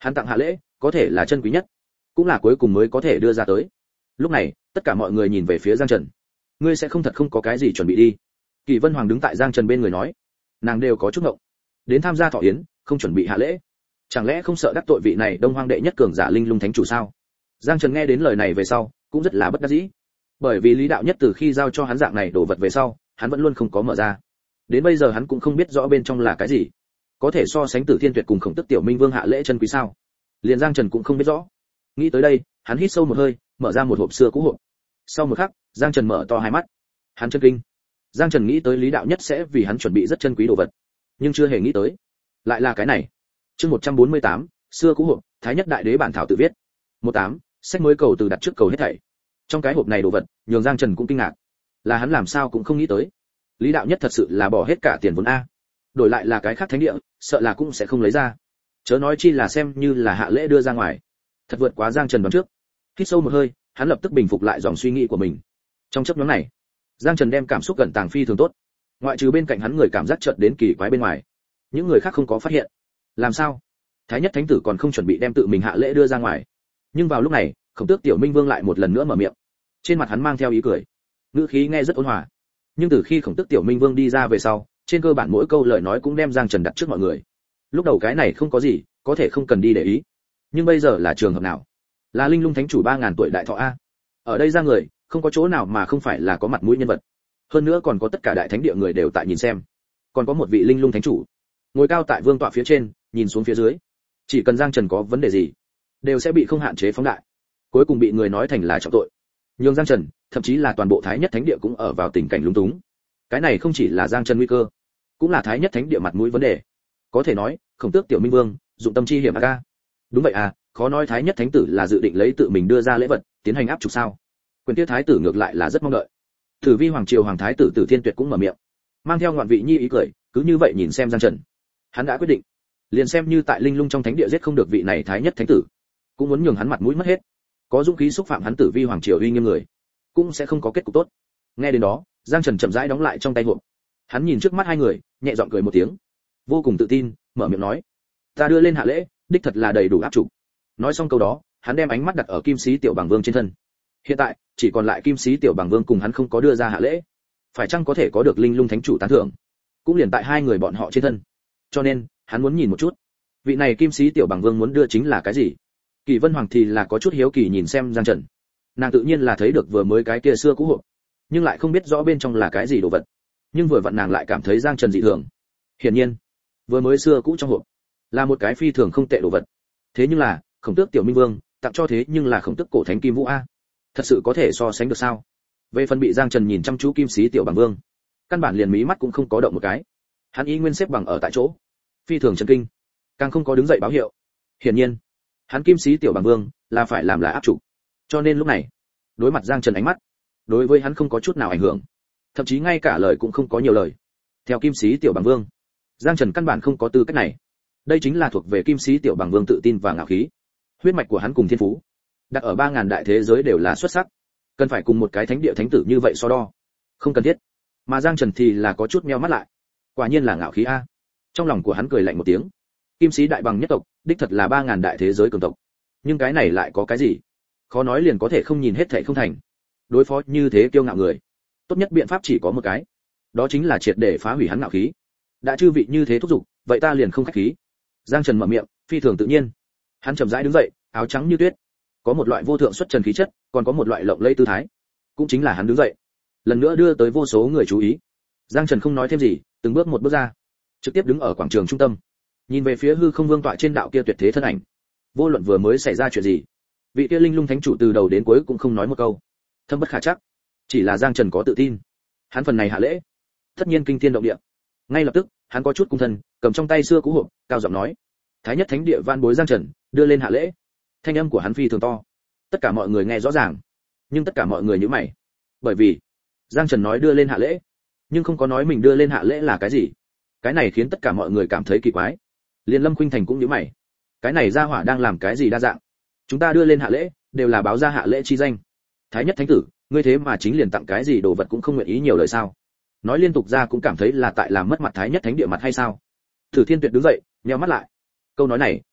Hắn tặng hạ lễ có thể là chân quý nhất, cũng là cuối cùng mới có thể đưa ra tới. Lúc này tất cả mọi người nhìn về phía Giang Trần. Ngươi sẽ không thật không có cái gì chuẩn bị đi? Kỳ Vân Hoàng đứng tại Giang Trần bên người nói. Nàng đều có chút ngộng, đến tham gia thọ yến không chuẩn bị hạ lễ, chẳng lẽ không sợ đắc tội vị này Đông Hoang đệ nhất cường giả linh lung thánh chủ sao? Giang Trần nghe đến lời này về sau cũng rất là bất đắc dĩ, bởi vì Lý đạo nhất từ khi giao cho hắn dạng này đồ vật về sau hắn vẫn luôn không có mở ra, đến bây giờ hắn cũng không biết rõ bên trong là cái gì, có thể so sánh Tử Thiên Tuyệt cùng Khổng Tức Tiểu Minh Vương hạ lễ chân quý sao? Liền Giang Trần cũng không biết rõ. Nghĩ tới đây hắn hít sâu một hơi, mở ra một hộp xưa cũ hộp. Sau một khắc Giang Trần mở to hai mắt, hắn chân kinh. Giang Trần nghĩ tới Lý đạo nhất sẽ vì hắn chuẩn bị rất chân quý đồ vật, nhưng chưa hề nghĩ tới lại là cái này. Chương 148, xưa cũ hộp, Thái Nhất Đại Đế bản thảo tự viết. 18, sách mới cầu từ đặt trước cầu hết thảy. Trong cái hộp này đồ vật, nhường Giang Trần cũng kinh ngạc, là hắn làm sao cũng không nghĩ tới. Lý đạo nhất thật sự là bỏ hết cả tiền vốn a, đổi lại là cái khác thánh địa, sợ là cũng sẽ không lấy ra. Chớ nói chi là xem như là hạ lễ đưa ra ngoài. Thật vượt quá Giang Trần đoán trước. Hít sâu một hơi, hắn lập tức bình phục lại dòng suy nghĩ của mình. Trong chốc ngắn này, Giang Trần đem cảm xúc cẩn tàng phi thường tốt, ngoại trừ bên cạnh hắn người cảm giác chợt đến kỳ quái bên ngoài, những người khác không có phát hiện. Làm sao? Thái Nhất Thánh tử còn không chuẩn bị đem tự mình hạ lễ đưa ra ngoài. Nhưng vào lúc này, Khổng Tước Tiểu Minh Vương lại một lần nữa mở miệng. Trên mặt hắn mang theo ý cười, ngữ khí nghe rất ôn hòa. Nhưng từ khi Khổng Tước Tiểu Minh Vương đi ra về sau, trên cơ bản mỗi câu lời nói cũng đem Giang Trần đặt trước mọi người. Lúc đầu cái này không có gì, có thể không cần đi để ý. Nhưng bây giờ là trường hợp nào? Là Linh Lung Thánh chủ 3000 tuổi đại thọ a. Ở đây ra người, không có chỗ nào mà không phải là có mặt mũi nhân vật. Hơn nữa còn có tất cả đại thánh địa người đều tại nhìn xem. Còn có một vị Linh Lung Thánh chủ, ngồi cao tại vương tọa phía trên, nhìn xuống phía dưới. Chỉ cần Giang Trần có vấn đề gì, đều sẽ bị không hạn chế phóng đại, cuối cùng bị người nói thành là trọng tội. Nhưng Giang Trần, thậm chí là toàn bộ Thái Nhất Thánh địa cũng ở vào tình cảnh lúng túng. Cái này không chỉ là Giang Trần nguy cơ, cũng là Thái Nhất Thánh địa mặt mũi vấn đề. Có thể nói, Khổng Tước Tiểu Minh Vương dụng tâm chi hiểm a. Đúng vậy à, khó nói Thái Nhất Thánh tử là dự định lấy tự mình đưa ra lễ vật, tiến hành áp trục sao? Quyền Tiết Thái tử ngược lại là rất mong đợi. Tử Vi Hoàng triều Hoàng Thái tử Tử Thiên Tuyệt cũng mở miệng, mang theo ngoạn vị nhi ý cười, cứ như vậy nhìn xem Giang Trần. Hắn đã quyết định, liền xem như tại Linh Lung trong thánh địa giết không được vị này Thái Nhất Thánh tử, cũng muốn nhường hắn mặt mũi mất hết. Có dũng khí xúc phạm hắn Tử Vi Hoàng triều uy nghiêm người, cũng sẽ không có kết cục tốt. Nghe đến đó, Giang Trần chậm rãi đóng lại trong tay hộp. Hắn nhìn trước mắt hai người, nhẹ giọng cười một tiếng, vô cùng tự tin, mở miệng nói: "Ta đưa lên hạ lễ, đích thật là đầy đủ áp trục." Nói xong câu đó, hắn đem ánh mắt đặt ở Kim Sĩ Tiểu Bằng Vương trên thân. Hiện tại, chỉ còn lại Kim Sĩ Tiểu Bằng Vương cùng hắn không có đưa ra hạ lễ, phải chăng có thể có được Linh Lung Thánh chủ tán thưởng, cũng liền tại hai người bọn họ trên thân. Cho nên, hắn muốn nhìn một chút, vị này Kim Sĩ Tiểu Bằng Vương muốn đưa chính là cái gì. Kỳ Vân Hoàng thì là có chút hiếu kỳ nhìn xem Giang Trần. Nàng tự nhiên là thấy được vừa mới cái kia xưa cũ hộp, nhưng lại không biết rõ bên trong là cái gì đồ vật. Nhưng vừa vặn nàng lại cảm thấy Giang Trần dị thường. Hiển nhiên, vừa mới xưa cũ trong hộp là một cái phi thường không tệ đồ vật. Thế nhưng là, Khổng Tước Tiểu Minh Vương tặng cho thế nhưng là Khổng Tước cổ thánh Kim Vũ a. Thật sự có thể so sánh được sao? Về phần bị Giang Trần nhìn chăm chú Kim Sĩ Tiểu Bằng Vương, căn bản liền mí mắt cũng không có động một cái. Hắn y nguyên xếp bằng ở tại chỗ, phi thường chấn kinh, càng không có đứng dậy báo hiệu. Hiển nhiên, hắn Kim Sĩ Tiểu Bằng Vương là phải làm là áp chủ. Cho nên lúc này, đối mặt Giang Trần ánh mắt, đối với hắn không có chút nào ảnh hưởng, thậm chí ngay cả lời cũng không có nhiều lời. Theo Kim Sĩ Tiểu Bằng Vương, Giang Trần căn bản không có tư cách này. Đây chính là thuộc về Kim Sĩ Tiểu Bằng Vương tự tin và ngạo khí. Huyết mạch của hắn cùng thiên phú, đặt ở 3000 đại thế giới đều là xuất sắc, cần phải cùng một cái thánh địa thánh tử như vậy so đo, không cần thiết. Mà Giang Trần thì là có chút nheo mắt lại, quả nhiên là ngạo khí a. Trong lòng của hắn cười lạnh một tiếng. Kim Sĩ đại bằng nhất tộc, đích thật là 3000 đại thế giới cường tộc, nhưng cái này lại có cái gì? Khó nói liền có thể không nhìn hết thảy không thành. Đối phó như thế kiêu ngạo người, tốt nhất biện pháp chỉ có một cái, đó chính là triệt để phá hủy hắn ngạo khí. Đã chư vị như thế thúc giục, vậy ta liền không khách khí. Giang Trần mở miệng, phi thường tự nhiên. Hắn chậm rãi đứng dậy, áo trắng như tuyết, có một loại vô thượng xuất trần khí chất, còn có một loại lộng lẫy tư thái. Cũng chính là hắn đứng dậy, lần nữa đưa tới vô số người chú ý. Giang Trần không nói thêm gì, từng bước một bước ra, trực tiếp đứng ở quảng trường trung tâm, nhìn về phía hư không vương tọa trên đạo kia tuyệt thế thân ảnh. Vô luận vừa mới xảy ra chuyện gì, vị kia Linh Lung Thánh chủ từ đầu đến cuối cũng không nói một câu, thâm bất khả trắc. Chỉ là Giang Trần có tự tin, hắn phần này hạ lễ, tất nhiên kinh thiên động địa. Ngay lập tức, hắn có chút cung thân, cầm trong tay xưa cũ hộp, cao giọng nói: "Thái Nhất Thánh địa van bối Giang Trần, đưa lên hạ lễ." Thanh âm của hắn phi thường to, tất cả mọi người nghe rõ ràng, nhưng tất cả mọi người nhíu mày, bởi vì Giang Trần nói đưa lên hạ lễ, nhưng không có nói mình đưa lên hạ lễ là cái gì. Cái này khiến tất cả mọi người cảm thấy kỳ quái. Liên Lâm Khuynh Thành cũng nhíu mày, cái này gia hỏa đang làm cái gì đa dạng? Chúng ta đưa lên hạ lễ, đều là báo ra hạ lễ chi danh. Thái Nhất Thánh tử, ngươi thế mà chính liền tặng cái gì đồ vật cũng không nguyện ý nhiều lời sao? Nói liên tục ra cũng cảm thấy là tại làm mất mặt Thái Nhất Thánh địa mặt hay sao? Thử Thiên Tuyệt đứng dậy, nheo mắt lại. Câu nói này,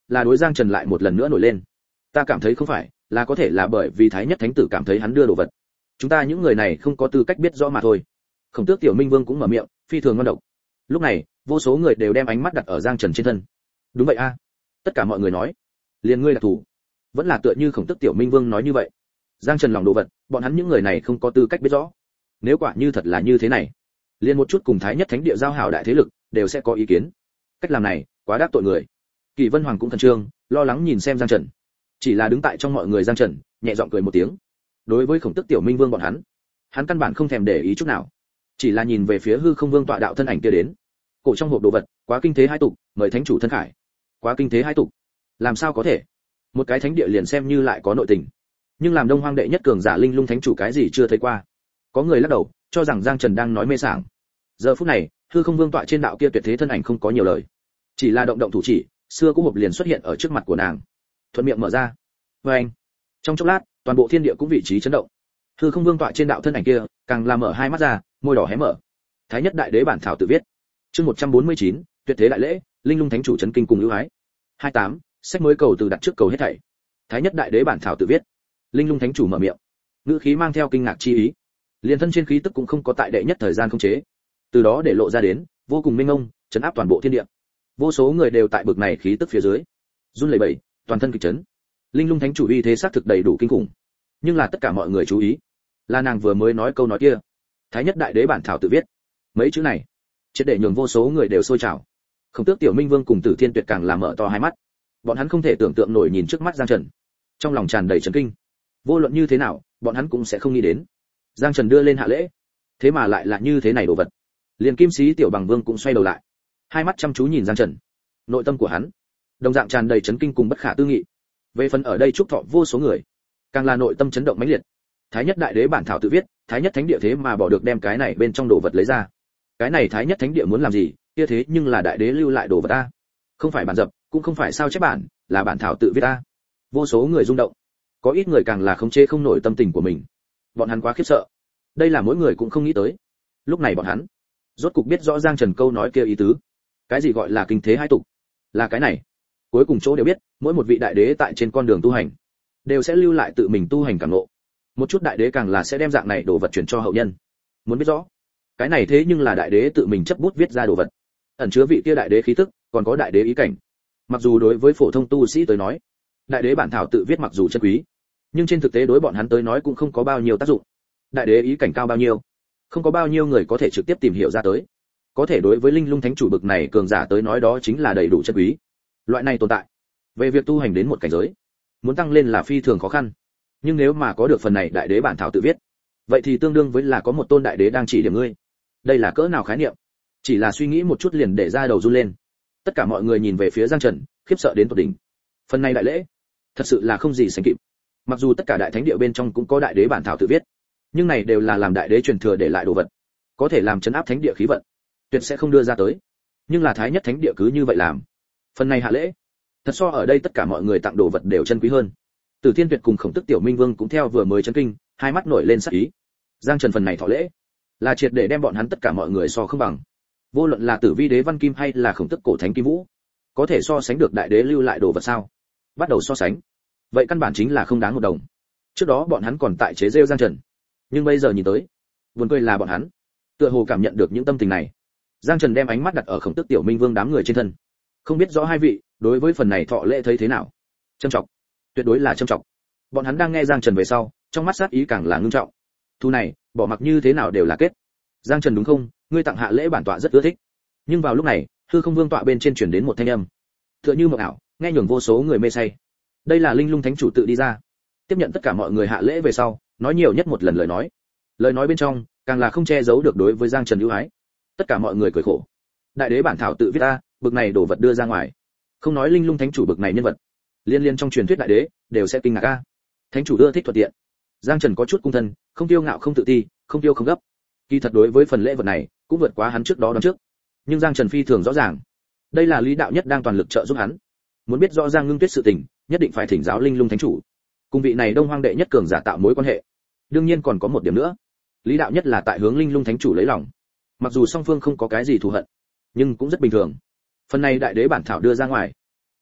là đối Giang Trần lại một lần nữa nổi lên. Ta cảm thấy không phải, là có thể là bởi vì Thái Nhất Thánh tử cảm thấy hắn đưa đồ vật. Chúng ta những người này không có tư cách biết rõ mà thôi. Khổng Tước Tiểu Minh Vương cũng mở miệng, phi thường ngon độc. Lúc này, vô số người đều đem ánh mắt đặt ở Giang Trần trên thân. Đúng vậy a. Tất cả mọi người nói, liền ngươi là thủ. Vẫn là tựa như Khổng Tước Tiểu Minh Vương nói như vậy. Giang Trần lòng đồ vật, bọn hắn những người này không có tư cách biết rõ. Nếu quả như thật là như thế này, liền một chút cùng Thái Nhất Thánh địa giao hảo đại thế lực, đều sẽ có ý kiến. Cách làm này, quá đắc tội người. Kỳ Vân Hoàng cũng khẩn trương, lo lắng nhìn xem Giang Trần. Chỉ là đứng tại trong mọi người Giang Trần, nhẹ giọng cười một tiếng. Đối với Khổng Tước Tiểu Minh Vương bọn hắn căn bản không thèm để ý chút nào, chỉ là nhìn về phía hư không vương tọa đạo thân ảnh kia đến. Cổ trong hộp đồ vật, quá kinh thế hai tục, mời thánh chủ thân khải. Quá kinh thế hai tục. Làm sao có thể? Một cái thánh địa liền xem như lại có nội tình, nhưng làm Đông Hoang đệ nhất cường giả linh lung thánh chủ cái gì chưa thấy qua. Có người lắc đầu, cho rằng Giang Trần đang nói mê sảng. Giờ phút này, hư không vương tọa trên đạo kia tuyệt thế thân ảnh không có nhiều lời, chỉ là động động thủ chỉ, xưa cũ hộp liền xuất hiện ở trước mặt của nàng, thuận miệng mở ra. Và anh, trong chốc lát, toàn bộ thiên địa cũng vị trí chấn động. Hư không vương tọa trên đạo thân ảnh kia, càng làm mở hai mắt ra, môi đỏ hé mở. Thái Nhất đại đế bản thảo tự viết. Chương 149, tuyệt thế đại lễ, linh lung thánh chủ chấn kinh cùng ưu ái. 28, sách mới cầu từ đặt trước cầu hết thảy. Thái Nhất đại đế bản thảo tự viết. Linh lung thánh chủ mở miệng, ngữ khí mang theo kinh ngạc chi ý. Liên thân trên khí tức cũng không có tại đệ nhất thời gian không chế, từ đó để lộ ra đến, vô cùng minh mông, chấn áp toàn bộ thiên địa. Vô số người đều tại bực này khí tức phía dưới, run lẩy bẩy, toàn thân kịch chấn. Linh lung thánh chủ uy thế xác thực đầy đủ kinh khủng, nhưng là tất cả mọi người chú ý, là nàng vừa mới nói câu nói kia, Thái Nhất đại đế bản thảo tự viết. Mấy chữ này, triệt để nhường vô số người đều sôi trào. Khổng Tước Tiểu Minh Vương cùng Tử Thiên Tuyệt càng là mở to hai mắt. Bọn hắn không thể tưởng tượng nổi nhìn trước mắt Giang Trần, trong lòng tràn đầy chấn kinh. Vô luận như thế nào, bọn hắn cũng sẽ không nghĩ đến, Giang Trần đưa lên hạ lễ, thế mà lại là như thế này đồ vật. Liền Kim Sĩ Tiểu Bằng Vương cũng xoay đầu lại, hai mắt chăm chú nhìn Giang Trần. Nội tâm của hắn, đồng dạng tràn đầy chấn kinh cùng bất khả tư nghị. Về phần ở đây chúc thọ vô số người, càng là nội tâm chấn động mãnh liệt. Thái Nhất đại đế bản thảo tự viết, Thái Nhất thánh địa thế mà bỏ được đem cái này bên trong đồ vật lấy ra. Cái này Thái Nhất thánh địa muốn làm gì, kia thế nhưng là đại đế lưu lại đồ vật ta. Không phải bản dập, cũng không phải sao chép bản, là bản thảo tự viết ta. Vô số người rung động, có ít người càng là khống chế không nổi tâm tình của mình. Bọn hắn quá khiếp sợ, đây là mỗi người cũng không nghĩ tới. Lúc này bọn hắn rốt cục biết rõ Giang Trần câu nói kia ý tứ. Cái gì gọi là kinh thế hai tục? Là cái này. Cuối cùng chỗ đều biết, mỗi một vị đại đế tại trên con đường tu hành, đều sẽ lưu lại tự mình tu hành cảm ngộ. Một chút đại đế càng là sẽ đem dạng này đồ vật truyền cho hậu nhân. Muốn biết rõ, cái này thế nhưng là đại đế tự mình chấp bút viết ra đồ vật, ẩn chứa vị kia đại đế khí tức, còn có đại đế ý cảnh. Mặc dù đối với phổ thông tu sĩ tới nói, đại đế bản thảo tự viết mặc dù chân quý, nhưng trên thực tế đối bọn hắn tới nói cũng không có bao nhiêu tác dụng. Đại đế ý cảnh cao bao nhiêu, không có bao nhiêu người có thể trực tiếp tìm hiểu ra tới. Có thể đối với linh lung thánh chủ bực này cường giả tới nói đó chính là đầy đủ chân quý. Loại này tồn tại, về việc tu hành đến một cảnh giới, muốn tăng lên là phi thường khó khăn. Nhưng nếu mà có được phần này đại đế bản thảo tự viết, vậy thì tương đương với là có một tôn đại đế đang chỉ điểm ngươi. Đây là cỡ nào khái niệm? Chỉ là suy nghĩ một chút liền để ra đầu run lên. Tất cả mọi người nhìn về phía Giang Trần, khiếp sợ đến tột đỉnh. Phần này đại lễ, thật sự là không gì sánh kịp. Mặc dù tất cả đại thánh địa bên trong cũng có đại đế bản thảo tự viết, nhưng này đều là làm đại đế truyền thừa để lại đồ vật, có thể làm chấn áp thánh địa khí vận, tuyệt sẽ không đưa ra tới. Nhưng là Thái Nhất thánh địa cứ như vậy làm. Phần này hạ lễ, thật so ở đây tất cả mọi người tặng đồ vật đều chân quý hơn. Tử Thiên Tuyệt cùng Khổng Tước Tiểu Minh Vương cũng theo vừa mới chấn kinh, hai mắt nổi lên sắc ý. Giang Trần phần này thọ lễ, là triệt để đem bọn hắn tất cả mọi người so không bằng. Vô luận là Tử Vi Đế Văn Kim hay là Khổng Tước Cổ Thánh Kim Vũ, có thể so sánh được đại đế lưu lại đồ vật sao? Bắt đầu so sánh, vậy căn bản chính là không đáng một đồng. Trước đó bọn hắn còn tại chế giễu Giang Trần, nhưng bây giờ nhìn tới, buồn cười là bọn hắn tựa hồ cảm nhận được những tâm tình này. Giang Trần đem ánh mắt đặt ở Khổng Tước Tiểu Minh Vương đám người trên thân, không biết rõ hai vị đối với phần này thọ lễ thấy thế nào. Trâm trọng, tuyệt đối là trâm trọng. Bọn hắn đang nghe Giang Trần về sau, trong mắt sát ý càng là ngưng trọng. Thu này, bỏ mặc như thế nào đều là kết. Giang Trần đúng không? Ngươi tặng hạ lễ bản tọa rất ưa thích. Nhưng vào lúc này, hư không vương tọa bên trên truyền đến một thanh âm, tựa như mộng ảo, nghe nhường vô số người mê say. Đây là linh lung thánh chủ tự đi ra, tiếp nhận tất cả mọi người hạ lễ về sau, nói nhiều nhất một lần lời nói. Lời nói bên trong, càng là không che giấu được đối với Giang Trần ưu ái. Tất cả mọi người cười khổ. Đại đế bản thảo tự viết ta, bực này đổ vật đưa ra ngoài. Không nói linh lung thánh chủ bực này nhân vật, liên liên trong truyền thuyết đại đế đều sẽ kinh ngạc a. Thánh chủ ưa thích thuận tiện. Giang Trần có chút cung thân, không tiêu ngạo không tự ti, không tiêu không gấp. Kỳ thật đối với phần lễ vật này, cũng vượt quá hắn trước đó đoán trước. Nhưng Giang Trần phi thường rõ ràng, đây là Lý Đạo Nhất đang toàn lực trợ giúp hắn. Muốn biết rõ Giang Ngưng Tuyết sự tình, nhất định phải thỉnh giáo linh lung thánh chủ. Cùng vị này Đông Hoang đệ nhất cường giả tạo mối quan hệ. Đương nhiên còn có một điểm nữa, Lý Đạo Nhất là tại hướng linh lung thánh chủ lấy lòng. Mặc dù song phương không có cái gì thù hận, nhưng cũng rất bình thường. Phần này đại đế bản thảo đưa ra ngoài,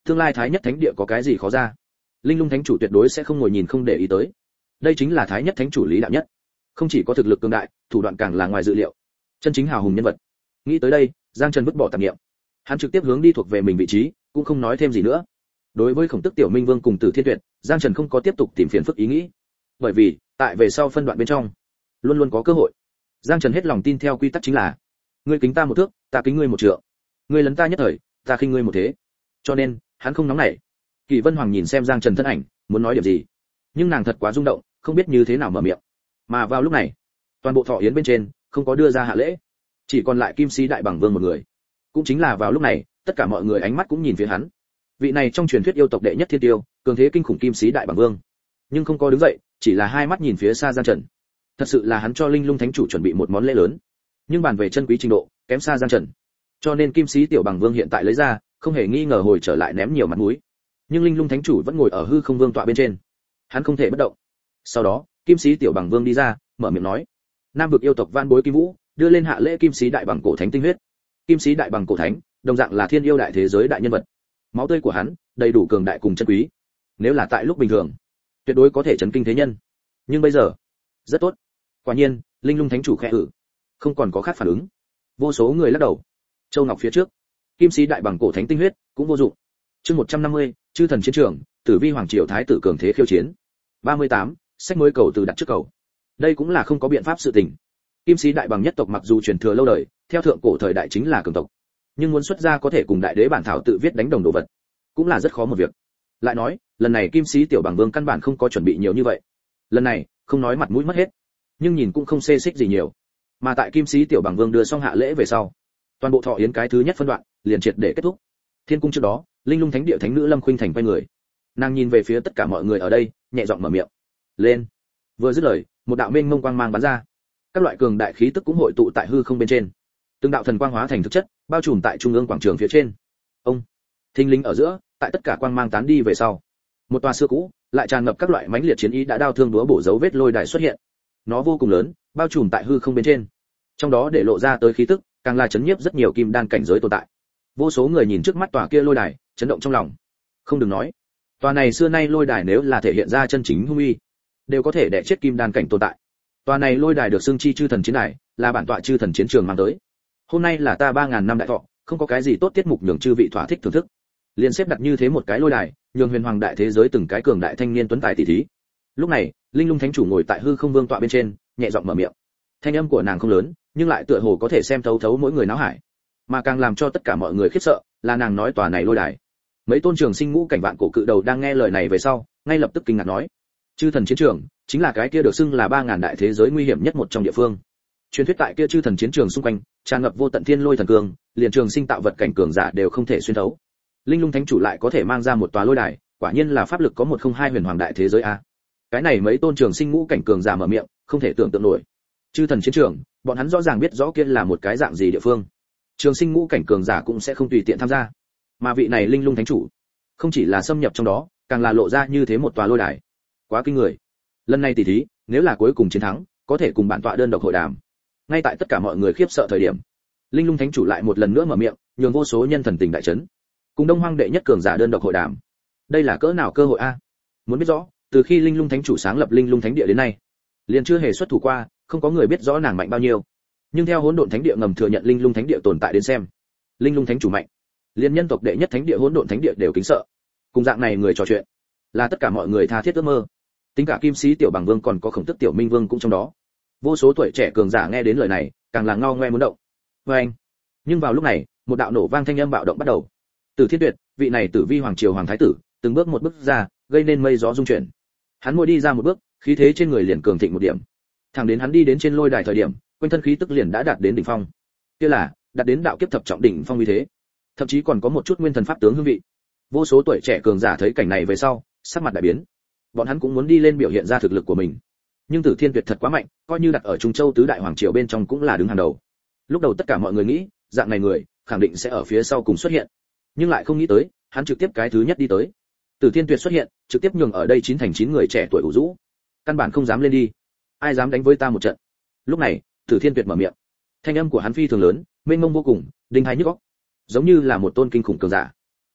tương lai thái nhất thánh địa có cái gì khó ra, linh lung thánh chủ tuyệt đối sẽ không ngồi nhìn không để ý tới. Đây chính là thái nhất thánh chủ lý đạo nhất, không chỉ có thực lực cường đại, thủ đoạn càng là ngoài dự liệu, chân chính hào hùng nhân vật. Nghĩ tới đây, Giang Trần vứt bỏ tạp niệm, hắn trực tiếp hướng đi thuộc về mình vị trí, cũng không nói thêm gì nữa. Đối với Khổng Tức Tiểu Minh Vương cùng Tử Thiên Tuyệt, Giang Trần không có tiếp tục tìm phiền phức ý nghĩ, bởi vì tại về sau phân đoạn bên trong luôn luôn có cơ hội. Giang Trần hết lòng tin theo quy tắc chính là ngươi kính ta một thước, ta kính ngươi một trượng, ngươi lấn ta nhất thời, ta khinh ngươi một thế. Cho nên hắn không nóng nảy. Kỷ Vân Hoàng nhìn xem Giang Trần thân ảnh, muốn nói điểm gì, nhưng nàng thật quá rung động, không biết như thế nào mở miệng. Mà vào lúc này, toàn bộ thọ yến bên trên không có đưa ra hạ lễ, chỉ còn lại Kim Sĩ Đại Bằng Vương một người. Cũng chính là vào lúc này, tất cả mọi người ánh mắt cũng nhìn phía hắn. Vị này trong truyền thuyết yêu tộc đệ nhất thiên tiêu, cường thế kinh khủng Kim Sĩ Đại Bằng Vương, nhưng không có đứng dậy, chỉ là hai mắt nhìn phía xa Giang Trần. Thật sự là hắn cho Linh Lung Thánh chủ chuẩn bị một món lễ lớn, nhưng bàn về chân quý trình độ, kém xa Giang Trần. Cho nên Kim Sĩ Tiểu Bằng Vương hiện tại lấy ra, không hề nghi ngờ hồi trở lại ném nhiều mặt mũi. Nhưng Linh Lung Thánh chủ vẫn ngồi ở hư không vương tọa bên trên, hắn không thể bất động. Sau đó, Kim Sĩ Tiểu Bằng Vương đi ra, mở miệng nói: Nam vực yêu tộc Van Bối Kim Vũ, đưa lên hạ lễ Kim Sĩ Đại Bằng Cổ Thánh tinh huyết. Kim Sĩ Đại Bằng Cổ Thánh, đồng dạng là thiên yêu đại thế giới đại nhân vật. Máu tươi của hắn, đầy đủ cường đại cùng chân quý. Nếu là tại lúc bình thường, tuyệt đối có thể chấn kinh thế nhân. Nhưng bây giờ, rất tốt. Quả nhiên, Linh Lung Thánh chủ khẽ không còn có khác phản ứng. Vô số người lắc đầu. Châu Ngọc phía trước, Kim Sĩ Đại Bằng Cổ Thánh tinh huyết cũng vô dụng. Chương 150, Chư thần chiến trường, Tử Vi Hoàng triều thái tử cường thế khiêu chiến. 38, sách mới cầu từ đặt trước cầu. Đây cũng là không có biện pháp sự tình. Kim Sĩ Đại Bằng nhất tộc mặc dù truyền thừa lâu đời, theo thượng cổ thời đại chính là cường tộc, nhưng muốn xuất ra có thể cùng đại đế bản thảo tự viết đánh đồng đồ vật, cũng là rất khó một việc. Lại nói, lần này Kim Sĩ Tiểu Bằng Vương căn bản không có chuẩn bị nhiều như vậy. Lần này, không nói mặt mũi mất hết, nhưng nhìn cũng không xê xích gì nhiều. Mà tại Kim Sĩ Tiểu Bằng Vương đưa xong hạ lễ về sau, toàn bộ thọ yến cái thứ nhất phân đoạn liền triệt để kết thúc. Thiên cung trước đó, Linh Lung Thánh địa thánh nữ Lâm Khuynh Thành quay người, nàng nhìn về phía tất cả mọi người ở đây, nhẹ giọng mở miệng: "Lên." Vừa dứt lời, một đạo mênh mông quang mang bắn ra, các loại cường đại khí tức cũng hội tụ tại hư không bên trên, từng đạo thần quang hóa thành thực chất, bao trùm tại trung ương quảng trường phía trên. Ông, thinh linh ở giữa, tại tất cả quang mang tán đi về sau, một tòa xưa cũ lại tràn ngập các loại mãnh liệt chiến ý đã đao thương đúa bổ dấu vết lôi đài xuất hiện. Nó vô cùng lớn, bao trùm tại hư không bên trên, trong đó để lộ ra tới khí tức, càng là chấn nhiếp rất nhiều kim đan cảnh giới tồn tại. Vô số người nhìn trước mắt tòa kia lôi đài, chấn động trong lòng. Không đừng nói, tòa này xưa nay lôi đài nếu là thể hiện ra chân chính hung uy, đều có thể đè chết kim đan cảnh tồn tại. Tòa này lôi đài được xưng chi chư thần chiến đài, là bản tọa chư thần chiến trường mang tới. Hôm nay là ta 3000 năm đại thọ, không có cái gì tốt tiết mục nhường chư vị thỏa thích thưởng thức. Liên xếp đặt như thế một cái lôi đài, nhường huyền hoàng đại thế giới từng cái cường đại thanh niên tuấn tài tỷ thí. Lúc này, Linh Lung Thánh chủ ngồi tại hư không vương tọa bên trên, nhẹ giọng mở miệng. Thanh âm của nàng không lớn, nhưng lại tựa hồ có thể xem thấu thấu mỗi người náo hải. Mà càng làm cho tất cả mọi người khiếp sợ, là nàng nói tòa này lôi đài. Mấy tôn trường sinh ngũ cảnh vạn cổ cự đầu đang nghe lời này về sau, ngay lập tức kinh ngạc nói: Chư thần chiến trường, chính là cái kia được xưng là 3000 đại thế giới nguy hiểm nhất một trong địa phương. Truyền thuyết tại kia chư thần chiến trường xung quanh, tràn ngập vô tận thiên lôi thần cường, liền trường sinh tạo vật cảnh cường giả đều không thể xuyên thấu. Linh Lung Thánh chủ lại có thể mang ra một tòa lôi đài, quả nhiên là pháp lực có 102 huyền hoàng đại thế giới a. Cái này mấy tôn trường sinh ngũ cảnh cường giả mở miệng, không thể tưởng tượng nổi. Chư thần chiến trường, bọn hắn rõ ràng biết rõ kia là một cái dạng gì địa phương. Trường sinh ngũ cảnh cường giả cũng sẽ không tùy tiện tham gia. Mà vị này Linh Lung Thánh chủ, không chỉ là xâm nhập trong đó, càng là lộ ra như thế một tòa lôi đài. Quá kinh người. Lần này tỷ thí, nếu là cuối cùng chiến thắng, có thể cùng bản tọa đơn độc hội đàm. Ngay tại tất cả mọi người khiếp sợ thời điểm, Linh Lung Thánh chủ lại một lần nữa mở miệng, nhường vô số nhân thần tình đại chấn. Cùng Đông Hoang đệ nhất cường giả đơn độc hội đàm. Đây là cỡ nào cơ hội a? Muốn biết rõ, từ khi Linh Lung Thánh chủ sáng lập Linh Lung Thánh địa đến nay, liền chưa hề xuất thủ qua, không có người biết rõ nàng mạnh bao nhiêu. Nhưng theo Hỗn Độn Thánh địa ngầm thừa nhận Linh Lung Thánh địa tồn tại đến xem, Linh Lung Thánh chủ mạnh, liên nhân tộc đệ nhất thánh địa Hỗn Độn Thánh địa đều kính sợ. Cùng dạng này người trò chuyện, là tất cả mọi người tha thiết ước mơ. Tính cả Kim Sĩ Tiểu Bằng Vương còn có Khổng Tức Tiểu Minh Vương cũng trong đó. Vô số tuổi trẻ cường giả nghe đến lời này, càng là ngao ngoe muốn động. Oeng! Nhưng vào lúc này, một đạo nổ vang thanh âm bạo động bắt đầu. Tử Thiên Tuyệt, vị này Tử Vi Hoàng triều hoàng thái tử, từng bước một bước ra, gây nên mây gió rung chuyển. Hắn mỗi đi ra một bước, khí thế trên người liền cường thịnh một điểm. Thẳng đến hắn đi đến trên lôi đài thời điểm, quanh thân khí tức liền đã đạt đến đỉnh phong. Kia là đạt đến đạo kiếp thập trọng đỉnh phong như thế. Thậm chí còn có một chút nguyên thần pháp tướng hương vị. Vô số tuổi trẻ cường giả thấy cảnh này về sau, sắc mặt đại biến. Bọn hắn cũng muốn đi lên biểu hiện ra thực lực của mình. Nhưng Tử Thiên Tuyệt thật quá mạnh, coi như đặt ở Trung Châu tứ đại hoàng triều bên trong cũng là đứng hàng đầu. Lúc đầu tất cả mọi người nghĩ, dạng này người khẳng định sẽ ở phía sau cùng xuất hiện. Nhưng lại không nghĩ tới, hắn trực tiếp cái thứ nhất đi tới. Tử Thiên Tuyệt xuất hiện, trực tiếp nhường ở đây 9 người trẻ tuổi ủ rũ. Căn bản không dám lên đi. Ai dám đánh với ta một trận? Lúc này, Tử Thiên Tuyệt mở miệng. Thanh âm của hắn phi thường lớn, mênh mông vô cùng, đinh hai nhức óc, giống như là một tôn kinh khủng cường giả.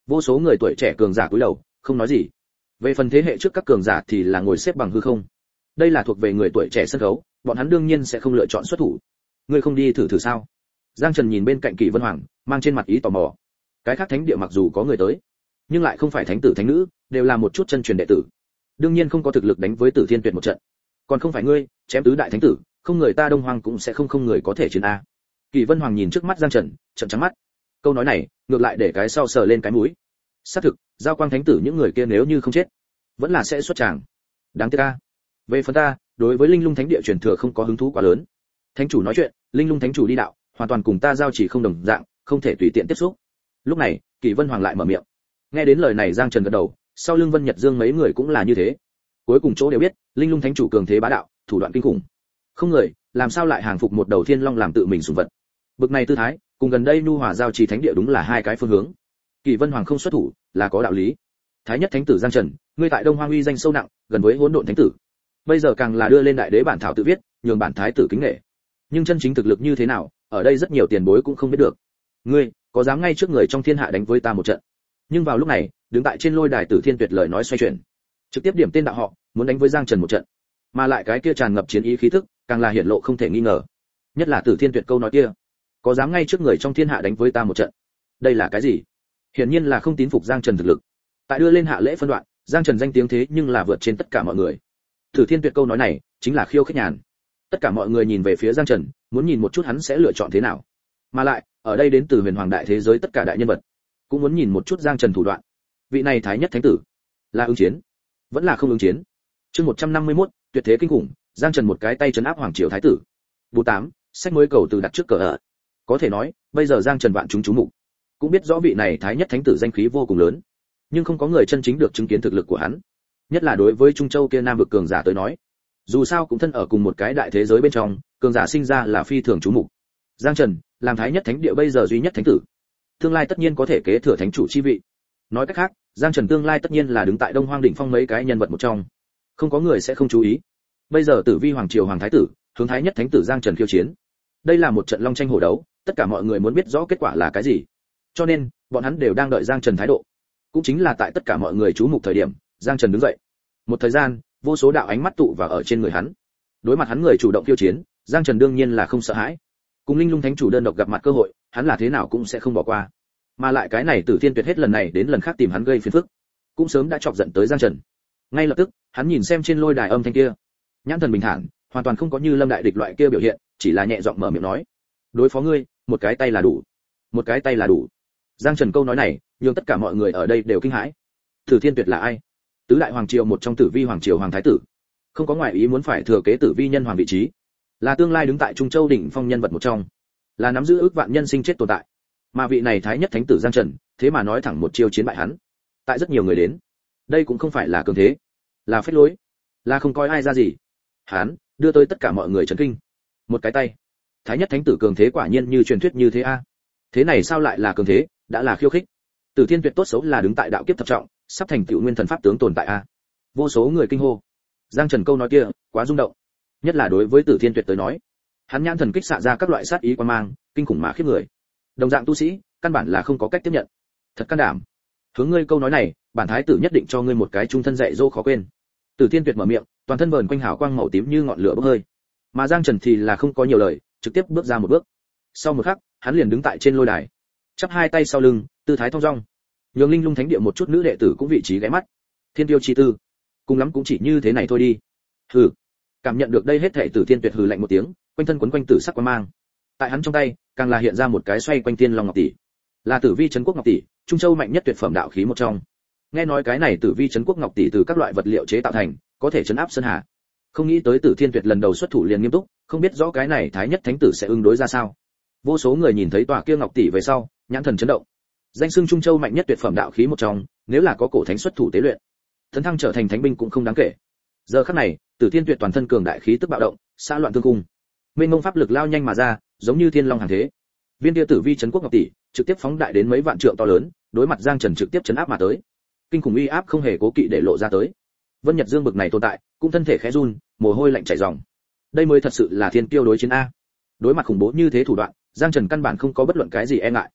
Vô số người tuổi trẻ cường giả cúi đầu, không nói gì. Về phần thế hệ trước các cường giả thì là ngồi xếp bằng hư không. Đây là thuộc về người tuổi trẻ sân khấu, bọn hắn đương nhiên sẽ không lựa chọn xuất thủ. Ngươi không đi thử thử sao? Giang Trần nhìn bên cạnh Kỷ Vân Hoàng, mang trên mặt ý tò mò. Cái khác thánh địa mặc dù có người tới, nhưng lại không phải thánh tử thánh nữ, đều là một chút chân truyền đệ tử. Đương nhiên không có thực lực đánh với Tử Thiên Tuyệt một trận. Còn không phải ngươi, chém tứ đại thánh tử, không người ta Đông Hoàng cũng sẽ không người có thể chiến a. Kỷ Vân Hoàng nhìn trước mắt Giang Trần, trợn trắng mắt. Câu nói này, ngược lại để cái sau sờ lên cái mũi. Xác thực, giao quang thánh tử những người kia nếu như không chết, vẫn là sẽ xuất tràng. Đáng tiếc a. Về phần ta, đối với Linh Lung Thánh địa truyền thừa không có hứng thú quá lớn. Thánh chủ nói chuyện, Linh Lung Thánh chủ đi đạo, hoàn toàn cùng ta giao chỉ không đồng dạng, không thể tùy tiện tiếp xúc. Lúc này, Kỷ Vân Hoàng lại mở miệng. Nghe đến lời này Giang Trần gật đầu, sau lưng Vân Nhật Dương mấy người cũng là như thế. Cuối cùng chỗ đều biết, Linh Lung Thánh chủ cường thế bá đạo, thủ đoạn kinh khủng. Không người, làm sao lại hàng phục một đầu thiên long làm tự mình sủng vật. Bực này tư thái, cùng gần đây nhu hòa giao trì thánh địa đúng là hai cái phương hướng. Kỷ Vân Hoàng không xuất thủ, là có đạo lý. Thái nhất thánh tử Giang Trần, ngươi tại Đông Hoang uy danh sâu nặng, gần với hỗn độn thánh tử. Bây giờ càng là đưa lên đại đế bản thảo tự viết, nhường bản thái tử kính nể. Nhưng chân chính thực lực như thế nào, ở đây rất nhiều tiền bối cũng không biết được. Ngươi, có dám ngay trước người trong thiên hạ đánh với ta một trận? Nhưng vào lúc này, đứng tại trên lôi đài Tử Thiên Tuyệt lời nói xoay chuyển, trực tiếp điểm tên đạo họ, muốn đánh với Giang Trần một trận. Mà lại cái kia tràn ngập chiến ý khí tức, càng là hiển lộ không thể nghi ngờ. Nhất là Tử Thiên Tuyệt câu nói kia, có dám ngay trước người trong thiên hạ đánh với ta một trận? Đây là cái gì? Hiển nhiên là không tín phục Giang Trần thực lực. Tại đưa lên hạ lễ phân đoạn, Giang Trần danh tiếng thế nhưng là vượt trên tất cả mọi người. Tử Thiên Tuyệt câu nói này, chính là khiêu khích nhàn. Tất cả mọi người nhìn về phía Giang Trần, muốn nhìn một chút hắn sẽ lựa chọn thế nào. Mà lại, ở đây đến từ huyền hoàng đại thế giới tất cả đại nhân vật, cũng muốn nhìn một chút Giang Trần thủ đoạn. Vị này thái nhất thánh tử, là ứng chiến, vẫn là không ứng chiến. Chương 151, tuyệt thế kinh khủng, Giang Trần một cái tay trấn áp hoàng triều thái tử. Bù 8, sách mới cầu từ đặt trước cờ ở. Có thể nói, bây giờ Giang Trần vạn chúng chú mục, cũng biết rõ vị này thái nhất thánh tử danh khí vô cùng lớn, nhưng không có người chân chính được chứng kiến thực lực của hắn. Nhất là đối với Trung Châu kia nam vực cường giả tới nói, dù sao cũng thân ở cùng một cái đại thế giới bên trong, cường giả sinh ra là phi thường chú mục. Giang Trần, làm thái nhất thánh địa bây giờ duy nhất thánh tử, tương lai tất nhiên có thể kế thừa thánh chủ chi vị. Nói cách khác, Giang Trần tương lai tất nhiên là đứng tại Đông Hoang đỉnh phong mấy cái nhân vật một trong, không có người sẽ không chú ý. Bây giờ Tử Vi hoàng triều hoàng thái tử, hướng thái nhất thánh tử Giang Trần khiêu chiến. Đây là một trận long tranh hổ đấu, tất cả mọi người muốn biết rõ kết quả là cái gì. Cho nên, bọn hắn đều đang đợi Giang Trần thái độ. Cũng chính là tại tất cả mọi người chú mục thời điểm, Giang Trần đứng dậy. Một thời gian, vô số đạo ánh mắt tụ vào ở trên người hắn. Đối mặt hắn người chủ động khiêu chiến, Giang Trần đương nhiên là không sợ hãi. Cùng Linh Lung Thánh chủ đơn độc gặp mặt cơ hội, hắn là thế nào cũng sẽ không bỏ qua. Mà lại cái này Tử Thiên Tuyệt hết lần này đến lần khác tìm hắn gây phiền phức, cũng sớm đã chọc giận tới Giang Trần. Ngay lập tức, hắn nhìn xem trên lôi đài âm thanh kia, nhãn thần bình thản, hoàn toàn không có như Lâm đại địch loại kia biểu hiện, chỉ là nhẹ giọng mở miệng nói: "Đối phó ngươi, một cái tay là đủ, một cái tay là đủ." Giang Trần câu nói này, nhưng tất cả mọi người ở đây đều kinh hãi. Tử Thiên Tuyệt là ai? Tứ đại hoàng triều một trong Tử Vi hoàng triều hoàng thái tử, không có ngoại ý muốn phải thừa kế Tử Vi nhân hoàng vị trí, là tương lai đứng tại Trung Châu đỉnh phong nhân vật một trong, là nắm giữ ước vạn nhân sinh chết tồn tại. Mà vị này thái nhất thánh tử Giang Trần, thế mà nói thẳng một chiêu chiến bại hắn. Tại rất nhiều người đến, đây cũng không phải là cường thế, là phách lối, là không coi ai ra gì. Hắn đưa tới tất cả mọi người chấn kinh. Một cái tay, thái nhất thánh tử cường thế quả nhiên như truyền thuyết như thế a. Thế này sao lại là cường thế, đã là khiêu khích. Tử Thiên Tuyệt tốt xấu là đứng tại đạo kiếp thập trọng, sắp thành tựu nguyên thần pháp tướng tồn tại a. Vô số người kinh hô. Giang Trần câu nói kia, quá rung động. Nhất là đối với Tử Thiên Tuyệt tới nói, hắn nhãn thần kích xạ ra các loại sát ý quan mang, kinh khủng mà khiếp người. Đồng dạng tu sĩ, căn bản là không có cách tiếp nhận. Thật can đảm. Hướng ngươi câu nói này, bản thái tử nhất định cho ngươi một cái trung thân dạy dỗ khó quên. Tử Thiên Tuyệt mở miệng, toàn thân vờn quanh hào quang màu tím như ngọn lửa bốc hơi. Mà Giang Trần thì là không có nhiều lời, trực tiếp bước ra một bước. Sau một khắc, hắn liền đứng tại trên lôi đài, chắp hai tay sau lưng, tư thái thong dong. Nhường Linh Lung Thánh địa một chút nữ đệ tử cũng vị trí ghé mắt. Thiên tiêu chi tư, cùng lắm cũng chỉ như thế này thôi đi. Hừ. Cảm nhận được đây hết thảy, Tử Thiên Tuyệt hừ lạnh một tiếng, quanh thân quấn quanh tử sắc quang mang. Tại hắn trong tay, càng là hiện ra một cái xoay quanh tiên long ngọc tỷ, là Tử Vi trấn quốc ngọc tỷ, Trung Châu mạnh nhất tuyệt phẩm đạo khí một trong. Nghe nói cái này Tử Vi trấn quốc ngọc tỷ từ các loại vật liệu chế tạo thành, có thể trấn áp sơn hà. Không nghĩ tới Tử Thiên Tuyệt lần đầu xuất thủ liền nghiêm túc, không biết rõ cái này thái nhất thánh tử sẽ ứng đối ra sao. Vô số người nhìn thấy tòa kia ngọc tỷ về sau, nhãn thần chấn động. Danh xưng Trung Châu mạnh nhất tuyệt phẩm đạo khí một trong, nếu là có cổ thánh xuất thủ tế luyện, tấn thăng trở thành thánh binh cũng không đáng kể. Giờ khắc này, Tử Thiên Tuyệt toàn thân cường đại khí tức bạo động, xã loạn thương cung. Mênh mông pháp lực lao nhanh mà ra, giống như thiên long hàng thế. Viên kia Tử Vi trấn quốc ngọc tỷ, trực tiếp phóng đại đến mấy vạn trượng to lớn, đối mặt Giang Trần trực tiếp chấn áp mà tới. Kinh khủng uy áp không hề cố kỵ để lộ ra tới. Vân Nhật Dương bực này tồn tại, cũng thân thể khẽ run, mồ hôi lạnh chảy ròng. Đây mới thật sự là thiên kiêu đối chiến a. Đối mặt khủng bố như thế thủ đoạn, Giang Trần căn bản không có bất luận cái gì e ngại.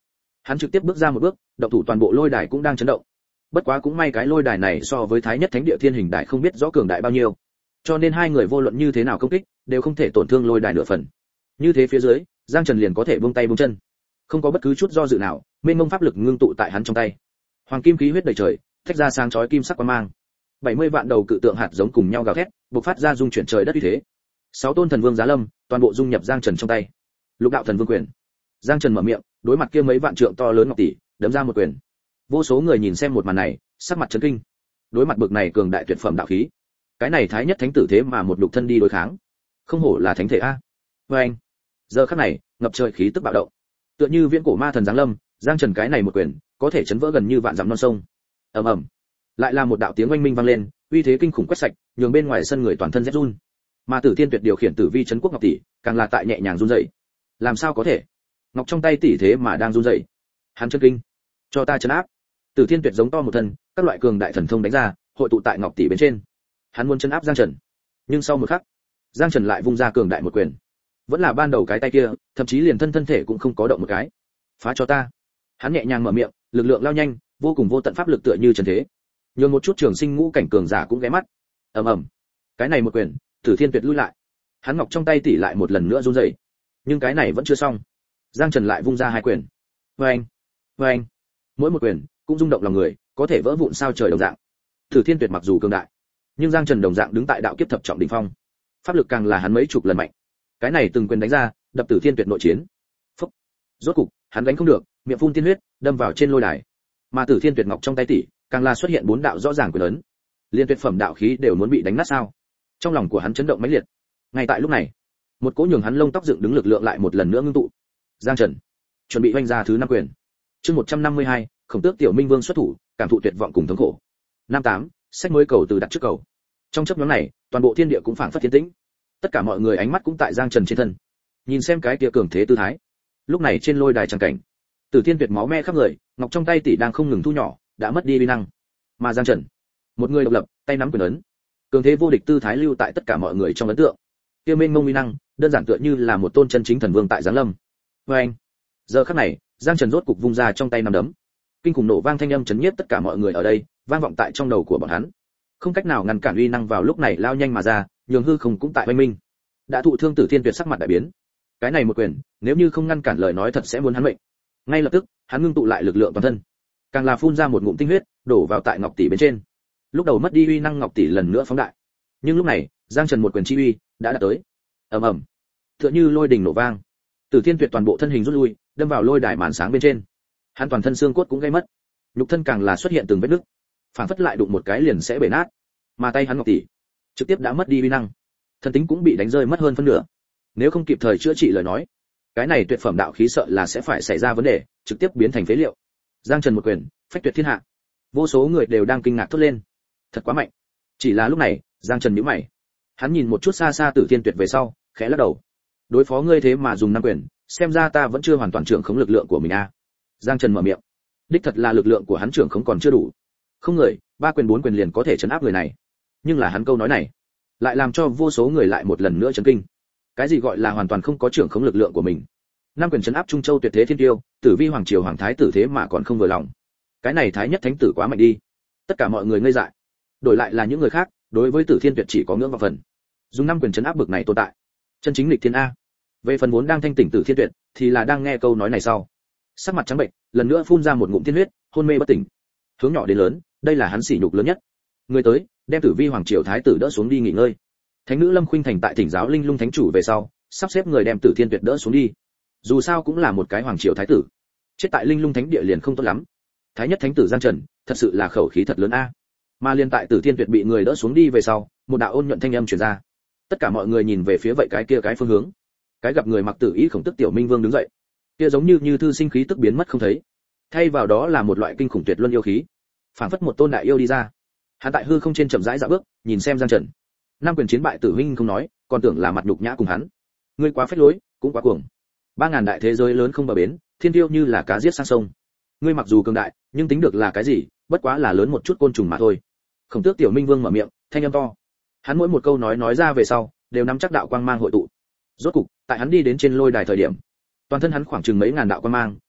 Hắn trực tiếp bước ra một bước, động thủ toàn bộ lôi đài cũng đang chấn động. Bất quá cũng may cái lôi đài này so với Thái Nhất Thánh Địa Thiên Hình Đài không biết rõ cường đại bao nhiêu, cho nên hai người vô luận như thế nào công kích, đều không thể tổn thương lôi đài nửa phần. Như thế phía dưới, Giang Trần liền có thể buông tay buông chân, không có bất cứ chút do dự nào, mênh mông pháp lực ngưng tụ tại hắn trong tay. Hoàng kim khí huyết đầy trời, tách ra sáng chói kim sắc quang mang. 70 vạn đầu cự tượng hạt giống cùng nhau gào thét, bộc phát ra dung chuyển trời đất uy thế. 6 tôn thần vương giá lâm, toàn bộ dung nhập Giang Trần trong tay. Lục đạo thần vương quyền. Giang Trần mở miệng, đối mặt kia mấy vạn trượng to lớn ngọc tỷ, đấm ra một quyền. Vô số người nhìn xem một màn này, sắc mặt chấn kinh. Đối mặt bực này cường đại tuyệt phẩm đạo khí, cái này Thái Nhất Thánh tử thế mà một lục thân đi đối kháng, không hổ là thánh thể a. Và anh, giờ khắc này, ngập trời khí tức bạo động. Tựa như viễn cổ ma thần giáng lâm, Giang Trần cái này một quyền, có thể chấn vỡ gần như vạn dặm non sông. Ầm ầm. Lại là một đạo tiếng oanh minh vang lên, uy thế kinh khủng quét sạch, nhường bên ngoài sân người toàn thân rét run. Mà Tử Thiên Tuyệt điều khiển Tử Vi Trấn Quốc Ngọc tỷ, càng là tại nhẹ nhàng run rẩy. Làm sao có thể? Ngọc trong tay tỷ thế mà đang run rẩy. Hắn chân kinh, cho ta trấn áp. Tử Thiên Tuyệt giống to một thân, các loại cường đại thần thông đánh ra, hội tụ tại Ngọc tỷ bên trên. Hắn muốn trấn áp Giang Trần. Nhưng sau một khắc, Giang Trần lại vung ra cường đại một quyền. Vẫn là ban đầu cái tay kia, thậm chí liền thân thể cũng không có động một cái. Phá cho ta. Hắn nhẹ nhàng mở miệng, lực lượng lao nhanh, vô cùng vô tận pháp lực tựa như trần thế. Nhường một chút trường sinh ngũ cảnh cường giả cũng ghé mắt. Ầm ầm. Cái này một quyền, Tử Thiên Tuyệt lui lại. Hắn ngọc trong tay tỷ lại một lần nữa run rẩy. Nhưng cái này vẫn chưa xong. Giang Trần lại vung ra hai quyền. Oeng, oeng. Mỗi một quyền cũng rung động lòng người, có thể vỡ vụn sao trời đồng dạng. Tử Thiên Tuyệt mặc dù cường đại, nhưng Giang Trần đồng dạng đứng tại đạo kiếp thập trọng đỉnh phong. Pháp lực càng là hắn mấy chục lần mạnh. Cái này từng quyền đánh ra, đập Tử Thiên Tuyệt nội chiến. Phốc. Rốt cục, hắn đánh không được, miệng phun tiên huyết, đâm vào trên lôi đài. Mà Tử Thiên Tuyệt ngọc trong tay tỷ, càng là xuất hiện bốn đạo rõ ràng quyền ấn. Liên tuyệt phẩm đạo khí đều muốn bị đánh nát sao? Trong lòng của hắn chấn động mãnh liệt. Ngay tại lúc này, một cỗ nhường hắn lông tóc dựng đứng lực lượng lại một lần nữa ngưng tụ. Giang Trần chuẩn bị vung ra thứ 5 quyền. Chương 152, Khổng Tước Tiểu Minh Vương xuất thủ, cảm thụ tuyệt vọng cùng thống khổ. 58, sách mới cầu từ đặt trước cầu. Trong chớp nhoáng này, toàn bộ thiên địa cũng phảng phất thiên tĩnh. Tất cả mọi người ánh mắt cũng tại Giang Trần trên thân. Nhìn xem cái kia cường thế tư thái. Lúc này trên lôi đài tràng cảnh, Tử Thiên Tuyệt máu me khắp người, ngọc trong tay tỷ đang không ngừng thu nhỏ, đã mất đi uy năng. Mà Giang Trần, một người độc lập, tay nắm quyền ấn, cường thế vô địch tư thái lưu tại tất cả mọi người trong ấn tượng. Kia mênh mông uy năng, đơn giản tựa như là một tôn chân chính thần vương tại giáng lâm. Và anh, giờ khắc này, Giang Trần rốt cục vung ra trong tay nắm đấm. Kinh khủng nổ vang thanh âm chấn nhiếp tất cả mọi người ở đây, vang vọng tại trong đầu của bọn hắn. Không cách nào ngăn cản uy năng vào lúc này lao nhanh mà ra, nhường hư không cũng tại oanh minh. Đã thụ thương Tử Thiên Tuyệt sắc mặt đại biến. Cái này một quyền, nếu như không ngăn cản lời nói thật sẽ muốn hắn mệnh. Ngay lập tức, hắn ngưng tụ lại lực lượng toàn thân, càng là phun ra một ngụm tinh huyết, đổ vào tại ngọc tỷ bên trên. Lúc đầu mất đi uy năng ngọc tỷ lần nữa phóng đại, nhưng lúc này, Giang Trần một quyền chi uy đã đạt tới. Ầm ầm, tựa như lôi đình nổ vang. Tử Thiên Tuyệt toàn bộ thân hình rút lui, đâm vào lôi đài màn sáng bên trên. Hắn toàn thân xương cốt cũng gây mất, nhục thân càng là xuất hiện từng vết nứt, phản phất lại đụng một cái liền sẽ bể nát. Mà tay hắn ngọc tỷ trực tiếp đã mất đi uy năng, thần tính cũng bị đánh rơi mất hơn phân nửa. Nếu không kịp thời chữa trị lời nói, cái này tuyệt phẩm đạo khí sợ là sẽ phải xảy ra vấn đề, trực tiếp biến thành phế liệu. Giang Trần một quyền, phách tuyệt thiên hạ. Vô số người đều đang kinh ngạc thốt lên. Thật quá mạnh. Chỉ là lúc này, Giang Trần nhíu mày. Hắn nhìn một chút xa xa Tử Thiên Tuyệt về sau, khẽ lắc đầu. Đối phó ngươi thế mà dùng 5 quyền, xem ra ta vẫn chưa hoàn toàn trưởng khống lực lượng của mình a. Giang Trần mở miệng. Đích thật là lực lượng của hắn trưởng khống còn chưa đủ. Không người, 3 quyền 4 quyền liền có thể trấn áp người này. Nhưng là hắn câu nói này, lại làm cho vô số người lại một lần nữa chấn kinh. Cái gì gọi là hoàn toàn không có trưởng khống lực lượng của mình? 5 quyền trấn áp Trung Châu tuyệt thế thiên tiêu, Tử Vi hoàng triều hoàng thái tử thế mà còn không vừa lòng. Cái này Thái Nhất Thánh tử quá mạnh đi. Tất cả mọi người ngây dại. Đổi lại là những người khác, đối với Tử Thiên Tuyệt chỉ có ngưỡng vọng phần. Dùng 5 quyền trấn áp bực này tồn tại, chân chính lịch thiên a. Về phần vốn đang thanh tỉnh Tử Thiên Tuyệt, thì là đang nghe câu nói này sau, sắc mặt trắng bệnh, lần nữa phun ra một ngụm tiên huyết, hôn mê bất tỉnh. Hướng nhỏ đến lớn, đây là hắn sỉ nhục lớn nhất. Người tới, đem Tử Vi hoàng triều thái tử đỡ xuống đi nghỉ ngơi. Thánh nữ Lâm Khuynh Thành tại thỉnh giáo Linh Lung thánh chủ về sau, sắp xếp người đem Tử Thiên Tuyệt đỡ xuống đi. Dù sao cũng là một cái hoàng triều thái tử, chết tại Linh Lung thánh địa liền không tốt lắm. Thái Nhất Thánh tử Giang Trần, thật sự là khẩu khí thật lớn a. Mà liên tại Tử Thiên Tuyệt bị người đỡ xuống đi về sau, một đạo ôn nhuận thanh âm truyền ra. Tất cả mọi người nhìn về phía vậy cái kia cái phương hướng. Cái gặp người mặc tử ý Khổng Tước Tiểu Minh Vương đứng dậy. Kia giống như thư sinh khí tức biến mất không thấy. Thay vào đó là một loại kinh khủng tuyệt luân yêu khí. Phảng phất một tôn đại yêu đi ra. Hắn tại hư không trên chậm rãi dạo bước, nhìn xem Giang Trần. 5 quyền chiến bại Tử huynh không nói, còn tưởng là mặt nhục nhã cùng hắn. Ngươi quá phách lối, cũng quá cuồng. 3000 đại thế giới lớn không bờ bến, thiên tiêu như là cá giết sang sông. Ngươi mặc dù cường đại, nhưng tính được là cái gì, bất quá là lớn một chút côn trùng mà thôi. Khổng Tước Tiểu Minh Vương mở miệng, thanh âm to. Hắn mỗi một câu nói ra về sau, đều nắm chắc đạo quang mang hội tụ. Rốt cục, tại hắn đi đến trên lôi đài thời điểm, toàn thân hắn khoảng chừng mấy ngàn đạo quang mang,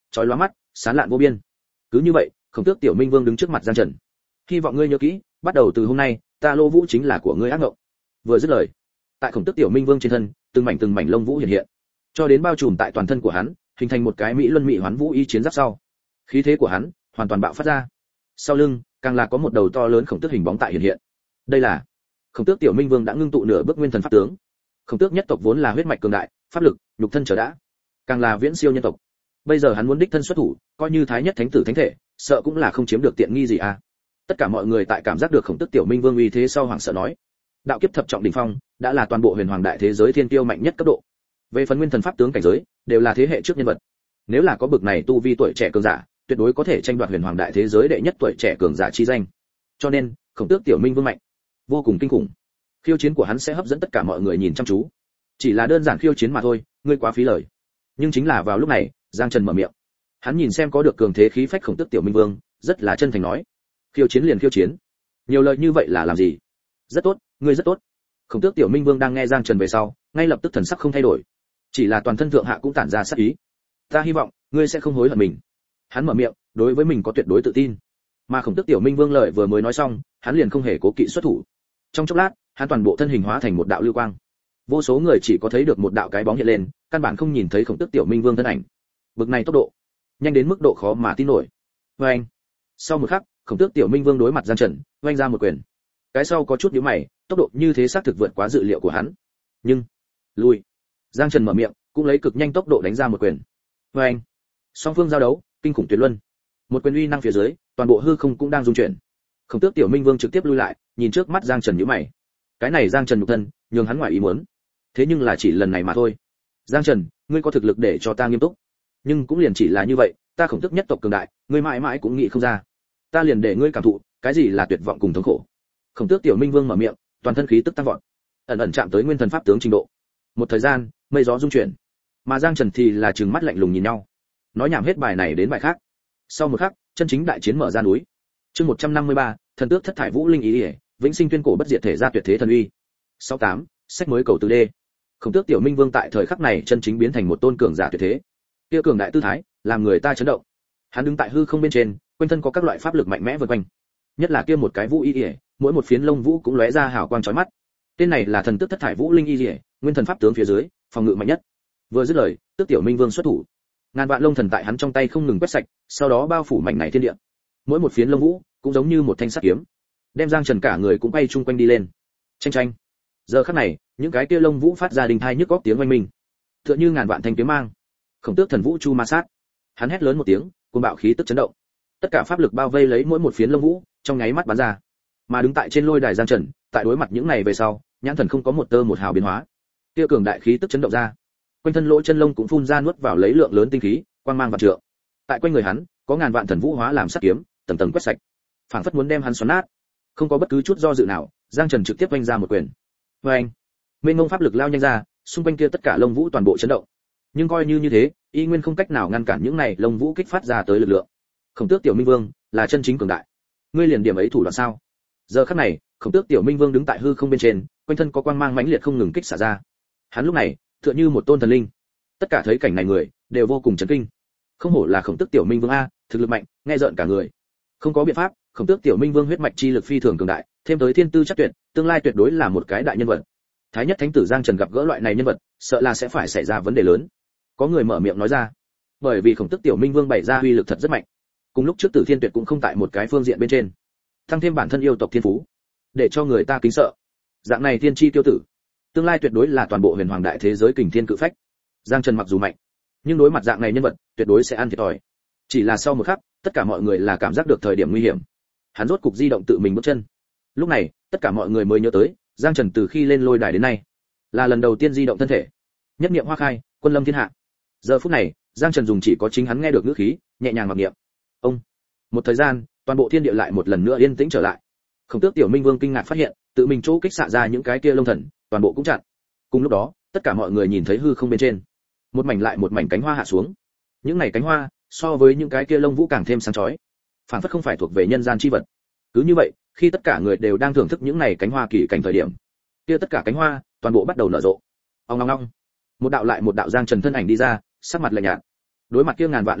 chói lóa mắt, sáng lạn vô biên. Cứ như vậy, Khổng Tước Tiểu Minh Vương đứng trước mặt Giang Trần. Hy vọng ngươi nhớ kỹ, bắt đầu từ hôm nay, ta Lô Vũ chính là của ngươi ác ngộng. Vừa dứt lời, tại Khổng Tước Tiểu Minh Vương trên thân, từng mảnh lông vũ hiện hiện, cho đến bao trùm tại toàn thân của hắn, hình thành một cái mỹ luân mỹ hoán vũ y chiến giáp sau. Khí thế của hắn hoàn toàn bạo phát ra. Sau lưng, càng là có một đầu to lớn khổng tước hình bóng tại hiện hiện. Đây là Khổng Tước Tiểu Minh Vương đã ngưng tụ nửa bước nguyên thần pháp tướng. Khổng Tước nhất tộc vốn là huyết mạch cường đại, pháp lực, nhục thân trở đã, càng là viễn siêu nhân tộc. Bây giờ hắn muốn đích thân xuất thủ, coi như thái nhất thánh tử thánh thể, sợ cũng là không chiếm được tiện nghi gì à. Tất cả mọi người tại cảm giác được Khổng Tước Tiểu Minh Vương uy thế sau hoảng sợ nói, đạo kiếp thập trọng đỉnh phong, đã là toàn bộ huyền hoàng đại thế giới thiên tiêu mạnh nhất cấp độ. Về phần nguyên thần pháp tướng cảnh giới, đều là thế hệ trước nhân vật. Nếu là có bực này tu vi tuổi trẻ cường giả, tuyệt đối có thể tranh đoạt huyền hoàng đại thế giới đệ nhất tuổi trẻ cường giả chi danh. Cho nên, Khổng Tước Tiểu Minh Vương mạnh, vô cùng kinh khủng. Khiêu chiến của hắn sẽ hấp dẫn tất cả mọi người nhìn chăm chú. Chỉ là đơn giản khiêu chiến mà thôi, ngươi quá phí lời. Nhưng chính là vào lúc này, Giang Trần mở miệng. Hắn nhìn xem có được cường thế khí phách Khổng Tước Tiểu Minh Vương, rất là chân thành nói: khiêu chiến liền khiêu chiến, nhiều lời như vậy là làm gì? Rất tốt, ngươi rất tốt. Khổng Tước Tiểu Minh Vương đang nghe Giang Trần về sau, ngay lập tức thần sắc không thay đổi, chỉ là toàn thân thượng hạ cũng tản ra sát ý. Ta hy vọng ngươi sẽ không hối hận mình. Hắn mở miệng, đối với mình có tuyệt đối tự tin. Mà Khổng Tước Tiểu Minh Vương lời vừa mới nói xong, hắn liền không hề cố kỵ xuất thủ. Trong chốc lát, hắn toàn bộ thân hình hóa thành một đạo lưu quang. Vô số người chỉ có thấy được một đạo cái bóng hiện lên, căn bản không nhìn thấy Khổng Tước Tiểu Minh Vương thân ảnh. Bực này tốc độ, nhanh đến mức độ khó mà tin nổi. Oeng! Sau một khắc, Khổng Tước Tiểu Minh Vương đối mặt Giang Trần, oanh ra một quyền. Cái sau có chút nhíu mày, tốc độ như thế xác thực vượt quá dự liệu của hắn. Nhưng, lui. Giang Trần mở miệng, cũng lấy cực nhanh tốc độ đánh ra một quyền. Oeng! Song phương giao đấu, kinh khủng tuyệt luân. Một quyền uy năng phía dưới, toàn bộ hư không cũng đang rung chuyển. Khổng Tước Tiểu Minh Vương trực tiếp lui lại, nhìn trước mắt Giang Trần nhíu mày. Cái này Giang Trần nhục thân, nhường hắn ngoài ý muốn. Thế nhưng là chỉ lần này mà thôi. Giang Trần, ngươi có thực lực để cho ta nghiêm túc. Nhưng cũng liền chỉ là như vậy, ta Khổng Tước nhất tộc cường đại, ngươi mãi mãi cũng nghĩ không ra. Ta liền để ngươi cảm thụ, cái gì là tuyệt vọng cùng thống khổ. Khổng Tước Tiểu Minh Vương mở miệng, toàn thân khí tức tăng vọt, ẩn ẩn chạm tới nguyên thần pháp tướng trình độ. Một thời gian, mây gió rung chuyển, mà Giang Trần thì là trừng mắt lạnh lùng nhìn nhau, nói nhảm hết bài này đến bài khác. Sau một khắc, chân chính đại chiến mở ra núi. Chương 153, thần tước thất thải vũ linh ý ỉa, vĩnh sinh tuyên cổ bất diệt thể ra tuyệt thế thần uy. 68, sách mới cầu từ đê. Khổng Tước Tiểu Minh Vương tại thời khắc này chân chính biến thành một tôn cường giả tuyệt thế. Kia cường đại tư thái, làm người ta chấn động. Hắn đứng tại hư không bên trên, quanh thân có các loại pháp lực mạnh mẽ vần quanh. Nhất là kia một cái vũ y ỉa, mỗi một phiến lông vũ cũng lóe ra hào quang chói mắt. Tên này là thần tước thất thải vũ linh y ỉa, nguyên thần pháp tướng phía dưới, phòng ngự mạnh nhất. Vừa dứt lời, Tước Tiểu Minh Vương xuất thủ. Ngàn vạn lông thần tại hắn trong tay không ngừng quét sạch, sau đó bao phủ mảnh này thiên địa. Mỗi một phiến lông vũ cũng giống như một thanh sắt kiếm, đem Giang Trần cả người cũng bay chung quanh đi lên. Chênh chênh. Giờ khắc này, những cái kia lông vũ phát ra đình thai nhức óc tiếng oanh minh, tựa như ngàn vạn thanh kiếm mang. Khổng Tước thần vũ chu ma sát. Hắn hét lớn một tiếng, cuồng bạo khí tức chấn động. Tất cả pháp lực bao vây lấy mỗi một phiến lông vũ, trong nháy mắt bắn ra. Mà đứng tại trên lôi đài Giang Trần, tại đối mặt những này về sau, nhãn thần không có một tơ một hào biến hóa. Kia cường đại khí tức chấn động ra, quanh thân lỗ chân lông cũng phun ra nuốt vào lấy lượng lớn tinh khí, quang mang vạn trượng. Tại quanh người hắn, có ngàn vạn thần vũ hóa làm sắt kiếm, tầng tầng quét sạch, phảng phất muốn đem hắn xoắn nát. Không có bất cứ chút do dự nào, Giang Trần trực tiếp vung ra một quyền. Oeng! Mênh mông pháp lực lao nhanh ra, xung quanh kia tất cả lông vũ toàn bộ chấn động. Nhưng coi như thế, y nguyên không cách nào ngăn cản những này lông vũ kích phát ra tới lực lượng. Khổng Tước Tiểu Minh Vương là chân chính cường đại. Ngươi liền điểm ấy thủ đoạn sao? Giờ khắc này, Khổng Tước Tiểu Minh Vương đứng tại hư không bên trên, quanh thân có quang mang mãnh liệt không ngừng kích xả ra. Hắn lúc này, tựa như một tôn thần linh. Tất cả thấy cảnh này người đều vô cùng chấn kinh. Không hổ là Khổng Tước Tiểu Minh Vương a, thực lực mạnh, nghe rợn cả người. Không có biện pháp, Khổng Tước Tiểu Minh Vương huyết mạch chi lực phi thường cường đại, thêm tới thiên tư chắc tuyệt, tương lai tuyệt đối là một cái đại nhân vật. Thái nhất thánh tử Giang Trần gặp gỡ loại này nhân vật, sợ là sẽ phải xảy ra vấn đề lớn. Có người mở miệng nói ra, bởi vì Khổng Tước Tiểu Minh Vương bày ra uy lực thật rất mạnh. Cùng lúc trước Tử Thiên Tuyệt cũng không tại một cái phương diện bên trên, tăng thêm bản thân yêu tộc thiên phú, để cho người ta kính sợ. Dạng này thiên chi tiêu tử, tương lai tuyệt đối là toàn bộ huyền hoàng đại thế giới kình thiên cự phách. Giang Trần mặc dù mạnh, nhưng đối mặt dạng này nhân vật, tuyệt đối sẽ ăn thiệt thòi. Chỉ là sau một khắc, tất cả mọi người là cảm giác được thời điểm nguy hiểm. Hắn rốt cục di động tự mình bước chân. Lúc này, tất cả mọi người mới nhớ tới, Giang Trần từ khi lên lôi đài đến nay, là lần đầu tiên di động thân thể. Nhất niệm hoa khai, quân lâm thiên hạ. Giờ phút này, Giang Trần dùng chỉ có chính hắn nghe được ngữ khí, nhẹ nhàng mặc niệm. Ông. Một thời gian, toàn bộ thiên địa lại một lần nữa yên tĩnh trở lại. Khổng Tước Tiểu Minh Vương kinh ngạc phát hiện, tự mình chỗ kích xạ ra những cái kia lông thần, toàn bộ cũng chặn. Cùng lúc đó, tất cả mọi người nhìn thấy hư không bên trên, một mảnh lại một mảnh cánh hoa hạ xuống. Những này cánh hoa, so với những cái kia lông vũ càng thêm sáng chói, phản phất không phải thuộc về nhân gian chi vật. Cứ như vậy, khi tất cả người đều đang thưởng thức những này cánh hoa kỳ cảnh thời điểm, kia tất cả cánh hoa toàn bộ bắt đầu nở rộ. Ong ong ong. Một đạo lại một đạo Giang Trần thân ảnh đi ra, sắc mặt lạnh nhạt. Đối mặt kia ngàn vạn lông vũ,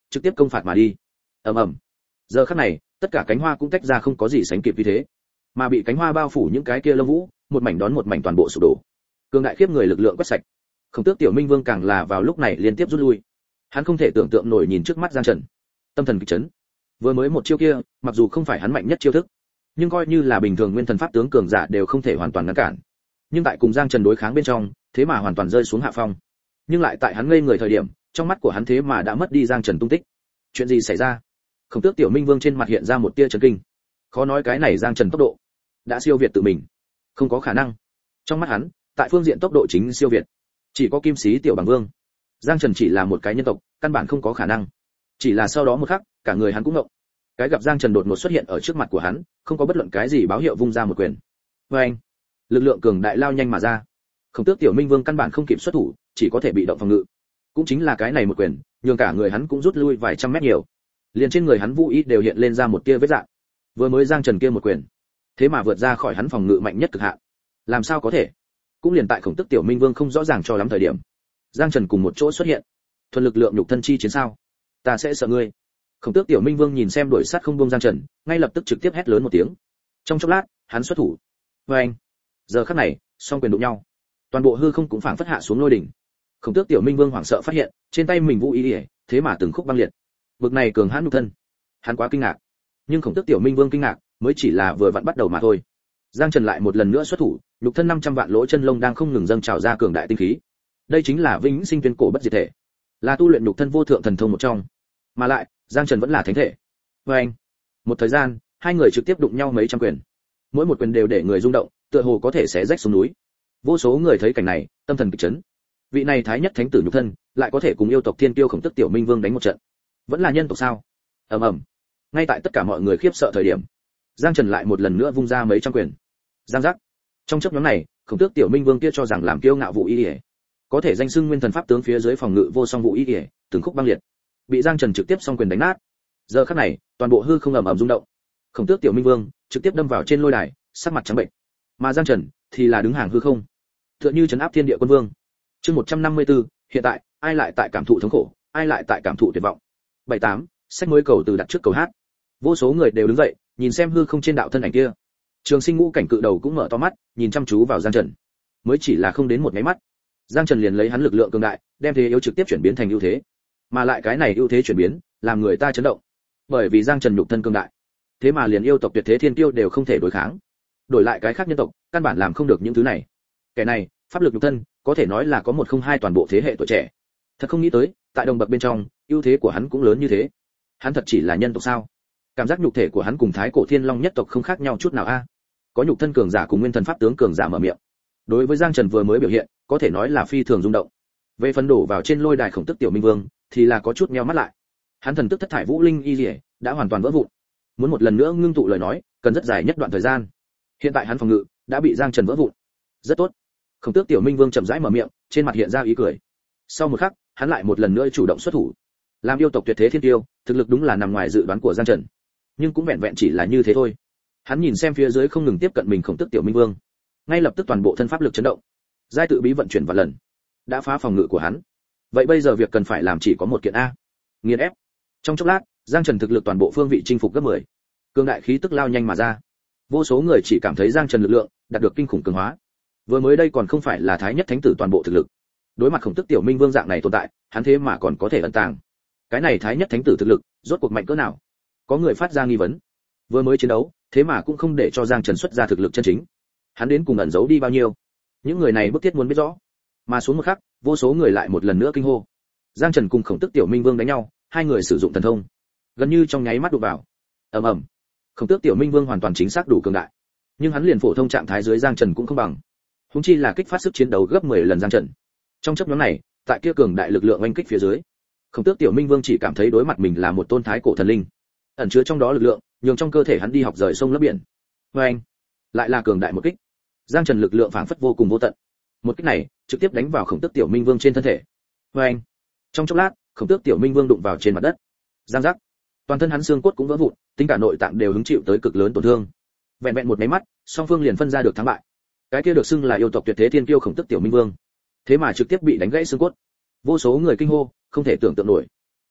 trực tiếp công phạt mà đi. ầm ầm. Giờ khắc này, tất cả cánh hoa cũng tách ra không có gì sánh kịp vì thế, mà bị cánh hoa bao phủ những cái kia lông vũ, một mảnh đón một mảnh toàn bộ sụp đổ. Cường đại khiếp người lực lượng quét sạch. Khổng Tước Tiểu Minh Vương càng là vào lúc này liên tiếp rút lui. Hắn không thể tưởng tượng nổi nhìn trước mắt Giang Trần, tâm thần kịch chấn. Vừa mới một chiêu kia, mặc dù không phải hắn mạnh nhất chiêu thức, nhưng coi như là bình thường nguyên thần pháp tướng cường giả đều không thể hoàn toàn ngăn cản. Nhưng tại cùng Giang Trần đối kháng bên trong, thế mà hoàn toàn rơi xuống hạ phong. Nhưng lại tại hắn ngây người thời điểm, trong mắt của hắn thế mà đã mất đi Giang Trần tung tích. Chuyện gì xảy ra? Khổng Tước Tiểu Minh Vương trên mặt hiện ra một tia chấn kinh. Khó nói cái này Giang Trần tốc độ đã siêu việt tự mình. Không có khả năng. Trong mắt hắn, tại phương diện tốc độ chính siêu việt, chỉ có Kim Sĩ Tiểu Bằng Vương. Giang Trần chỉ là một cái nhân tộc, căn bản không có khả năng. Chỉ là sau đó một khắc, cả người hắn cũng ngộng. Cái gặp Giang Trần đột ngột xuất hiện ở trước mặt của hắn, không có bất luận cái gì báo hiệu vung ra một quyền. Và anh, lực lượng cường đại lao nhanh mà ra. Khổng Tước Tiểu Minh Vương căn bản không kịp xuất thủ, chỉ có thể bị động phòng ngự. Cũng chính là cái này một quyền, nhường cả người hắn cũng rút lui vài trăm mét nhiều. Liền trên người hắn vũ ý đều hiện lên ra một tia vết rạn. Vừa mới Giang Trần kia một quyền, thế mà vượt ra khỏi hắn phòng ngự mạnh nhất cực hạn. Làm sao có thể? Cũng liền tại Khổng Tước Tiểu Minh Vương không rõ ràng cho lắm thời điểm, Giang Trần cùng một chỗ xuất hiện. Thuần lực lượng nhục thân chi chiến sao? Ta sẽ sợ ngươi. Khổng Tước Tiểu Minh Vương nhìn xem đuổi sát không buông Giang Trần, ngay lập tức trực tiếp hét lớn một tiếng. Trong chốc lát, hắn xuất thủ. Và anh, giờ khắc này, song quyền đụng nhau, toàn bộ hư không cũng phảng phất hạ xuống lôi đỉnh. Khổng Tước Tiểu Minh Vương hoảng sợ phát hiện, trên tay mình vũ ý, thế mà từng khúc băng liệt. Vực này cường hãn nhục thân, hắn quá kinh ngạc. Nhưng Khổng Tước Tiểu Minh Vương kinh ngạc, mới chỉ là vừa vặn bắt đầu mà thôi. Giang Trần lại một lần nữa xuất thủ, nhục thân 500 vạn lỗ chân lông đang không ngừng dâng trào ra cường đại tinh khí. Đây chính là vĩnh sinh tuyên cổ bất diệt thể, là tu luyện nhục thân vô thượng thần thông một trong. Mà lại, Giang Trần vẫn là thánh thể. Và anh, một thời gian, hai người trực tiếp đụng nhau mấy trăm quyền. Mỗi một quyền đều để người rung động, tựa hồ có thể xé rách xuống núi. Vô số người thấy cảnh này, tâm thần kịch chấn. Vị này thái nhất thánh tử nhục thân, lại có thể cùng yêu tộc thiên kiêu Khổng Tước Tiểu Minh Vương đánh một trận. Vẫn là nhân tộc sao? Ầm ầm. Ngay tại tất cả mọi người khiếp sợ thời điểm, Giang Trần lại một lần nữa vung ra mấy trăm quyền. Giang giác. Trong chốc ngắn này, Khổng Tước Tiểu Minh Vương kia cho rằng làm kiêu ngạo vũ ý, có thể danh xưng nguyên thần pháp tướng phía dưới phòng ngự vô song vũ ý, từng khúc băng liệt, bị Giang Trần trực tiếp song quyền đánh nát. Giờ khắc này, toàn bộ hư không ầm ầm rung động. Khổng Tước Tiểu Minh Vương trực tiếp đâm vào trên lôi đài, sắc mặt trắng bệnh. Mà Giang Trần thì là đứng hàng hư không, tựa như trấn áp thiên địa quân vương. Chương 154, hiện tại, ai lại tại cảm thụ thống khổ, ai lại tại cảm thụ tuyệt vọng. 78, sách mới cầu từ đặt trước cầu hát. Vô số người đều đứng dậy, nhìn xem hư không trên đạo thân ảnh kia. Trường Sinh Ngũ Cảnh cự đầu cũng mở to mắt, nhìn chăm chú vào Giang Trần. Mới chỉ là không đến một cái mắt, Giang Trần liền lấy hắn lực lượng cường đại, đem thế yếu trực tiếp chuyển biến thành ưu thế. Mà lại cái này ưu thế chuyển biến, làm người ta chấn động. Bởi vì Giang Trần nhục thân cường đại, thế mà liền yêu tộc tuyệt thế thiên tiêu đều không thể đối kháng. Đổi lại cái khác nhân tộc, căn bản làm không được những thứ này. Kẻ này, pháp lực nhục thân, có thể nói là có một không hai toàn bộ thế hệ tuổi trẻ. Thật không nghĩ tới, tại đồng bậc bên trong, ưu thế của hắn cũng lớn như thế. Hắn thật chỉ là nhân tộc sao? Cảm giác nhục thể của hắn cùng Thái Cổ Thiên Long nhất tộc không khác nhau chút nào a. Có nhục thân cường giả cùng nguyên thần pháp tướng cường giả mở miệng. Đối với Giang Trần vừa mới biểu hiện, có thể nói là phi thường rung động. Về phần đổ vào trên lôi đài Khổng Tước Tiểu Minh Vương, thì là có chút nheo mắt lại. Hắn thần tức thất thải vũ linh y liễu đã hoàn toàn vỡ vụn. Muốn một lần nữa ngưng tụ lời nói, cần rất dài nhất đoạn thời gian. Hiện tại hắn phòng ngự đã bị Giang Trần vỡ vụn. Rất tốt. Khổng Tước Tiểu Minh Vương chậm rãi mở miệng, trên mặt hiện ra ý cười. Sau một khắc, hắn lại một lần nữa chủ động xuất thủ. Làm yêu tộc tuyệt thế thiên tiêu, thực lực đúng là nằm ngoài dự đoán của Giang Trần. Nhưng cũng vẹn vẹn chỉ là như thế thôi. Hắn nhìn xem phía dưới không ngừng tiếp cận mình Khổng Tước Tiểu Minh Vương, ngay lập tức toàn bộ thân pháp lực chấn động. Giai tự bí vận chuyển vạn lần, đã phá phòng ngự của hắn. Vậy bây giờ việc cần phải làm chỉ có một kiện a, nghiền ép. Trong chốc lát, Giang Trần thực lực toàn bộ phương vị chinh phục gấp 10. Cương đại khí tức lao nhanh mà ra. Vô số người chỉ cảm thấy Giang Trần lực lượng đạt được kinh khủng cường hóa. Vừa mới đây còn không phải là thái nhất thánh tử toàn bộ thực lực. Đối mặt Khổng Tước Tiểu Minh Vương dạng này tồn tại, hắn thế mà còn có thể ẩn tàng. Cái này thái nhất thánh tử thực lực, rốt cuộc mạnh cỡ nào? Có người phát ra nghi vấn. Vừa mới chiến đấu, thế mà cũng không để cho Giang Trần xuất ra thực lực chân chính. Hắn đến cùng ẩn giấu đi bao nhiêu? Những người này bức thiết muốn biết rõ. Mà xuống một khắc, vô số người lại một lần nữa kinh hô. Giang Trần cùng Khổng Tước Tiểu Minh Vương đánh nhau, hai người sử dụng thần thông, gần như trong nháy mắt đụng vào. Ầm ầm. Khổng Tước Tiểu Minh Vương hoàn toàn chính xác đủ cường đại, nhưng hắn liền phổ thông trạng thái dưới Giang Trần cũng không bằng. Huống chi là kích phát sức chiến đấu gấp 10 lần Giang Trần. Trong chốc ngắn này, tại kia cường đại lực lượng oanh kích phía dưới, Khổng Tước Tiểu Minh Vương chỉ cảm thấy đối mặt mình là một tôn thái cổ thần linh, ẩn chứa trong đó lực lượng, nhường trong cơ thể hắn đi học rời sông lấp biển. Oanh, lại là cường đại một kích. Giang Trần lực lượng phảng phất vô cùng vô tận. Một kích này, trực tiếp đánh vào Khổng Tước Tiểu Minh Vương trên thân thể. Oanh. Trong chốc lát, Khổng Tước Tiểu Minh Vương đụng vào trên mặt đất. Giang giác. Toàn thân hắn xương cốt cũng vỡ vụn, tính cả nội tạng đều hứng chịu tới cực lớn tổn thương. Vẹn vẹn một cái mắt, song phương liền phân ra được thắng bại. Cái kia được xưng là yêu tộc tuyệt thế thiên kiêu Khổng Tước Tiểu Minh Vương, thế mà trực tiếp bị đánh gãy xương cốt. Vô số người kinh hô, không thể tưởng tượng nổi.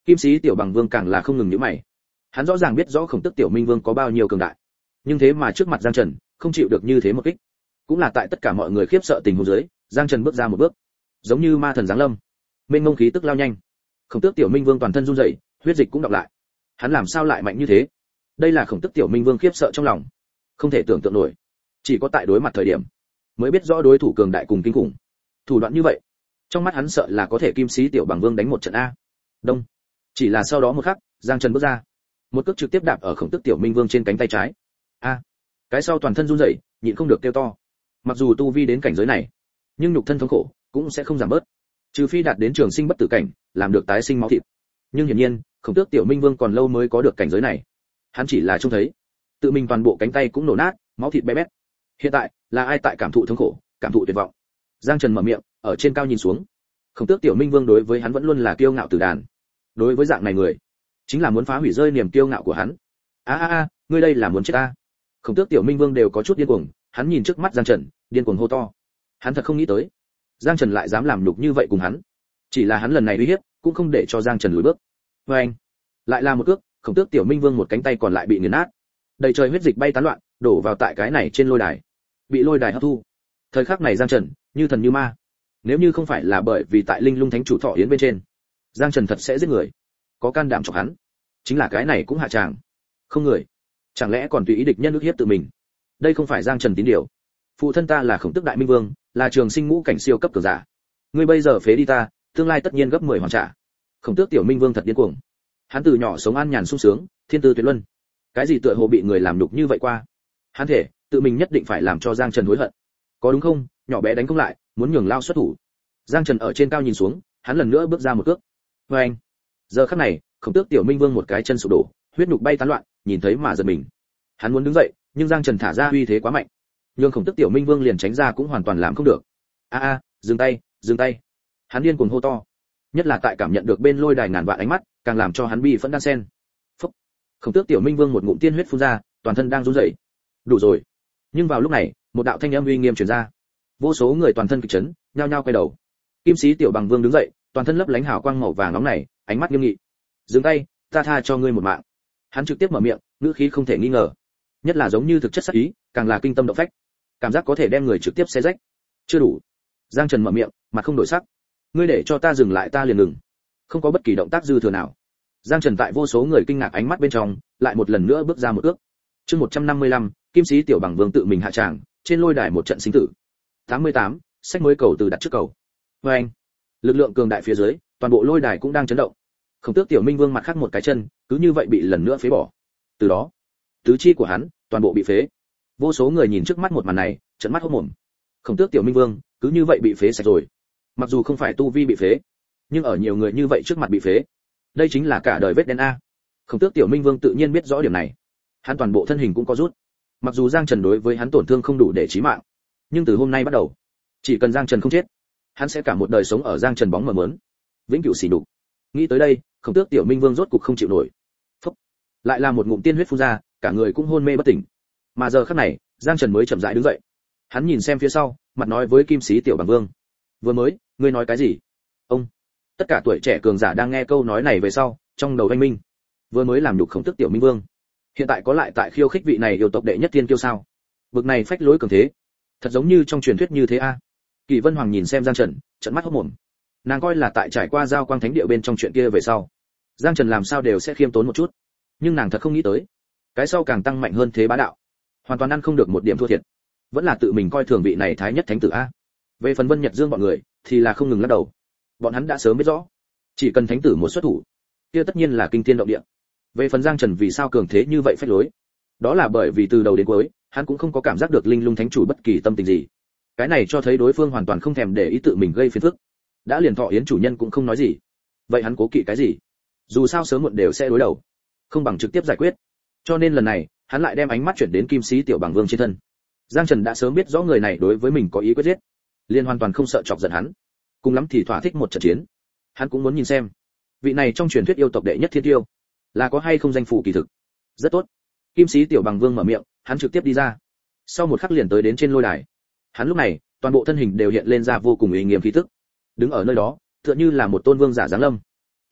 Kim sĩ tiểu bằng vương càng là không ngừng nhíu mày. Hắn rõ ràng biết rõ Khổng Tước tiểu minh vương có bao nhiêu cường đại, nhưng thế mà trước mặt Giang Trần không chịu được như thế một kích. Cũng là tại tất cả mọi người khiếp sợ tình huống dưới, Giang Trần bước ra một bước, giống như ma thần giáng lâm, mênh mông khí tức lao nhanh. Khổng Tước tiểu minh vương toàn thân run rẩy, huyết dịch cũng đọc lại. Hắn làm sao lại mạnh như thế? Đây là Khổng Tước tiểu minh vương khiếp sợ trong lòng, không thể tưởng tượng nổi. Chỉ có tại đối mặt thời điểm mới biết rõ đối thủ cường đại cùng kinh khủng. Thủ đoạn như vậy, trong mắt hắn sợ là có thể kim sĩ tiểu bằng vương đánh một trận a. Đông. Chỉ là sau đó một khắc, Giang Trần bước ra, một cước trực tiếp đạp ở Khổng Tước tiểu minh vương trên cánh tay trái. A. Cái sau toàn thân run rẩy, nhịn không được kêu to. Mặc dù tu vi đến cảnh giới này, nhưng nhục thân thống khổ cũng sẽ không giảm bớt, trừ phi đạt đến trường sinh bất tử cảnh, làm được tái sinh máu thịt. Nhưng hiển nhiên, Khổng Tước tiểu minh vương còn lâu mới có được cảnh giới này. Hắn chỉ là trông thấy, tự mình toàn bộ cánh tay cũng nổ nát, máu thịt bé bét. Hiện tại, là ai tại cảm thụ thống khổ, cảm thụ tuyệt vọng? Giang Trần mở miệng, ở trên cao nhìn xuống. Khổng Tước tiểu minh vương đối với hắn vẫn luôn là kiêu ngạo tử đàn. Đối với dạng này người, chính là muốn phá hủy rơi niềm kiêu ngạo của hắn. Ngươi đây là muốn chết ta? Khổng Tước tiểu minh vương đều có chút điên cuồng, hắn nhìn trước mắt Giang Trần, điên cuồng hô to. Hắn thật không nghĩ tới, Giang Trần lại dám làm nhục như vậy cùng hắn. Chỉ là hắn lần này uy hiếp, cũng không để cho Giang Trần lùi bước. Anh, lại là một cước, Khổng Tước tiểu minh vương một cánh tay còn lại bị nghiền nát. Đầy trời huyết dịch bay tán loạn, đổ vào tại cái này trên lôi đài. Bị lôi đài hấp thu. Thời khắc này Giang Trần, như thần như ma. Nếu như không phải là bởi vì tại Linh Lung Thánh chủ thọ yến bên trên, Giang Trần thật sẽ giết người. Có can đảm chọc hắn, chính là cái này cũng hạ tràng. Không người, chẳng lẽ còn tùy ý địch nhân ức hiếp tự mình? Đây không phải Giang Trần tín điều. Phụ thân ta là Khổng Tước đại minh vương, là trường sinh ngũ cảnh siêu cấp cường giả. Ngươi bây giờ phế đi ta, tương lai tất nhiên gấp 10 hoàn trả. Khổng Tước tiểu minh vương thật điên cuồng. Hắn từ nhỏ sống an nhàn sung sướng, thiên tư tuyệt luân. Cái gì tựa hồ bị người làm nhục như vậy qua? Hắn thể, tự mình nhất định phải làm cho Giang Trần hối hận. Có đúng không? Nhỏ bé đánh không lại, muốn nhường lao xuất thủ. Giang Trần ở trên cao nhìn xuống, hắn lần nữa bước ra một cước. Anh. Giờ khắc này, Khổng Tước tiểu minh vương một cái chân sụp đổ, huyết nhục bay tán loạn, nhìn thấy mà giật mình. Hắn muốn đứng dậy, nhưng Giang Trần thả ra uy thế quá mạnh, nhưng Khổng Tước tiểu minh vương liền tránh ra cũng hoàn toàn làm không được. Dừng tay, dừng tay! Hắn điên cuồng hô to, nhất là tại cảm nhận được bên lôi đài ngàn vạn ánh mắt, càng làm cho hắn bi phẫn đan sen. Phốc! Khổng Tước tiểu minh vương một ngụm tiên huyết phun ra, toàn thân đang run rẩy. Đủ rồi! Nhưng vào lúc này, một đạo thanh âm uy nghiêm truyền ra. Vô số người toàn thân kịch chấn, nhao nhao quay đầu. Kim sĩ tiểu bằng vương đứng dậy, toàn thân lấp lánh hào quang màu vàng nóng này, ánh mắt nghiêm nghị. Dừng tay, ta tha cho ngươi một mạng. Hắn trực tiếp mở miệng, ngữ khí không thể nghi ngờ, nhất là giống như thực chất sắc ý, càng là kinh tâm động phách, cảm giác có thể đem người trực tiếp xé rách. Chưa đủ. Giang Trần mở miệng, mặt không đổi sắc. Ngươi để cho ta dừng lại ta liền ngừng. Không có bất kỳ động tác dư thừa nào. Giang Trần tại vô số người kinh ngạc ánh mắt bên trong, lại một lần nữa bước ra một bước. Chương 155, Kim sĩ tiểu bằng vương tự mình hạ tràng, trên lôi đài một trận sinh tử. 88, sách mới cầu từ đặt trước cầu. Anh, lực lượng cường đại phía dưới, toàn bộ lôi đài cũng đang chấn động. Khổng Tước tiểu minh vương mặt khác một cái chân, cứ như vậy bị lần nữa phế bỏ. Từ đó, tứ chi của hắn toàn bộ bị phế. Vô số người nhìn trước mắt một màn này, trợn mắt hốt mồm. Khổng Tước tiểu minh vương cứ như vậy bị phế sạch rồi. Mặc dù không phải tu vi bị phế, nhưng ở nhiều người như vậy trước mặt bị phế, đây chính là cả đời vết đen a. Khổng Tước tiểu minh vương tự nhiên biết rõ điểm này, hắn toàn bộ thân hình cũng có rút. Mặc dù Giang Trần đối với hắn tổn thương không đủ để chí mạng, nhưng từ hôm nay bắt đầu, chỉ cần Giang Trần không chết, hắn sẽ cả một đời sống ở Giang Trần bóng mờ mớn, vĩnh cửu xỉ nhục. Nghĩ tới đây, Khổng Tước tiểu minh vương rốt cục không chịu nổi. Phốc. Lại là một ngụm tiên huyết phun ra, cả người cũng hôn mê bất tỉnh. Mà giờ khắc này, Giang Trần mới chậm rãi đứng dậy. Hắn nhìn xem phía sau, mặt nói với Kim sĩ tiểu bằng vương, vừa mới, ngươi nói cái gì? Ông. Tất cả tuổi trẻ cường giả đang nghe câu nói này về sau, trong đầu anh minh. Vừa mới làm nhục Khổng Tước tiểu minh vương, hiện tại có lại tại khiêu khích vị này yêu tộc đệ nhất thiên kiêu sao? Bực này phách lối cường thế, thật giống như trong truyền thuyết như thế a. Kỷ Vân Hoàng nhìn xem Giang Trần, trợn mắt hốt mồm. Nàng coi là tại trải qua giao quang thánh địa bên trong chuyện kia về sau, Giang Trần làm sao đều sẽ khiêm tốn một chút, nhưng nàng thật không nghĩ tới, cái sau càng tăng mạnh hơn thế bá đạo, hoàn toàn ăn không được một điểm thua thiệt, vẫn là tự mình coi thường vị này thái nhất thánh tử a. Về phần Vân Nhật Dương bọn người, thì là không ngừng lắc đầu. Bọn hắn đã sớm biết rõ, chỉ cần thánh tử một xuất thủ, kia tất nhiên là kinh thiên động địa. Về phần Giang Trần vì sao cường thế như vậy phách lối, đó là bởi vì từ đầu đến cuối, hắn cũng không có cảm giác được Linh Lung Thánh chủ bất kỳ tâm tình gì. Cái này cho thấy đối phương hoàn toàn không thèm để ý tự mình gây phiền phức. Đã liền thọ yến chủ nhân cũng không nói gì, vậy hắn cố kỵ cái gì? Dù sao sớm muộn đều sẽ đối đầu, không bằng trực tiếp giải quyết. Cho nên lần này, hắn lại đem ánh mắt chuyển đến Kim sĩ tiểu bằng vương trên thân. Giang Trần đã sớm biết rõ người này đối với mình có ý quyết giết, liền hoàn toàn không sợ chọc giận hắn, cùng lắm thì thỏa thích một trận chiến. Hắn cũng muốn nhìn xem, vị này trong truyền thuyết yêu tộc đệ nhất thiên tiêu, là có hay không danh phủ kỳ thực. Rất tốt. Kim sĩ tiểu bằng vương mở miệng, hắn trực tiếp đi ra. Sau một khắc liền tới đến trên lôi đài. Hắn lúc này, toàn bộ thân hình đều hiện lên ra vô cùng uy nghiêm khí tức. Đứng ở nơi đó, tựa như là một tôn vương giả giáng lâm.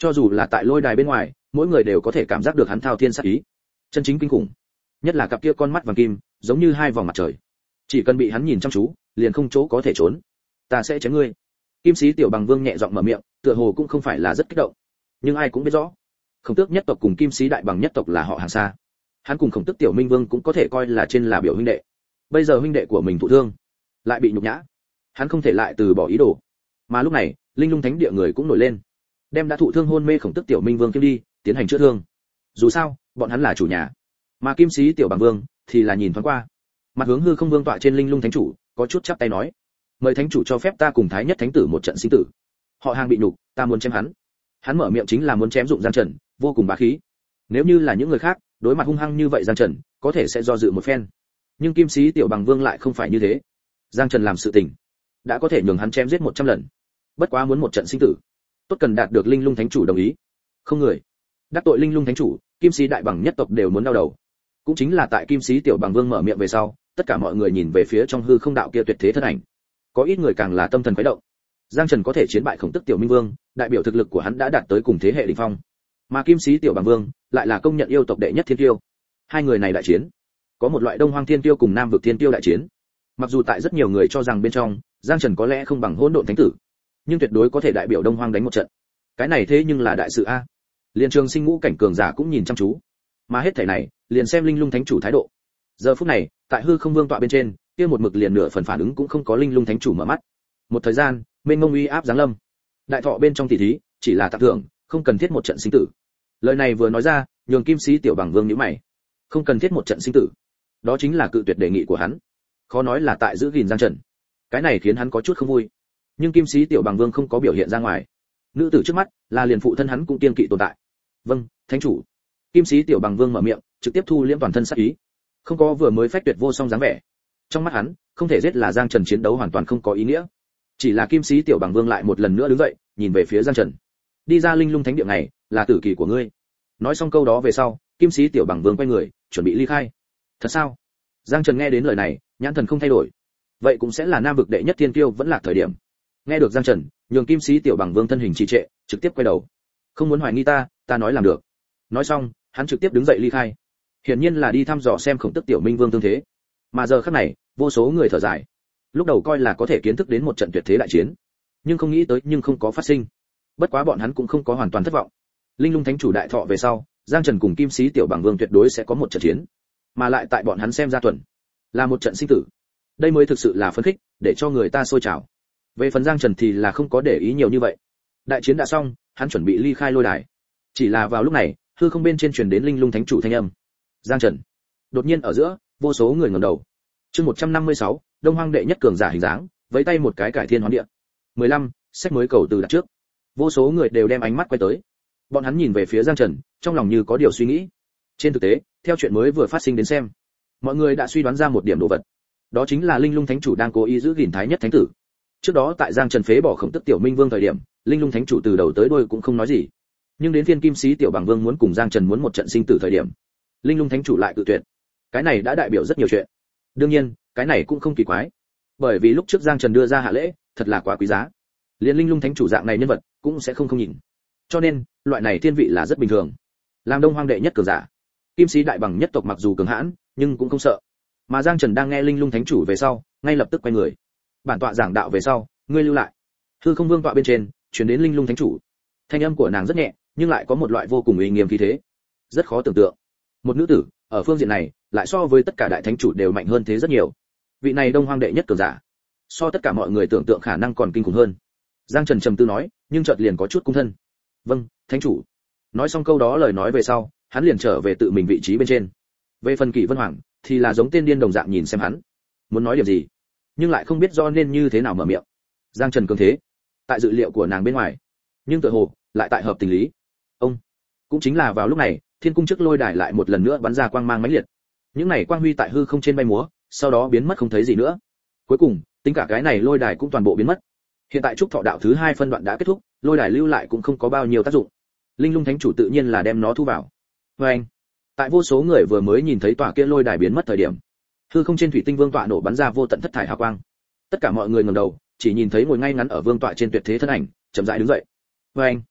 Cho dù là tại lôi đài bên ngoài, mỗi người đều có thể cảm giác được hắn thao thiên sát ý, chân chính kinh khủng. Nhất là cặp kia con mắt vàng kim, giống như hai vòng mặt trời. Chỉ cần bị hắn nhìn chăm chú, liền không chỗ có thể trốn. Ta sẽ chém ngươi. Kim sĩ tiểu bằng vương nhẹ giọng mở miệng, tựa hồ cũng không phải là rất kích động, nhưng ai cũng biết rõ, Khổng Tước nhất tộc cùng Kim sĩ đại bằng nhất tộc là họ hàng xa. Hắn cùng Khổng Tước tiểu minh vương cũng có thể coi là trên là biểu huynh đệ. Bây giờ huynh đệ của mình thụ thương, lại bị nhục nhã, hắn không thể lại từ bỏ ý đồ. Mà lúc này, linh lung thánh địa người cũng nổi lên, đem đã thụ thương hôn mê Khổng Tước tiểu minh vương kêu đi, tiến hành chữa thương. Dù sao, bọn hắn là chủ nhà, mà Kim sĩ tiểu bằng vương thì là nhìn thoáng qua, mặt hướng hư không vương tọa trên linh lung thánh chủ, có chút chắp tay nói: mời thánh chủ cho phép ta cùng thái nhất thánh tử một trận sinh tử. Họ hàng bị nhục, ta muốn chém hắn. Hắn mở miệng chính là muốn chém dụng Giang Trần, vô cùng bá khí. Nếu như là những người khác, đối mặt hung hăng như vậy Giang Trần, có thể sẽ do dự một phen. Nhưng Kim sĩ tiểu bằng vương lại không phải như thế. Giang Trần làm sự tình, đã có thể nhường hắn chém giết 100 lần. Bất quá muốn một trận sinh tử, tốt cần đạt được linh lung thánh chủ đồng ý. Không người đắc tội linh lung thánh chủ, Kim sĩ đại bằng nhất tộc đều muốn đau đầu. Cũng chính là tại Kim sĩ tiểu bằng vương mở miệng về sau, tất cả mọi người nhìn về phía trong hư không đạo kia tuyệt thế thân ảnh. Có ít người càng là tâm thần khuấy động. Giang Trần có thể chiến bại Khổng Tước tiểu minh vương, đại biểu thực lực của hắn đã đạt tới cùng thế hệ đỉnh phong. Mà Kim sĩ tiểu bằng vương lại là công nhận yêu tộc đệ nhất thiên tiêu. Hai người này đại chiến, có một loại Đông Hoang thiên tiêu cùng Nam vực thiên tiêu đại chiến. Mặc dù tại rất nhiều người cho rằng bên trong, Giang Trần có lẽ không bằng Hỗn Độn Thánh tử, nhưng tuyệt đối có thể đại biểu Đông Hoang đánh một trận. Cái này thế nhưng là đại sự a. Liên Trường Sinh ngũ cảnh cường giả cũng nhìn chăm chú. Mà hết thảy này, liền xem linh lung thánh chủ thái độ. Giờ phút này, tại hư không vương tọa bên trên, kia một mực liền nửa phần phản ứng cũng không có linh lung thánh chủ mở mắt. Một thời gian, mênh mông uy áp giáng lâm. Đại thọ bên trong tỷ thí, chỉ là tạm thưởng, không cần thiết một trận sinh tử. Lời này vừa nói ra, nhường Kim sĩ tiểu bằng vương nhíu mày. Không cần thiết một trận sinh tử, đó chính là cự tuyệt đề nghị của hắn. Khó nói là tại giữ gìn Giang Trần. Cái này khiến hắn có chút không vui. Nhưng Kim sĩ tiểu bằng vương không có biểu hiện ra ngoài. Nữ tử trước mắt, là liền phụ thân hắn cũng kiên kỵ tồn tại. Vâng, thánh chủ. Kim sĩ tiểu bằng vương mở miệng, trực tiếp thu liễm toàn thân sát ý. Không có vừa mới phách tuyệt vô song dáng vẻ. Trong mắt hắn, không thể giết là Giang Trần chiến đấu hoàn toàn không có ý nghĩa. Chỉ là Kim sĩ tiểu bằng vương lại một lần nữa đứng dậy, nhìn về phía Giang Trần. Đi ra linh lung thánh địa này, là tử kỳ của ngươi. Nói xong câu đó về sau, Kim sĩ tiểu bằng vương quay người, chuẩn bị ly khai. Thật sao? Giang Trần nghe đến lời này, nhãn thần không thay đổi. Vậy cũng sẽ là Nam vực đệ nhất thiên tiêu vẫn là thời điểm. Nghe được Giang Trần, nhường Kim sĩ tiểu bằng vương thân hình trì trệ, trực tiếp quay đầu. Không muốn hoài nghi ta nói làm được. Nói xong, hắn trực tiếp đứng dậy ly khai. Hiển nhiên là đi thăm dò xem Khổng Tước tiểu minh vương tương thế. Mà giờ khắc này, vô số người thở dài. Lúc đầu coi là có thể kiến thức đến một trận tuyệt thế đại chiến, nhưng không nghĩ tới nhưng không có phát sinh. Bất quá bọn hắn cũng không có hoàn toàn thất vọng. Linh lung thánh chủ đại thọ về sau, Giang Trần cùng Kim sĩ tiểu bằng vương tuyệt đối sẽ có một trận chiến, mà lại tại bọn hắn xem ra tuần là một trận sinh tử. Đây mới thực sự là phấn khích, để cho người ta sôi trào. Về phần Giang Trần thì là không có để ý nhiều như vậy. Đại chiến đã xong, hắn chuẩn bị ly khai lôi đài. Chỉ là vào lúc này, hư không bên trên truyền đến linh lung thánh chủ thanh âm. Giang Trần. Đột nhiên ở giữa, vô số người ngẩng đầu. Chương 156, Đông Hoang đệ nhất cường giả hình dáng, với tay một cái cải thiên hoán địa. 15, sách mới cầu từ đặt trước. Vô số người đều đem ánh mắt quay tới. Bọn hắn nhìn về phía Giang Trần, trong lòng như có điều suy nghĩ. Trên thực tế, theo chuyện mới vừa phát sinh đến xem, mọi người đã suy đoán ra một điểm đồ vật. Đó chính là linh lung thánh chủ đang cố ý giữ gìn thái nhất thánh tử. Trước đó tại Giang Trần phế bỏ Khổng Tước tiểu minh vương thời điểm, linh lung thánh chủ từ đầu tới đuôi cũng không nói gì. Nhưng đến phiên Kim sĩ tiểu bằng vương muốn cùng Giang Trần muốn một trận sinh tử thời điểm, linh lung thánh chủ lại cự tuyệt. Cái này đã đại biểu rất nhiều chuyện. Đương nhiên, cái này cũng không kỳ quái, bởi vì lúc trước Giang Trần đưa ra hạ lễ, thật là quá quý giá. Liên linh lung thánh chủ dạng này nhân vật, cũng sẽ không nhìn. Cho nên, loại này thiên vị là rất bình thường. Làm Đông Hoang đệ nhất cường giả, Kim sĩ đại bằng nhất tộc mặc dù cường hãn, nhưng cũng không sợ. Mà Giang Trần đang nghe linh lung thánh chủ về sau, ngay lập tức quay người. Bản tọa giảng đạo về sau, ngươi lưu lại. Hư không vương tọa bên trên, truyền đến linh lung thánh chủ. Thanh âm của nàng rất nhẹ, nhưng lại có một loại vô cùng uy nghiêm khí thế, rất khó tưởng tượng. Một nữ tử, ở phương diện này, lại so với tất cả đại thánh chủ đều mạnh hơn thế rất nhiều. Vị này Đông Hoang đệ nhất cường giả, so tất cả mọi người tưởng tượng khả năng còn kinh khủng hơn. Giang Trần trầm tư nói, nhưng chợt liền có chút cung thân. Vâng, thánh chủ. Nói xong câu đó lời nói về sau, hắn liền trở về tự mình vị trí bên trên. Về phần Kỷ Vân Hoàng, thì là giống tên điên đồng dạng nhìn xem hắn, muốn nói điều gì, nhưng lại không biết do nên như thế nào mở miệng. Giang Trần cường thế, tại dự liệu của nàng bên ngoài, nhưng tựa hồ lại tại hợp tình lý. Ông, cũng chính là vào lúc này, thiên cung trước lôi đài lại một lần nữa bắn ra quang mang mãnh liệt. Những này quang huy tại hư không trên bay múa, sau đó biến mất không thấy gì nữa. Cuối cùng, tính cả cái này lôi đài cũng toàn bộ biến mất. Hiện tại trúc thọ đạo thứ 2 phân đoạn đã kết thúc, lôi đài lưu lại cũng không có bao nhiêu tác dụng. Linh lung thánh chủ tự nhiên là đem nó thu vào. Và anh, tại vô số người vừa mới nhìn thấy tòa kia lôi đài biến mất thời điểm, hư không trên thủy tinh vương tọa nổ bắn ra vô tận thất thải hào quang. Tất cả mọi người ngẩng đầu, chỉ nhìn thấy ngồi ngay ngắn ở vương tọa trên tuyệt thế thân ảnh, chậm rãi đứng dậy. Và anh,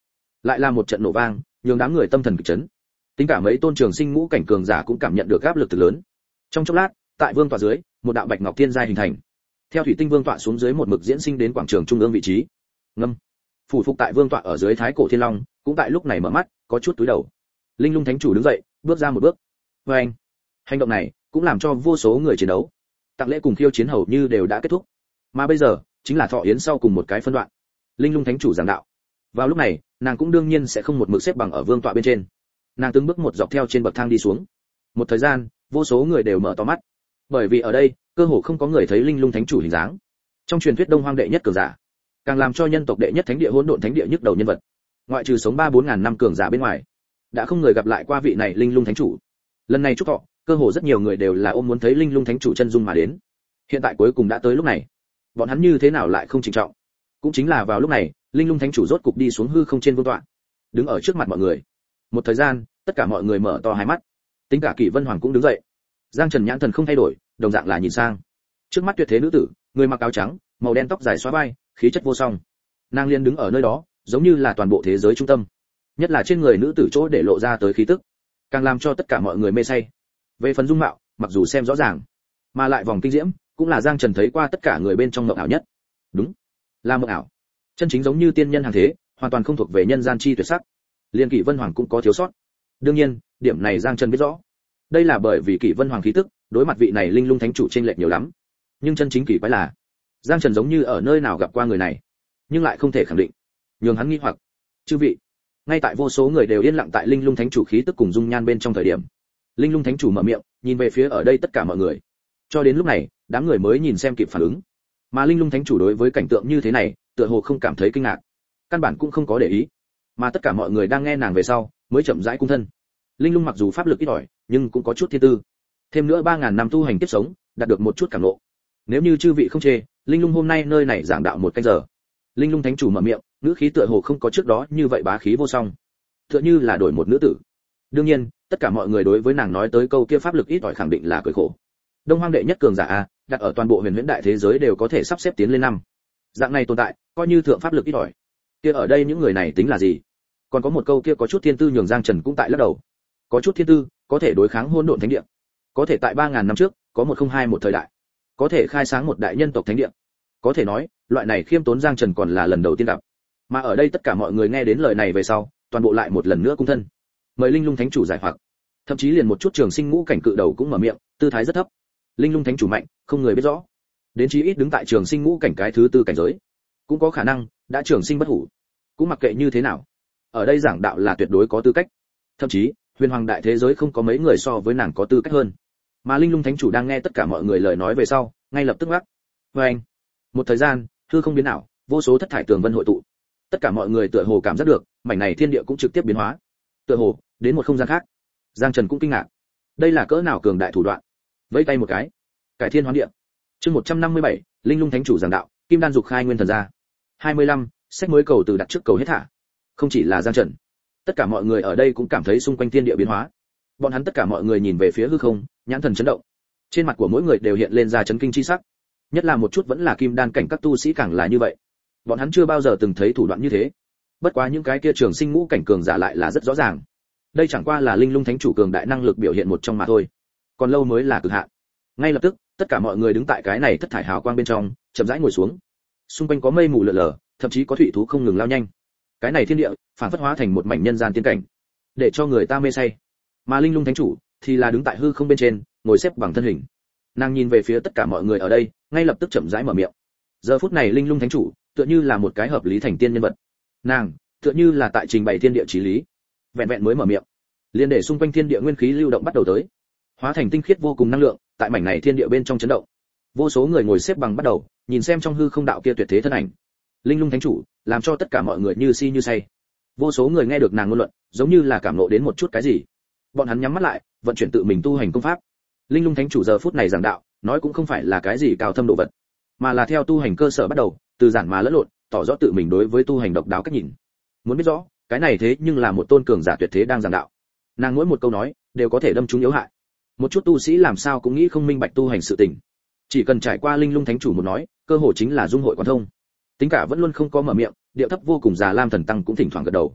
lại là một trận nổ vang, nhường đám người tâm thần kịch chấn. Tính cả mấy tôn trường sinh ngũ cảnh cường giả cũng cảm nhận được áp lực từ lớn. Trong chốc lát, tại vương tọa dưới, một đạo bạch ngọc thiên giai hình thành. Theo thủy tinh vương tọa xuống dưới một mực diễn sinh đến quảng trường trung ương vị trí. Ngâm. Phủ phục tại vương tọa ở dưới thái cổ thiên long, cũng tại lúc này mở mắt, có chút túi đầu. Linh Lung Thánh chủ đứng dậy, bước ra một bước. Và anh, hành động này cũng làm cho vô số người chiến đấu. Tặng lễ cùng khiêu chiến hầu như đều đã kết thúc. Mà bây giờ, chính là thọ yến sau cùng một cái phân đoạn. Linh Lung Thánh chủ giảng đạo. Vào lúc này, nàng cũng đương nhiên sẽ không một mực xếp bằng ở vương tọa bên trên. Nàng từng bước một dọc theo trên bậc thang đi xuống. Một thời gian, vô số người đều mở to mắt. Bởi vì ở đây, cơ hồ không có người thấy Linh Lung Thánh chủ hình dáng. Trong truyền thuyết Đông Hoang đệ nhất cường giả, càng làm cho nhân tộc đệ nhất thánh địa hỗn độn thánh địa nhức đầu nhân vật. Ngoại trừ sống 3-4 ngàn năm cường giả bên ngoài, đã không người gặp lại qua vị này Linh Lung Thánh chủ. Lần này chúc thọ, cơ hồ rất nhiều người đều là ôm muốn thấy Linh Lung Thánh chủ chân dung mà đến. Hiện tại cuối cùng đã tới lúc này, bọn hắn như thế nào lại không trịnh trọng? Cũng chính là vào lúc này, Linh Lung Thánh chủ rốt cục đi xuống hư không trên vương tọa, đứng ở trước mặt mọi người. Một thời gian, tất cả mọi người mở to hai mắt. Tính cả Kỷ Vân Hoàng cũng đứng dậy. Giang Trần nhãn thần không thay đổi, đồng dạng là nhìn sang. Trước mắt tuyệt thế nữ tử, người mặc áo trắng, màu đen tóc dài xóa vai, khí chất vô song. Nàng liên đứng ở nơi đó, giống như là toàn bộ thế giới trung tâm. Nhất là trên người nữ tử chỗ để lộ ra tới khí tức, càng làm cho tất cả mọi người mê say. Về phần dung mạo, mặc dù xem rõ ràng, mà lại vòng kinh diễm, cũng là Giang Trần thấy qua tất cả người bên trong mộng ảo nhất. Đúng, là mộng ảo. Chân chính giống như tiên nhân hàng thế, hoàn toàn không thuộc về nhân gian chi tuyệt sắc. Liên Kỷ Vân Hoàng cũng có thiếu sót. Đương nhiên, điểm này Giang Trần biết rõ. Đây là bởi vì Kỷ Vân Hoàng khí tức, đối mặt vị này Linh Lung Thánh chủ chênh lệch nhiều lắm. Nhưng chân chính kỳ quái là, Giang Trần giống như ở nơi nào gặp qua người này, nhưng lại không thể khẳng định. Nhường hắn nghi hoặc. Chư vị, ngay tại vô số người đều yên lặng tại Linh Lung Thánh chủ khí tức cùng dung nhan bên trong thời điểm, Linh Lung Thánh chủ mở miệng, nhìn về phía ở đây tất cả mọi người. Cho đến lúc này, đám người mới nhìn xem kịp phản ứng. Mà Linh Lung Thánh chủ đối với cảnh tượng như thế này, tựa hồ không cảm thấy kinh ngạc, căn bản cũng không có để ý. Mà tất cả mọi người đang nghe nàng về sau, mới chậm rãi cung thân. Linh Lung mặc dù pháp lực ít ỏi, nhưng cũng có chút thiên tư. Thêm nữa 3000 năm tu hành tiếp sống, đạt được một chút cảm ngộ. Nếu như chư vị không chê, Linh Lung hôm nay nơi này giảng đạo một canh giờ. Linh Lung Thánh chủ mở miệng, ngữ khí tựa hồ không có trước đó như vậy bá khí vô song, tựa như là đổi một nữ tử. Đương nhiên, tất cả mọi người đối với nàng nói tới câu kia pháp lực ít ỏi khẳng định là cười khổ. Đông Hoang đệ nhất cường giả a, đặt ở toàn bộ huyền huyễn đại thế giới đều có thể sắp xếp tiến lên năm. Dạng này tồn tại, coi như thượng pháp lực ít ỏi. Kia ở đây những người này tính là gì? Còn có một câu kia có chút thiên tư nhường Giang Trần cũng tại lắc đầu. Có chút thiên tư, có thể đối kháng hỗn độn thánh địa. Có thể tại 3000 năm trước, có 102 một thời đại. Có thể khai sáng một đại nhân tộc thánh địa. Có thể nói, loại này khiêm tốn Giang Trần còn là lần đầu tiên gặp. Mà ở đây tất cả mọi người nghe đến lời này về sau, toàn bộ lại một lần nữa cung thân. Mời Linh Lung Thánh chủ giải hoặc. Thậm chí liền một chút trường sinh ngũ cảnh cự đầu cũng mở miệng, tư thái rất thấp. Linh Lung Thánh chủ mạnh, không người biết rõ. Đến chí ít đứng tại trường sinh ngũ cảnh cái thứ tư cảnh giới, cũng có khả năng đã trường sinh bất hủ. Cũng mặc kệ như thế nào, ở đây giảng đạo là tuyệt đối có tư cách. Thậm chí, huyền hoàng đại thế giới không có mấy người so với nàng có tư cách hơn. Mà Linh Lung Thánh chủ đang nghe tất cả mọi người lời nói về sau, ngay lập tức ngắc. Và anh, một thời gian, hư không biến ảo, vô số thất thải tường vân hội tụ. Tất cả mọi người tựa hồ cảm giác được, mảnh này thiên địa cũng trực tiếp biến hóa. Tựa hồ đến một không gian khác. Giang Trần cũng kinh ngạc. Đây là cỡ nào cường đại thủ đoạn. Vẫy tay một cái, cải thiên hoán địa. Chương 157, Linh Lung Thánh chủ giảng đạo, Kim Đan dục khai nguyên thần ra. 25, sách mới cầu từ đặt trước cầu hết thả. Không chỉ là Giang Trần, tất cả mọi người ở đây cũng cảm thấy xung quanh thiên địa biến hóa. Bọn hắn tất cả mọi người nhìn về phía hư không, nhãn thần chấn động. Trên mặt của mỗi người đều hiện lên ra chấn kinh chi sắc. Nhất là một chút vẫn là kim đan cảnh các tu sĩ càng là như vậy. Bọn hắn chưa bao giờ từng thấy thủ đoạn như thế. Bất quá những cái kia trường sinh ngũ cảnh cường giả lại là rất rõ ràng. Đây chẳng qua là Linh Lung Thánh chủ cường đại năng lực biểu hiện một trong mà thôi. Còn lâu mới là cực hạn. Ngay lập tức, tất cả mọi người đứng tại cái này thất thải hào quang bên trong, chậm rãi ngồi xuống. Xung quanh có mây mù lờ lờ, thậm chí có thủy thú không ngừng lao nhanh. Cái này thiên địa, phản phất hóa thành một mảnh nhân gian tiên cảnh, để cho người ta mê say. Mà Linh Lung Thánh chủ thì là đứng tại hư không bên trên, ngồi xếp bằng thân hình. Nàng nhìn về phía tất cả mọi người ở đây, ngay lập tức chậm rãi mở miệng. Giờ phút này Linh Lung Thánh chủ tựa như là một cái hợp lý thành tiên nhân vật. Nàng tựa như là tại trình bày thiên địa chí lý. Vẹn vẹn mới mở miệng, liền để xung quanh thiên địa nguyên khí lưu động bắt đầu tới, hóa thành tinh khiết vô cùng năng lượng, tại mảnh này thiên địa bên trong chấn động. Vô số người ngồi xếp bằng bắt đầu, nhìn xem trong hư không đạo kia tuyệt thế thân ảnh. Linh Lung Thánh chủ làm cho tất cả mọi người như si như say. Vô số người nghe được nàng ngôn luận, giống như là cảm ngộ đến một chút cái gì. Bọn hắn nhắm mắt lại, vận chuyển tự mình tu hành công pháp. Linh Lung Thánh chủ giờ phút này giảng đạo, nói cũng không phải là cái gì cao thâm độ vật, mà là theo tu hành cơ sở bắt đầu, từ giản mà lẫn lộn, tỏ rõ tự mình đối với tu hành độc đáo cách nhìn. Muốn biết rõ, cái này thế nhưng là một tôn cường giả tuyệt thế đang giảng đạo. Nàng mỗi một câu nói đều có thể đâm trúng yếu hại. Một chút tu sĩ làm sao cũng nghĩ không minh bạch tu hành sự tình. Chỉ cần trải qua Linh Lung Thánh chủ một nói, cơ hội chính là dung hội quan thông. Tính cả vẫn luôn không có mở miệng, điệu thấp vô cùng già lam thần tăng cũng thỉnh thoảng gật đầu.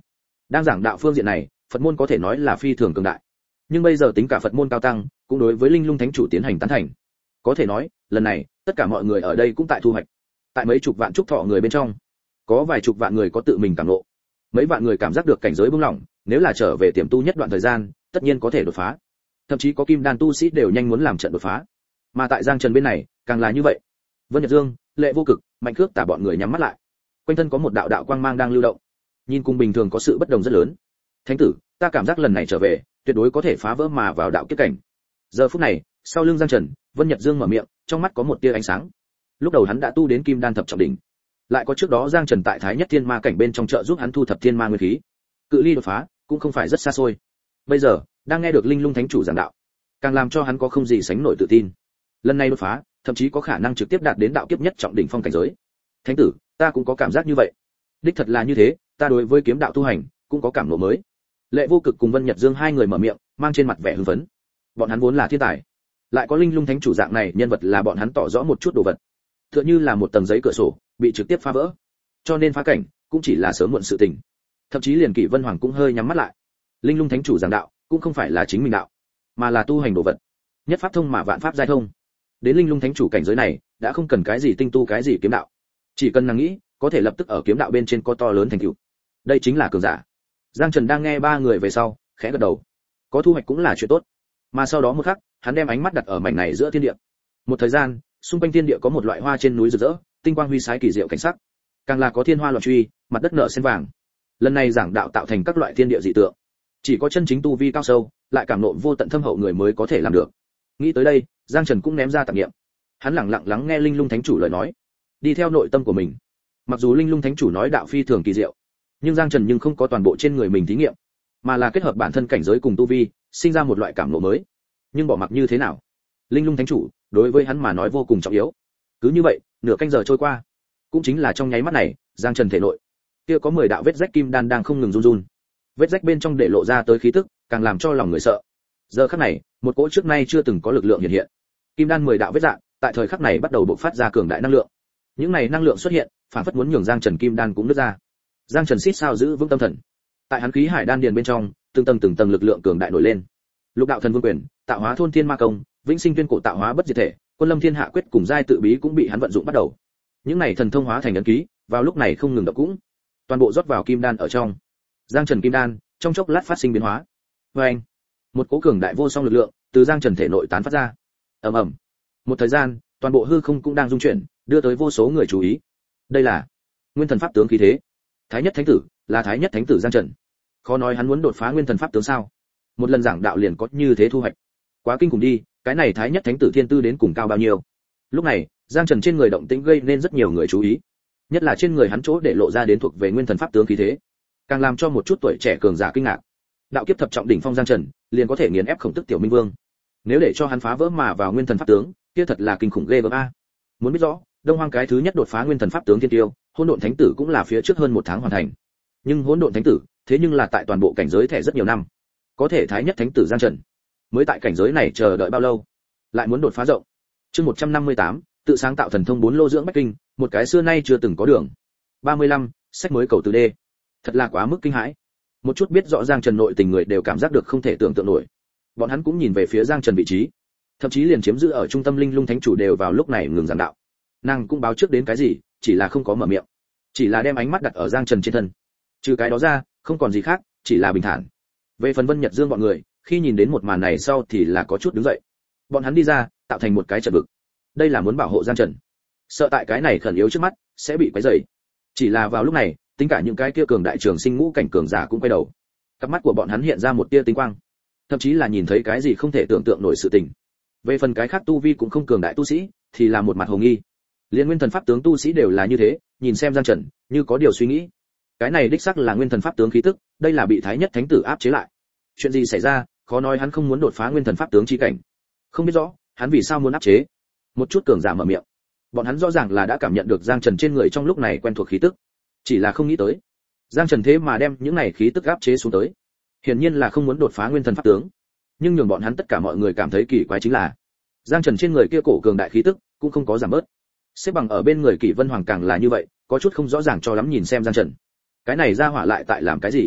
Đang giảng đạo phương diện này, Phật môn có thể nói là phi thường cường đại. Nhưng bây giờ tính cả Phật môn cao tăng, cũng đối với Linh Lung Thánh chủ tiến hành tán thành. Có thể nói, lần này, tất cả mọi người ở đây cũng tại thu hoạch. Tại mấy chục vạn trúc thọ người bên trong, có vài chục vạn người có tự mình cảm ngộ. Mấy vạn người cảm giác được cảnh giới buông lỏng, nếu là trở về tiềm tu nhất đoạn thời gian, tất nhiên có thể đột phá. Thậm chí có kim đan tu sĩ đều nhanh muốn làm trận đột phá. Mà tại Giang Trần bên này, càng là như vậy. Vân Nhật Dương, Lệ Vô Cực, Mạnh Khước Tả bọn người nhắm mắt lại. Quanh thân có một đạo đạo quang mang đang lưu động. Nhìn cùng bình thường có sự bất đồng rất lớn. Thánh tử, ta cảm giác lần này trở về, tuyệt đối có thể phá vỡ mà vào đạo kiếp cảnh. Giờ phút này, sau lưng Giang Trần, Vân Nhật Dương mở miệng, trong mắt có một tia ánh sáng. Lúc đầu hắn đã tu đến kim đan thập trọng đỉnh, lại có trước đó Giang Trần tại Thái Nhất Thiên Ma cảnh bên trong trợ giúp hắn thu thập thiên ma nguyên khí, cự ly đột phá cũng không phải rất xa xôi. Bây giờ, đang nghe được Linh Lung Thánh chủ giảng đạo, càng làm cho hắn có không gì sánh nổi tự tin. Lần này đột phá, thậm chí có khả năng trực tiếp đạt đến đạo kiếp nhất trọng đỉnh phong cảnh giới. Thánh tử, ta cũng có cảm giác như vậy. Đích thật là như thế, ta đối với kiếm đạo tu hành cũng có cảm ngộ mới. Lệ Vô Cực cùng Vân Nhật Dương hai người mở miệng, mang trên mặt vẻ hưng phấn. Bọn hắn vốn là thiên tài, lại có Linh Lung Thánh chủ dạng này nhân vật là bọn hắn tỏ rõ một chút đồ vật. Tựa như là một tầng giấy cửa sổ, bị trực tiếp phá vỡ. Cho nên phá cảnh cũng chỉ là sớm muộn sự tình. Thậm chí liền Kỷ Vân Hoàng cũng hơi nhắm mắt lại. Linh Lung Thánh chủ giảng đạo, cũng không phải là chính mình đạo, mà là tu hành đồ vật. Nhất pháp thông mà vạn pháp giai thông. Đến Linh Lung Thánh chủ cảnh giới này, đã không cần cái gì tinh tu cái gì kiếm đạo, chỉ cần nàng nghĩ, có thể lập tức ở kiếm đạo bên trên có to lớn thành tựu. Đây chính là cường giả. Giang Trần đang nghe ba người về sau, khẽ gật đầu. Có thu hoạch cũng là chuyện tốt. Mà sau đó một khắc, hắn đem ánh mắt đặt ở mảnh này giữa thiên địa. Một thời gian, xung quanh thiên địa có một loại hoa trên núi rực rỡ, tinh quang huy sái kỳ diệu cảnh sắc. Càng là có thiên hoa loạn truy, mặt đất nở sen vàng. Lần này giảng đạo tạo thành các loại thiên địa dị tượng. Chỉ có chân chính tu vi cao sâu, lại cảm ngộ vô tận thâm hậu người mới có thể làm được. Nghĩ tới đây, Giang Trần cũng ném ra tạp niệm. Hắn lặng lặng lắng nghe Linh Lung Thánh chủ lời nói, đi theo nội tâm của mình. Mặc dù Linh Lung Thánh chủ nói đạo phi thường kỳ diệu, nhưng Giang Trần nhưng không có toàn bộ trên người mình thí nghiệm, mà là kết hợp bản thân cảnh giới cùng tu vi, sinh ra một loại cảm ngộ mới. Nhưng bỏ mặc như thế nào, Linh Lung Thánh chủ đối với hắn mà nói vô cùng trọng yếu. Cứ như vậy, nửa canh giờ trôi qua, cũng chính là trong nháy mắt này, Giang Trần thể nội kia có 10 đạo vết rách kim đan đang không ngừng run run. Vết rách bên trong để lộ ra tới khí tức, càng làm cho lòng người sợ. Giờ khắc này, một cỗ trước nay chưa từng có lực lượng hiện hiện. Kim đan 10 đạo vết dạng, tại thời khắc này bắt đầu bộc phát ra cường đại năng lượng. Những này năng lượng xuất hiện, phản phất muốn nhường Giang Trần kim đan cũng nứt ra. Giang Trần xít sao giữ vững tâm thần. Tại hắn khí hải đan điền bên trong, từng tầng lực lượng cường đại nổi lên. Lục đạo thần vương quyền, tạo hóa thôn thiên ma công, vĩnh sinh tuyên cổ tạo hóa bất diệt thể, quân lâm thiên hạ quyết cùng giai tự bí cũng bị hắn vận dụng bắt đầu. Những này thần thông hóa thành ấn ký, vào lúc này không ngừng động cũng, toàn bộ rót vào kim đan ở trong. Giang Trần kim đan, trong chốc lát phát sinh biến hóa. Oeng, một cỗ cường đại vô song lực lượng từ Giang Trần thể nội tán phát ra. Ầm ầm. Một thời gian, toàn bộ hư không cũng đang rung chuyển, đưa tới vô số người chú ý. Đây là Nguyên Thần Pháp tướng khí thế. Thái Nhất Thánh tử, là Thái Nhất Thánh tử Giang Trần. Khó nói hắn muốn đột phá Nguyên Thần Pháp tướng sao? Một lần giảng đạo liền có như thế thu hoạch. Quá kinh khủng đi, cái này Thái Nhất Thánh tử thiên tư đến cùng cao bao nhiêu? Lúc này, Giang Trần trên người động tĩnh gây nên rất nhiều người chú ý. Nhất là trên người hắn chỗ để lộ ra đến thuộc về Nguyên Thần Pháp tướng khí thế, càng làm cho một chút tuổi trẻ cường giả kinh ngạc. Đạo kiếp thập trọng đỉnh phong Giang Trần, liền có thể nghiền ép Khổng Tức Tiểu Minh Vương. Nếu để cho hắn phá vỡ mà vào Nguyên Thần Pháp tướng, kia thật là kinh khủng ghê gớm a. Muốn biết rõ, Đông Hoang cái thứ nhất đột phá Nguyên Thần Pháp tướng thiên tiêu, Hỗn Độn Thánh tử cũng là phía trước hơn 1 tháng hoàn thành. Nhưng Hỗn Độn Thánh tử, thế nhưng là tại toàn bộ cảnh giới thẻ rất nhiều năm. Có thể Thái Nhất Thánh tử Giang Trần, mới tại cảnh giới này chờ đợi bao lâu, lại muốn đột phá rộng. Chương 158, tự sáng tạo thần thông 4 lô dưỡng bách kinh, một cái xưa nay chưa từng có đường. 35, sách mới cầu từ đê. Thật là quá mức kinh hãi. Một chút biết rõ Giang Trần nội tình người đều cảm giác được không thể tưởng tượng nổi. Bọn hắn cũng nhìn về phía Giang Trần vị trí, thậm chí liền chiếm giữ ở trung tâm Linh Lung Thánh chủ đều vào lúc này ngừng giảng đạo. Nàng cũng báo trước đến cái gì, chỉ là không có mở miệng, chỉ là đem ánh mắt đặt ở Giang Trần trên thân. Trừ cái đó ra, không còn gì khác, chỉ là bình thản. Về phần Vân Nhật Dương bọn người, khi nhìn đến một màn này sau thì là có chút đứng dậy. Bọn hắn đi ra, tạo thành một cái trận vực. Đây là muốn bảo hộ Giang Trần, sợ tại cái này khẩn yếu trước mắt sẽ bị quấy rầy. Chỉ là vào lúc này, tính cả những cái kia cường đại trường sinh ngũ cảnh cường giả cũng quay đầu. Cặp mắt của bọn hắn hiện ra một tia tinh quang, thậm chí là nhìn thấy cái gì không thể tưởng tượng nổi sự tình. Về phần cái khác tu vi cũng không cường đại tu sĩ, thì là một mặt hồ nghi. Liên Nguyên Thần Pháp tướng tu sĩ đều là như thế, nhìn xem Giang Trần, như có điều suy nghĩ. Cái này đích xác là Nguyên Thần Pháp tướng khí tức, đây là bị Thái Nhất Thánh tử áp chế lại. Chuyện gì xảy ra, khó nói hắn không muốn đột phá Nguyên Thần Pháp tướng chi cảnh. Không biết rõ, hắn vì sao muốn áp chế. Một chút cường giả mở miệng. Bọn hắn rõ ràng là đã cảm nhận được Giang Trần trên người trong lúc này quen thuộc khí tức, chỉ là không nghĩ tới, Giang Trần thế mà đem những này khí tức áp chế xuống tới. Hiển nhiên là không muốn đột phá Nguyên Thần Pháp tướng. Nhưng nhường bọn hắn tất cả mọi người cảm thấy kỳ quái chính là, Giang Trần trên người kia cổ cường đại khí tức cũng không có giảm bớt. Xếp bằng ở bên người Kỷ Vân Hoàng càng là như vậy, có chút không rõ ràng cho lắm nhìn xem Giang Trần. Cái này ra hỏa lại tại làm cái gì?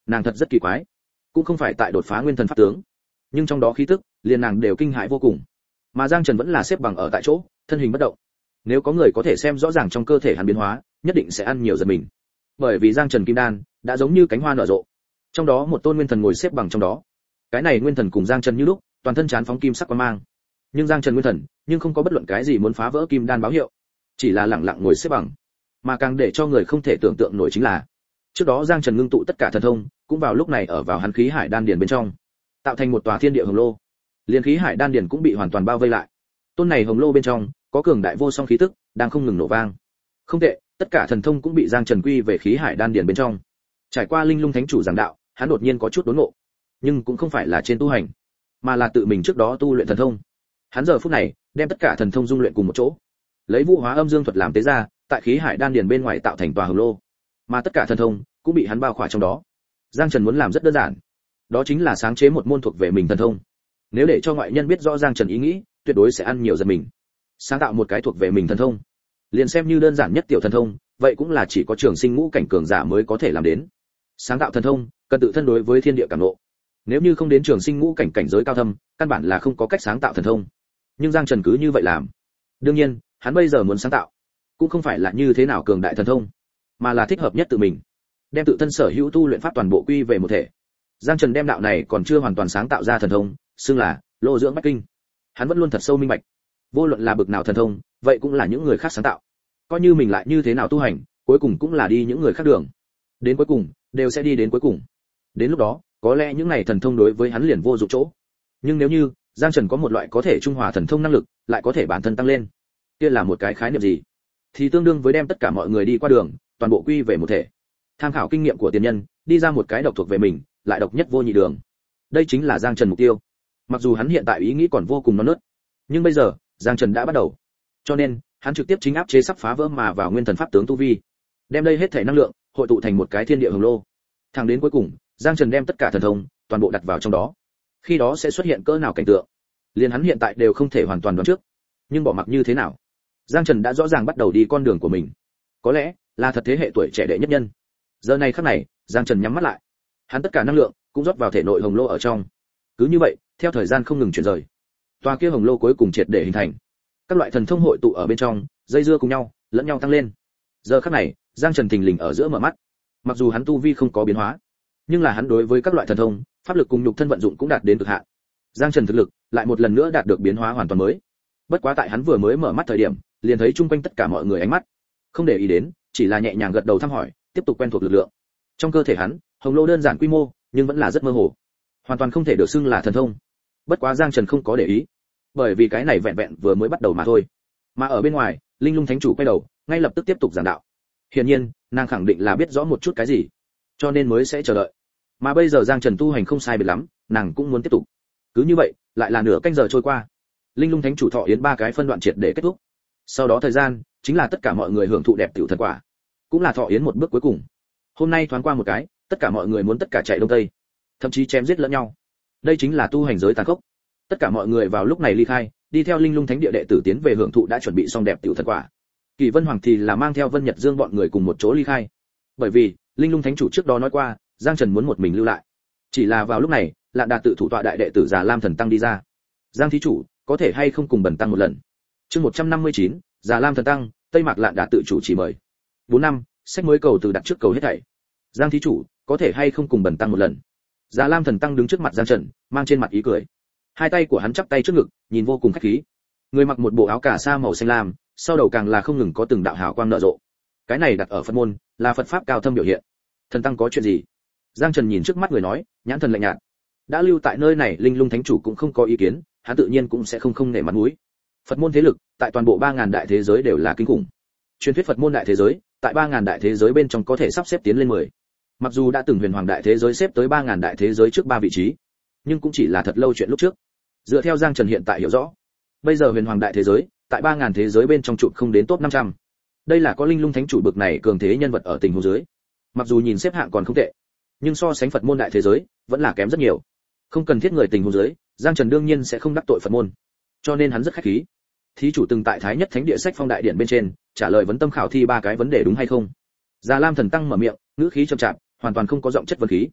nàng thật rất kỳ quái, cũng không phải tại đột phá nguyên thần pháp tướng, nhưng trong đó khí tức liền nàng đều kinh hãi vô cùng. Mà Giang Trần vẫn là xếp bằng ở tại chỗ, thân hình bất động. Nếu có người có thể xem rõ ràng trong cơ thể hắn biến hóa, nhất định sẽ ăn nhiều giật mình. Bởi vì Giang Trần kim đan đã giống như cánh hoa nở rộ, trong đó một tôn nguyên thần ngồi xếp bằng trong đó. Cái này nguyên thần cùng Giang Trần như lúc, toàn thân chán phóng kim sắc quang mang. Nhưng Giang Trần nguyên thần, nhưng không có bất luận cái gì muốn phá vỡ kim đan báo hiệu, chỉ là lặng lặng ngồi xếp bằng. Mà càng để cho người không thể tưởng tượng nổi chính là, trước đó Giang Trần ngưng tụ tất cả thần thông, cũng vào lúc này ở vào hắn khí hải đan điền bên trong, tạo thành một tòa thiên địa hồng lô. Liên khí hải đan điền cũng bị hoàn toàn bao vây lại. Tôn này hồng lô bên trong có cường đại vô song khí tức đang không ngừng nổ vang. Không tệ, tất cả thần thông cũng bị Giang Trần quy về khí hải đan điền bên trong. Trải qua linh lung thánh chủ giảng đạo, hắn đột nhiên có chút đốn ngộ, nhưng cũng không phải là trên tu hành, mà là tự mình trước đó tu luyện thần thông. Hắn giờ phút này đem tất cả thần thông dung luyện cùng một chỗ, lấy vũ hóa âm dương thuật làm tế ra, tại khí hải đan điền bên ngoài tạo thành tòa hồng lô, mà tất cả thần thông cũng bị hắn bao khỏa trong đó. Giang Trần muốn làm rất đơn giản, đó chính là sáng chế một môn thuộc về mình thần thông. Nếu để cho ngoại nhân biết rõ Giang Trần ý nghĩ, tuyệt đối sẽ ăn nhiều giật mình. Sáng tạo một cái thuộc về mình thần thông, liền xem như đơn giản nhất tiểu thần thông, vậy cũng là chỉ có trường sinh ngũ cảnh cường giả mới có thể làm đến. Sáng tạo thần thông cần tự thân đối với thiên địa cảm ngộ, nếu như không đến trường sinh ngũ cảnh cảnh giới cao thâm, căn bản là không có cách sáng tạo thần thông. Nhưng Giang Trần cứ như vậy làm. Đương nhiên, hắn bây giờ muốn sáng tạo, cũng không phải là như thế nào cường đại thần thông, mà là thích hợp nhất tự mình, đem tự thân sở hữu tu luyện pháp toàn bộ quy về một thể. Giang Trần đem đạo này còn chưa hoàn toàn sáng tạo ra thần thông, xưng là Lô Dưỡng Bách Kinh. Hắn vẫn luôn thật sâu minh bạch, vô luận là bực nào thần thông, vậy cũng là những người khác sáng tạo. Coi như mình lại như thế nào tu hành, cuối cùng cũng là đi những người khác đường. Đến cuối cùng, đều sẽ đi đến cuối cùng. Đến lúc đó, có lẽ những này thần thông đối với hắn liền vô dụng chỗ. Nhưng nếu như Giang Trần có một loại có thể trung hòa thần thông năng lực, lại có thể bản thân tăng lên, kia là một cái khái niệm gì? Thì tương đương với đem tất cả mọi người đi qua đường, toàn bộ quy về một thể. Tham khảo kinh nghiệm của tiền nhân, đi ra một cái độc thuộc về mình, lại độc nhất vô nhị đường. Đây chính là Giang Trần mục tiêu. Mặc dù hắn hiện tại ý nghĩ còn vô cùng non nớt, nhưng bây giờ, Giang Trần đã bắt đầu. Cho nên, hắn trực tiếp chính áp chế sắp phá vỡ mà vào nguyên thần pháp tướng tu vi, đem đây hết thể năng lượng hội tụ thành một cái thiên địa hồng lô. Thẳng đến cuối cùng, Giang Trần đem tất cả thần thông toàn bộ đặt vào trong đó. Khi đó sẽ xuất hiện cỡ nào cảnh tượng, liền hắn hiện tại đều không thể hoàn toàn đoán trước. Nhưng bỏ mặc như thế nào, Giang Trần đã rõ ràng bắt đầu đi con đường của mình. Có lẽ là thật thế hệ tuổi trẻ đệ nhất nhân. Giờ này khắc này, Giang Trần nhắm mắt lại. Hắn tất cả năng lượng cũng rót vào thể nội hồng lô ở trong. Cứ như vậy, theo thời gian không ngừng chuyển rời, tòa kia hồng lô cuối cùng triệt để hình thành. Các loại thần thông hội tụ ở bên trong, dây dưa cùng nhau, lẫn nhau tăng lên. Giờ khắc này, Giang Trần thình lình ở giữa mở mắt. Mặc dù hắn tu vi không có biến hóa, nhưng là hắn đối với các loại thần thông, pháp lực cùng nhục thân vận dụng cũng đạt đến cực hạn. Giang Trần thực lực lại một lần nữa đạt được biến hóa hoàn toàn mới. Bất quá tại hắn vừa mới mở mắt thời điểm, liền thấy chung quanh tất cả mọi người ánh mắt không để ý đến, chỉ là nhẹ nhàng gật đầu thăm hỏi, tiếp tục quen thuộc lực lượng. Trong cơ thể hắn, hồng lô đơn giản quy mô, nhưng vẫn là rất mơ hồ, hoàn toàn không thể được xưng là thần thông. Bất quá Giang Trần không có để ý, bởi vì cái này vẹn vẹn vừa mới bắt đầu mà thôi. Mà ở bên ngoài, Linh Lung Thánh chủ quay đầu, ngay lập tức tiếp tục giảng đạo. Hiển nhiên, nàng khẳng định là biết rõ một chút cái gì, cho nên mới sẽ chờ đợi. Mà bây giờ Giang Trần tu hành không sai biệt lắm, nàng cũng muốn tiếp tục. Cứ như vậy, lại là nửa canh giờ trôi qua. Linh Lung Thánh chủ thọ yến 3 cái phân đoạn triệt để kết thúc. Sau đó thời gian, chính là tất cả mọi người hưởng thụ đẹp tiểu thần quả, cũng là thọ yến một bước cuối cùng. Hôm nay thoáng qua một cái, tất cả mọi người muốn tất cả chạy đông tây, thậm chí chém giết lẫn nhau. Đây chính là tu hành giới tàn khốc. Tất cả mọi người vào lúc này ly khai, đi theo Linh Lung Thánh địa đệ tử tiến về hưởng thụ đã chuẩn bị xong đẹp tiểu thần quả. Kỳ Vân Hoàng thì là mang theo Vân Nhật Dương bọn người cùng một chỗ ly khai. Bởi vì, Linh Lung Thánh chủ trước đó nói qua, Giang Trần muốn một mình lưu lại. Chỉ là vào lúc này, Lạn Đà tự thủ tọa đại đệ tử Già Lam Thần Tăng đi ra. Giang thí chủ, có thể hay không cùng bần tăng một lần? Chương 159, Già Lam Thần Tăng, Tây Mạc Lạn Đà tự chủ chỉ mời. 4 năm, sách mới cầu từ đặt trước cầu hết thảy. Giang thí chủ, có thể hay không cùng bần tăng một lần? Già Lam Thần Tăng đứng trước mặt Giang Trần, mang trên mặt ý cười. Hai tay của hắn chắp tay trước ngực, nhìn vô cùng khách khí. Người mặc một bộ áo cà sa màu xanh lam, sau đầu càng là không ngừng có từng đạo hào quang nở rộ. Cái này đặt ở Phật môn, là Phật pháp cao thâm biểu hiện. Thần Tăng có chuyện gì? Giang Trần nhìn trước mắt người nói, nhãn thần lạnh nhạt. Đã lưu tại nơi này, Linh Lung Thánh chủ cũng không có ý kiến, hắn tự nhiên cũng sẽ không nể mặt mũi. Phật môn thế lực, tại toàn bộ 3000 đại thế giới đều là kinh khủng. Truyền thuyết Phật môn đại thế giới, tại 3000 đại thế giới bên trong có thể sắp xếp tiến lên 10. Mặc dù đã từng Huyền Hoàng đại thế giới xếp tới 3000 đại thế giới trước 3 vị trí, nhưng cũng chỉ là thật lâu chuyện lúc trước. Dựa theo Giang Trần hiện tại hiểu rõ, bây giờ Huyền Hoàng đại thế giới, tại 3000 thế giới bên trong chụp không đến top 500. Đây là có Linh Lung Thánh chủ bực này cường thế nhân vật ở tình huống dưới. Mặc dù nhìn xếp hạng còn không tệ, nhưng so sánh Phật môn đại thế giới, vẫn là kém rất nhiều. Không cần thiết người tình huống dưới, Giang Trần đương nhiên sẽ không đắc tội Phật môn. Cho nên hắn rất khách khí. Thí chủ từng tại Thái Nhất Thánh địa sách phong đại điển bên trên, trả lời vấn tâm khảo thi 3 cái vấn đề đúng hay không? Già Lam Thần Tăng mở miệng, ngữ khí trầm chạp, hoàn toàn không có giọng chất vấn khí.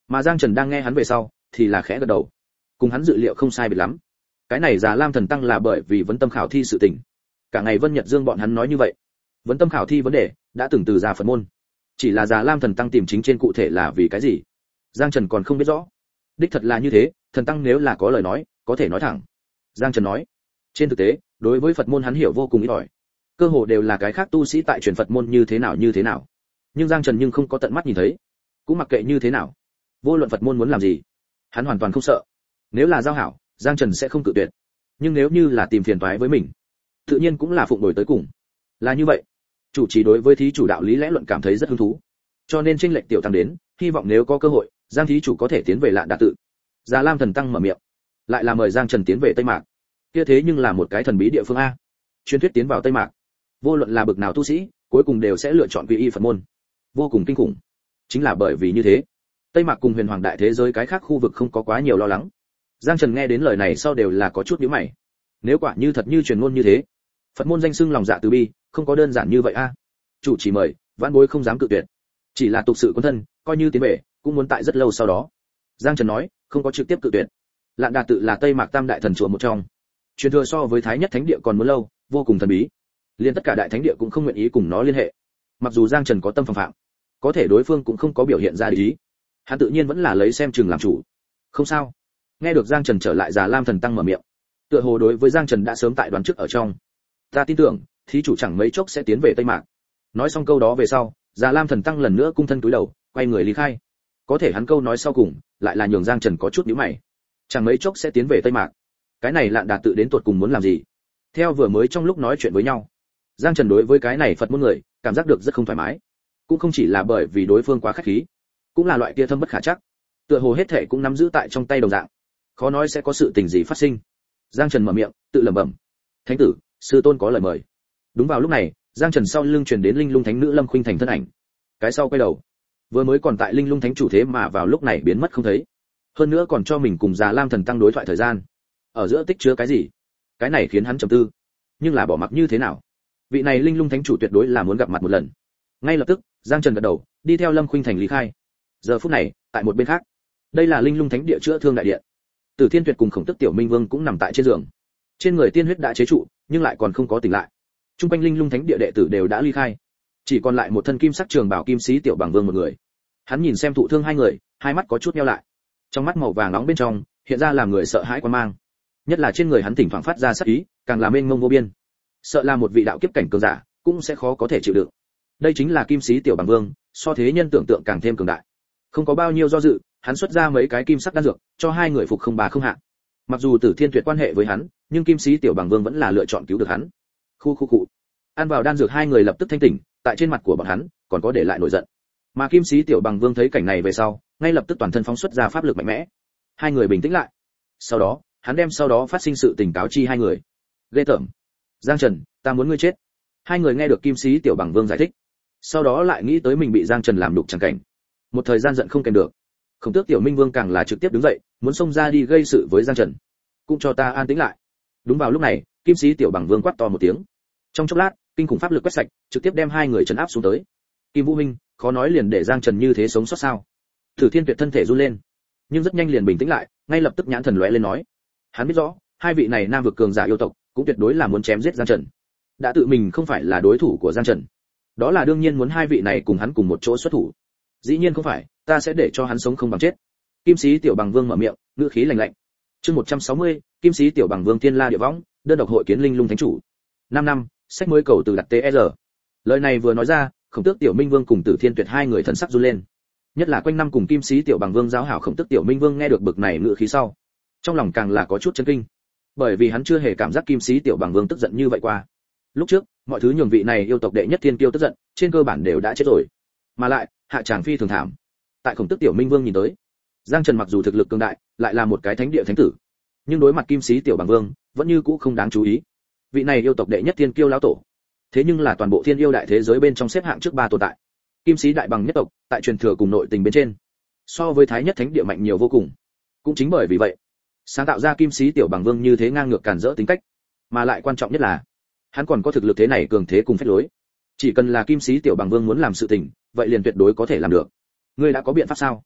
Mà Giang Trần đang nghe hắn về sau thì là khẽ gật đầu, cùng hắn dự liệu không sai biệt lắm. Cái này Già Lam Thần Tăng là bởi vì vấn tâm khảo thi sự tình, cả ngày Vân Nhật Dương bọn hắn nói như vậy. Vấn tâm khảo thi vấn đề đã từng từ ra Phật môn, chỉ là Già Lam Thần Tăng tìm chính trên cụ thể là vì cái gì, Giang Trần còn không biết rõ. Đích thật là như thế, Thần Tăng nếu là có lời nói có thể nói thẳng. Giang Trần nói, trên thực tế đối với Phật môn hắn hiểu vô cùng ít ỏi, cơ hồ đều là cái khác tu sĩ tại truyền Phật môn như thế nào, nhưng Giang Trần nhưng không có tận mắt nhìn thấy, cũng mặc kệ như thế nào, vô luận Phật môn muốn làm gì hắn hoàn toàn không sợ. Nếu là giao hảo, Giang Trần sẽ không cự tuyệt, nhưng nếu như là tìm phiền toái với mình, tự nhiên cũng là phụng đổi tới cùng. Là như vậy, chủ trì đối với thí chủ đạo lý lẽ luận cảm thấy rất hứng thú, cho nên chênh lệch tiểu tăng đến, hy vọng nếu có cơ hội, Giang thí chủ có thể tiến về Lạn Đà tự. Già Lam Thần Tăng mở miệng, lại là mời Giang Trần tiến về Tây Mạc. Kia thế nhưng là một cái thần bí địa phương a. Truyền thuyết tiến vào Tây Mạc, vô luận là bậc nào tu sĩ, cuối cùng đều sẽ lựa chọn quy y Phật môn. Vô cùng kinh khủng. Chính là bởi vì như thế, Tây Mạc cùng Huyền Hoàng đại thế giới cái khác khu vực không có quá nhiều lo lắng. Giang Trần nghe đến lời này sau đều là có chút nhíu mày. Nếu quả như thật như truyền ngôn như thế, Phật môn danh xưng lòng dạ từ bi, không có đơn giản như vậy a. Chủ chỉ mời, vãn bối không dám cự tuyệt. Chỉ là tục sự quân thân, coi như tiến về, cũng muốn tại rất lâu sau đó. Giang Trần nói, không có trực tiếp cự tuyệt. Lạn Đà tự là Tây Mạc Tam đại thần chùa một trong, truyền thừa so với Thái Nhất Thánh địa còn muốn lâu, vô cùng thần bí. Liên tất cả đại thánh địa cũng không nguyện ý cùng nó liên hệ. Mặc dù Giang Trần có tâm phòng phạm, có thể đối phương cũng không có biểu hiện ra ý. Hắn tự nhiên vẫn là lấy xem chừng làm chủ. Không sao. Nghe được Giang Trần trở lại, Già Lam Thần Tăng mở miệng, tựa hồ đối với Giang Trần đã sớm tại đoán trước ở trong. Ta tin tưởng, thí chủ chẳng mấy chốc sẽ tiến về Tây Mạc. Nói xong câu đó về sau, Già Lam Thần Tăng lần nữa cung thân cúi đầu, quay người lý khai. Có thể hắn câu nói sau cùng, lại là nhường Giang Trần có chút nhíu mày. Chẳng mấy chốc sẽ tiến về Tây Mạc. Cái này Lạn Đà tự đến tuột cùng muốn làm gì? Theo vừa mới trong lúc nói chuyện với nhau, Giang Trần đối với cái này Phật môn người, cảm giác được rất không thoải mái. Cũng không chỉ là bởi vì đối phương quá khách khí, cũng là loại kia thâm bất khả trắc. Tựa hồ hết thể cũng nắm giữ tại trong tay đồng dạng, khó nói sẽ có sự tình gì phát sinh. Giang Trần mở miệng, tự lẩm bẩm: "Thánh tử, sư tôn có lời mời." Đúng vào lúc này, Giang Trần sau lưng truyền đến Linh Lung Thánh nữ Lâm Khuynh Thành thân ảnh. Cái sau quay đầu, vừa mới còn tại Linh Lung Thánh chủ thế mà vào lúc này biến mất không thấy. Hơn nữa còn cho mình cùng Già Lam Thần Tăng đối thoại thời gian. Ở giữa tích chứa cái gì? Cái này khiến hắn trầm tư. Nhưng là bỏ mặc như thế nào? Vị này Linh Lung Thánh chủ tuyệt đối là muốn gặp mặt một lần. Ngay lập tức, Giang Trần gật đầu, đi theo Lâm Khuynh Thành lý khai. Giờ phút này, tại một bên khác, đây là Linh Lung Thánh địa chữa thương đại điện. Tử Thiên Tuyệt cùng Khổng Tức Tiểu Minh Vương cũng nằm tại trên giường. Trên người tiên huyết đã chế trụ, nhưng lại còn không có tỉnh lại. Trung quanh Linh Lung Thánh địa đệ tử đều đã ly khai, chỉ còn lại một thân kim sắc trường bảo kim sĩ Tiểu Bằng Vương một người. Hắn nhìn xem thụ thương hai người, hai mắt có chút nheo lại. Trong mắt màu vàng nóng bên trong, hiện ra làm người sợ hãi quan mang. Nhất là trên người hắn thỉnh thoảng phát ra sát ý, càng là mênh mông vô biên. Sợ là một vị đạo kiếp cảnh cường giả, cũng sẽ khó có thể chịu đựng. Đây chính là kim sĩ Tiểu Bằng Vương, so thế nhân tưởng tượng càng thêm cường đại. Không có bao nhiêu do dự, hắn xuất ra mấy cái kim sắc đan dược, cho hai người phục không bà không hạ. Mặc dù Tử Thiên Tuyệt quan hệ với hắn, nhưng kim sĩ Tiểu Bằng Vương vẫn là lựa chọn cứu được hắn. Khu. Ăn vào đan dược hai người lập tức thanh tỉnh, tại trên mặt của bọn hắn còn có để lại nổi giận. Mà kim sĩ Tiểu Bằng Vương thấy cảnh này về sau, ngay lập tức toàn thân phóng xuất ra pháp lực mạnh mẽ. Hai người bình tĩnh lại. Sau đó, hắn đem sau đó phát sinh sự tình cáo chi hai người. Ghê tởm. Giang Trần, ta muốn ngươi chết. Hai người nghe được kim sĩ Tiểu Bằng Vương giải thích, sau đó lại nghĩ tới mình bị Giang Trần làm đục chẳng cảnh. Một thời gian giận không kèm được. Khổng Tước Tiểu Minh Vương càng là trực tiếp đứng dậy, muốn xông ra đi gây sự với Giang Trần. Cũng cho ta an tĩnh lại. Đúng vào lúc này, kim sĩ Tiểu Bằng Vương quát to một tiếng. Trong chốc lát, kinh khủng pháp lực quét sạch, trực tiếp đem hai người trấn áp xuống tới. Kim Vũ Minh, khó nói liền để Giang Trần như thế sống sót sao? Tử Thiên Tuyệt thân thể run lên, nhưng rất nhanh liền bình tĩnh lại, ngay lập tức nhãn thần lóe lên nói: hắn biết rõ, hai vị này nam vực cường giả yêu tộc, cũng tuyệt đối là muốn chém giết Giang Trần. Đã tự mình không phải là đối thủ của Giang Trần, đó là đương nhiên muốn hai vị này cùng hắn cùng một chỗ xuất thủ. Dĩ nhiên không phải, ta sẽ để cho hắn sống không bằng chết. Kim sĩ Tiểu Bằng Vương mở miệng, ngữ khí lạnh lạnh. Chương 160, Kim sĩ Tiểu Bằng Vương Thiên La Địa Võng, đơn độc hội kiến Linh Lung Thánh chủ. 5 năm, sách mới cầu từ đặt TR. Lời này vừa nói ra, Khổng Tước Tiểu Minh Vương cùng Tử Thiên Tuyệt hai người thần sắc run lên. Nhất là quanh năm cùng Kim sĩ Tiểu Bằng Vương giáo hảo Khổng Tước Tiểu Minh Vương nghe được bực này ngữ khí sau, trong lòng càng là có chút chấn kinh, bởi vì hắn chưa hề cảm giác Kim sĩ Tiểu Bằng Vương tức giận như vậy qua. Lúc trước, mọi thứ nhường vị này yêu tộc đệ nhất thiên kiêu tức giận, trên cơ bản đều đã chết rồi, mà lại hạ tràng phi thường thảm. Tại Khổng Tước Tiểu Minh Vương nhìn tới, Giang Trần mặc dù thực lực cường đại, lại là một cái thánh địa thánh tử, nhưng đối mặt Kim sĩ Tiểu Bằng Vương, vẫn như cũ không đáng chú ý. Vị này yêu tộc đệ nhất thiên kiêu lão tổ, thế nhưng là toàn bộ thiên yêu đại thế giới bên trong xếp hạng trước 3 tồn tại. Kim sĩ đại bằng nhất tộc, tại truyền thừa cùng nội tình bên trên, so với Thái Nhất Thánh địa mạnh nhiều vô cùng. Cũng chính bởi vì vậy, sáng tạo ra Kim sĩ Tiểu Bằng Vương như thế ngang ngược càn rỡ tính cách, mà lại quan trọng nhất là, hắn còn có thực lực thế này cường thế cùng phách lối. Chỉ cần là Kim sĩ Tiểu Bằng Vương muốn làm sự tình, vậy liền tuyệt đối có thể làm được. Ngươi đã có biện pháp sao?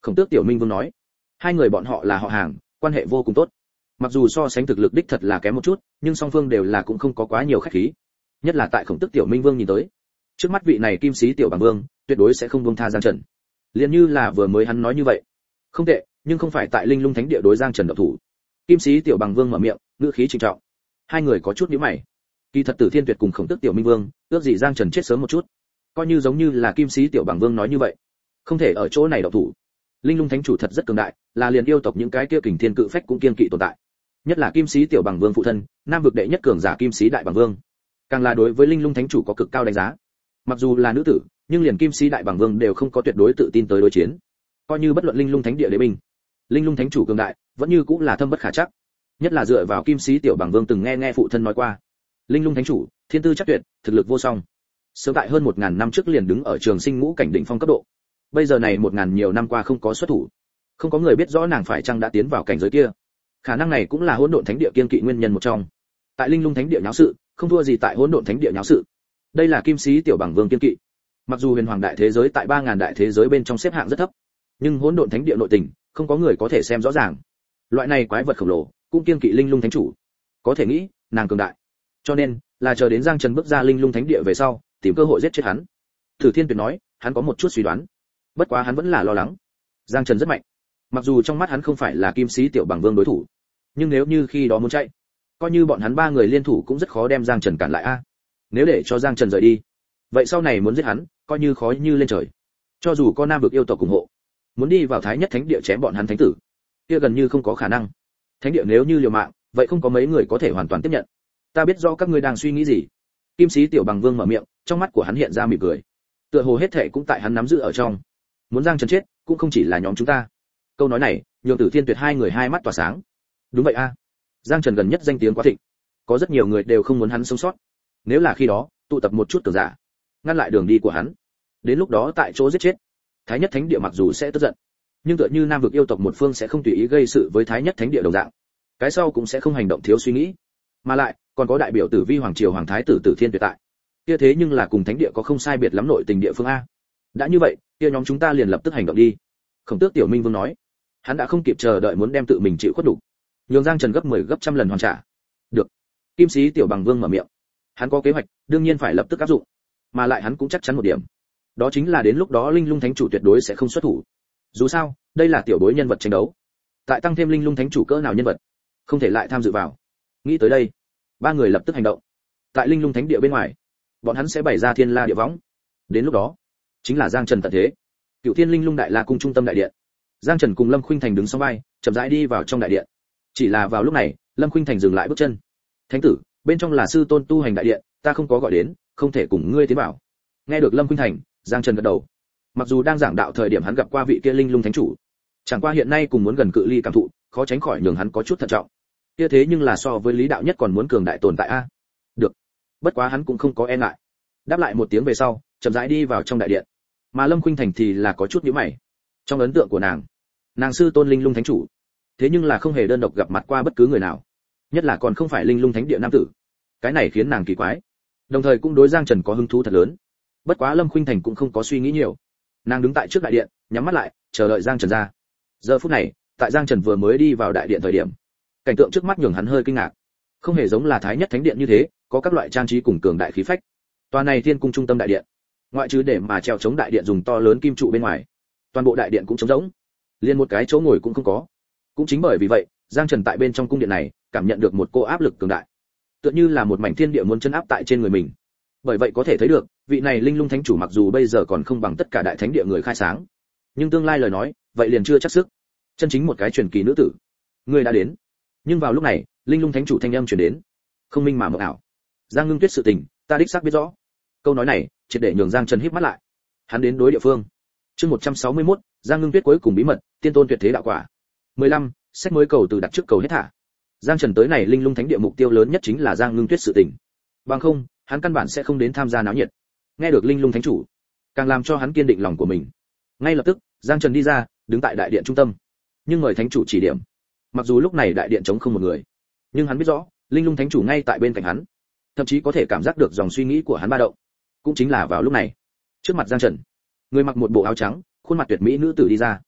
Khổng Tước Tiểu Minh Vương nói. Hai người bọn họ là họ hàng, quan hệ vô cùng tốt. Mặc dù so sánh thực lực đích thật là kém một chút, nhưng song phương đều là cũng không có quá nhiều khách khí. Nhất là tại Khổng Tước Tiểu Minh Vương nhìn tới, trước mắt vị này Kim Sĩ Tiểu Bằng Vương, tuyệt đối sẽ không buông tha Giang Trần. Liền như là vừa mới hắn nói như vậy. Không tệ, nhưng không phải tại Linh Lung Thánh Địa đối Giang Trần động thủ. Kim Sĩ Tiểu Bằng Vương mở miệng, ngữ khí trịnh trọng. Hai người có chút nhíu mày. Kỳ thật Tử Thiên Tuyệt cùng Khổng Tước Tiểu Minh Vương, ước gì Giang Trần chết sớm một chút. Coi như giống như là Kim Sĩ Tiểu Bằng Vương nói như vậy, không thể ở chỗ này động thủ. Linh Lung Thánh chủ thật rất cường đại, là liền yêu tộc những cái kia kình thiên cự phách cũng kiên kỵ tồn tại. Nhất là Kim Sĩ Tiểu Bằng Vương phụ thân, Nam vực đệ nhất cường giả Kim Sĩ Đại Bằng Vương, càng là đối với Linh Lung Thánh chủ có cực cao đánh giá. Mặc dù là nữ tử, nhưng liền Kim Sĩ Đại Bằng Vương đều không có tuyệt đối tự tin tới đối chiến. Coi như bất luận Linh Lung Thánh địa đế binh, Linh Lung Thánh chủ cường đại, vẫn như cũng là thâm bất khả chắc. Nhất là dựa vào Kim Sĩ Tiểu Bằng Vương từng nghe phụ thân nói qua, Linh Lung Thánh chủ, thiên tư chắc tuyệt, thực lực vô song. Sớm tại hơn 1000 năm trước liền đứng ở trường sinh ngũ cảnh đỉnh phong cấp độ. Bây giờ này 1000 nhiều năm qua không có xuất thủ, không có người biết rõ nàng phải chăng đã tiến vào cảnh giới kia. Khả năng này cũng là Hỗn Độn Thánh địa kiên kỵ nguyên nhân một trong. Tại Linh Lung Thánh địa nháo sự, không thua gì tại Hỗn Độn Thánh địa nháo sự. Đây là Kim Sĩ Tiểu Bằng Vương kiên kỵ. Mặc dù Huyền Hoàng đại thế giới tại 3000 đại thế giới bên trong xếp hạng rất thấp, nhưng Hỗn Độn Thánh địa nội tình, không có người có thể xem rõ ràng. Loại này quái vật khổng lồ, cũng kiên kỵ Linh Lung Thánh chủ. Có thể nghĩ, nàng cường đại. Cho nên, là chờ đến Giang Trần bước ra Linh Lung Thánh địa về sau, tìm cơ hội giết chết hắn. Tử Thiên Tuyệt nói, hắn có một chút suy đoán. Bất quá hắn vẫn là lo lắng. Giang Trần rất mạnh. Mặc dù trong mắt hắn không phải là Kim Sĩ Tiểu Bằng Vương đối thủ, nhưng nếu như khi đó muốn chạy, coi như bọn hắn ba người liên thủ cũng rất khó đem Giang Trần cản lại a. Nếu để cho Giang Trần rời đi, vậy sau này muốn giết hắn, coi như khó như lên trời. Cho dù có Nam vực yêu tộc ủng hộ, muốn đi vào Thái Nhất Thánh địa chém bọn hắn thánh tử, kia gần như không có khả năng. Thánh địa nếu như liều mạng, vậy không có mấy người có thể hoàn toàn tiếp nhận. Ta biết rõ các ngươi đang suy nghĩ gì. Kim Sĩ Tiểu Bằng Vương mở miệng, trong mắt của hắn hiện ra mỉm cười. Tựa hồ hết thảy cũng tại hắn nắm giữ ở trong. Muốn Giang Trần chết, cũng không chỉ là nhóm chúng ta. Câu nói này, nhường Tử Thiên Tuyệt hai người hai mắt tỏa sáng. Đúng vậy a. Giang Trần gần nhất danh tiếng quá thịnh, có rất nhiều người đều không muốn hắn sống sót. Nếu là khi đó, tụ tập một chút cường giả, ngăn lại đường đi của hắn, đến lúc đó tại chỗ giết chết. Thái Nhất Thánh địa mặc dù sẽ tức giận, nhưng tựa như Nam vực yêu tộc một phương sẽ không tùy ý gây sự với Thái Nhất Thánh địa đồng dạng. Cái sau cũng sẽ không hành động thiếu suy nghĩ. Mà lại, còn có đại biểu Tử Vi Hoàng triều hoàng thái tử Tử Thiên Tuyệt tại. Kia thế nhưng là cùng thánh địa có không sai biệt lắm nội tình địa phương a. Đã như vậy, kia nhóm chúng ta liền lập tức hành động đi. Khổng Tước Tiểu Minh Vương nói. Hắn đã không kịp chờ đợi muốn đem tự mình chịu khuất đủ. Nhường Giang Trần gấp 10 gấp trăm lần hoàn trả. Được. Kim Sĩ Tiểu Bằng Vương mở miệng. Hắn có kế hoạch, đương nhiên phải lập tức áp dụng. Mà lại hắn cũng chắc chắn một điểm. Đó chính là đến lúc đó Linh Lung Thánh chủ tuyệt đối sẽ không xuất thủ. Dù sao, đây là tiểu bối nhân vật tranh đấu. Tại tăng thêm Linh Lung Thánh chủ cỡ nào nhân vật, không thể lại tham dự vào. Nghĩ tới đây, ba người lập tức hành động. Tại Linh Lung Thánh địa bên ngoài, bọn hắn sẽ bày ra Thiên La địa võng. Đến lúc đó, chính là Giang Trần tận thế. Cựu Thiên Linh Lung Đại La cung trung tâm đại điện. Giang Trần cùng Lâm Khuynh Thành đứng song vai, chậm rãi đi vào trong đại điện. Chỉ là vào lúc này, Lâm Khuynh Thành dừng lại bước chân. Thánh tử, bên trong là sư tôn tu hành đại điện, ta không có gọi đến, không thể cùng ngươi tiến vào. Nghe được Lâm Khuynh Thành, Giang Trần gật đầu. Mặc dù đang giảng đạo thời điểm hắn gặp qua vị kia Linh Lung Thánh chủ, chẳng qua hiện nay cùng muốn gần cự ly cảm thụ, khó tránh khỏi nhường hắn có chút thận trọng. Kia thế nhưng là so với Lý đạo nhất còn muốn cường đại tồn tại a. Được. Bất quá hắn cũng không có e ngại. Đáp lại một tiếng về sau, chậm rãi đi vào trong đại điện. Mà Lâm Khuynh Thành thì là có chút nhíu mày. Trong ấn tượng của nàng sư tôn Linh Lung Thánh chủ, thế nhưng là không hề đơn độc gặp mặt qua bất cứ người nào, nhất là còn không phải Linh Lung Thánh địa nam tử. Cái này khiến nàng kỳ quái, đồng thời cũng đối Giang Trần có hứng thú thật lớn. Bất quá Lâm Khuynh Thành cũng không có suy nghĩ nhiều, nàng đứng tại trước đại điện, nhắm mắt lại, chờ đợi Giang Trần ra. Giờ phút này, tại Giang Trần vừa mới đi vào đại điện thời điểm, cảnh tượng trước mắt nhường hắn hơi kinh ngạc. Không hề giống là Thái Nhất Thánh điện như thế, có các loại trang trí cùng cường đại khí phách. Toàn này Thiên cung trung tâm đại điện, ngoại trừ để mà treo chống đại điện dùng to lớn kim trụ bên ngoài, toàn bộ đại điện cũng trống rỗng, liền một cái chỗ ngồi cũng không có. Cũng chính bởi vì vậy, Giang Trần tại bên trong cung điện này, cảm nhận được một cô áp lực cường đại, tựa như là một mảnh thiên địa muốn chấn áp tại trên người mình. Bởi vậy có thể thấy được, vị này Linh Lung Thánh chủ mặc dù bây giờ còn không bằng tất cả đại thánh địa người khai sáng, nhưng tương lai lời nói, vậy liền chưa chắc sức. Chân chính một cái truyền kỳ nữ tử, người đã đến. Nhưng vào lúc này, Linh Lung Thánh chủ thanh âm truyền đến, không minh mà mộng ảo. Giang Ngưng Tuyết sự tình, ta đích xác biết rõ. Câu nói này, triệt để nhường Giang Trần híp mắt lại. Hắn đến đối địa phương. Chương 161, Giang Ngưng Tuyết cuối cùng bí mật, tiên tôn tuyệt thế đạo quả. 15, sách mới cầu từ đặt trước cầu hết thả. Giang Trần tới này Linh Lung Thánh địa mục tiêu lớn nhất chính là Giang Ngưng Tuyết sự tình. Bằng không, hắn căn bản sẽ không đến tham gia náo nhiệt. Nghe được Linh Lung Thánh chủ, càng làm cho hắn kiên định lòng của mình. Ngay lập tức, Giang Trần đi ra, đứng tại đại điện trung tâm. Nhưng mời Thánh chủ chỉ điểm. Mặc dù lúc này đại điện trống không một người, nhưng hắn biết rõ, Linh Lung Thánh chủ ngay tại bên cạnh hắn, thậm chí có thể cảm giác được dòng suy nghĩ của hắn ba động. Cũng chính là vào lúc này, trước mặt Giang Trần, người mặc một bộ áo trắng, khuôn mặt tuyệt mỹ nữ tử đi ra.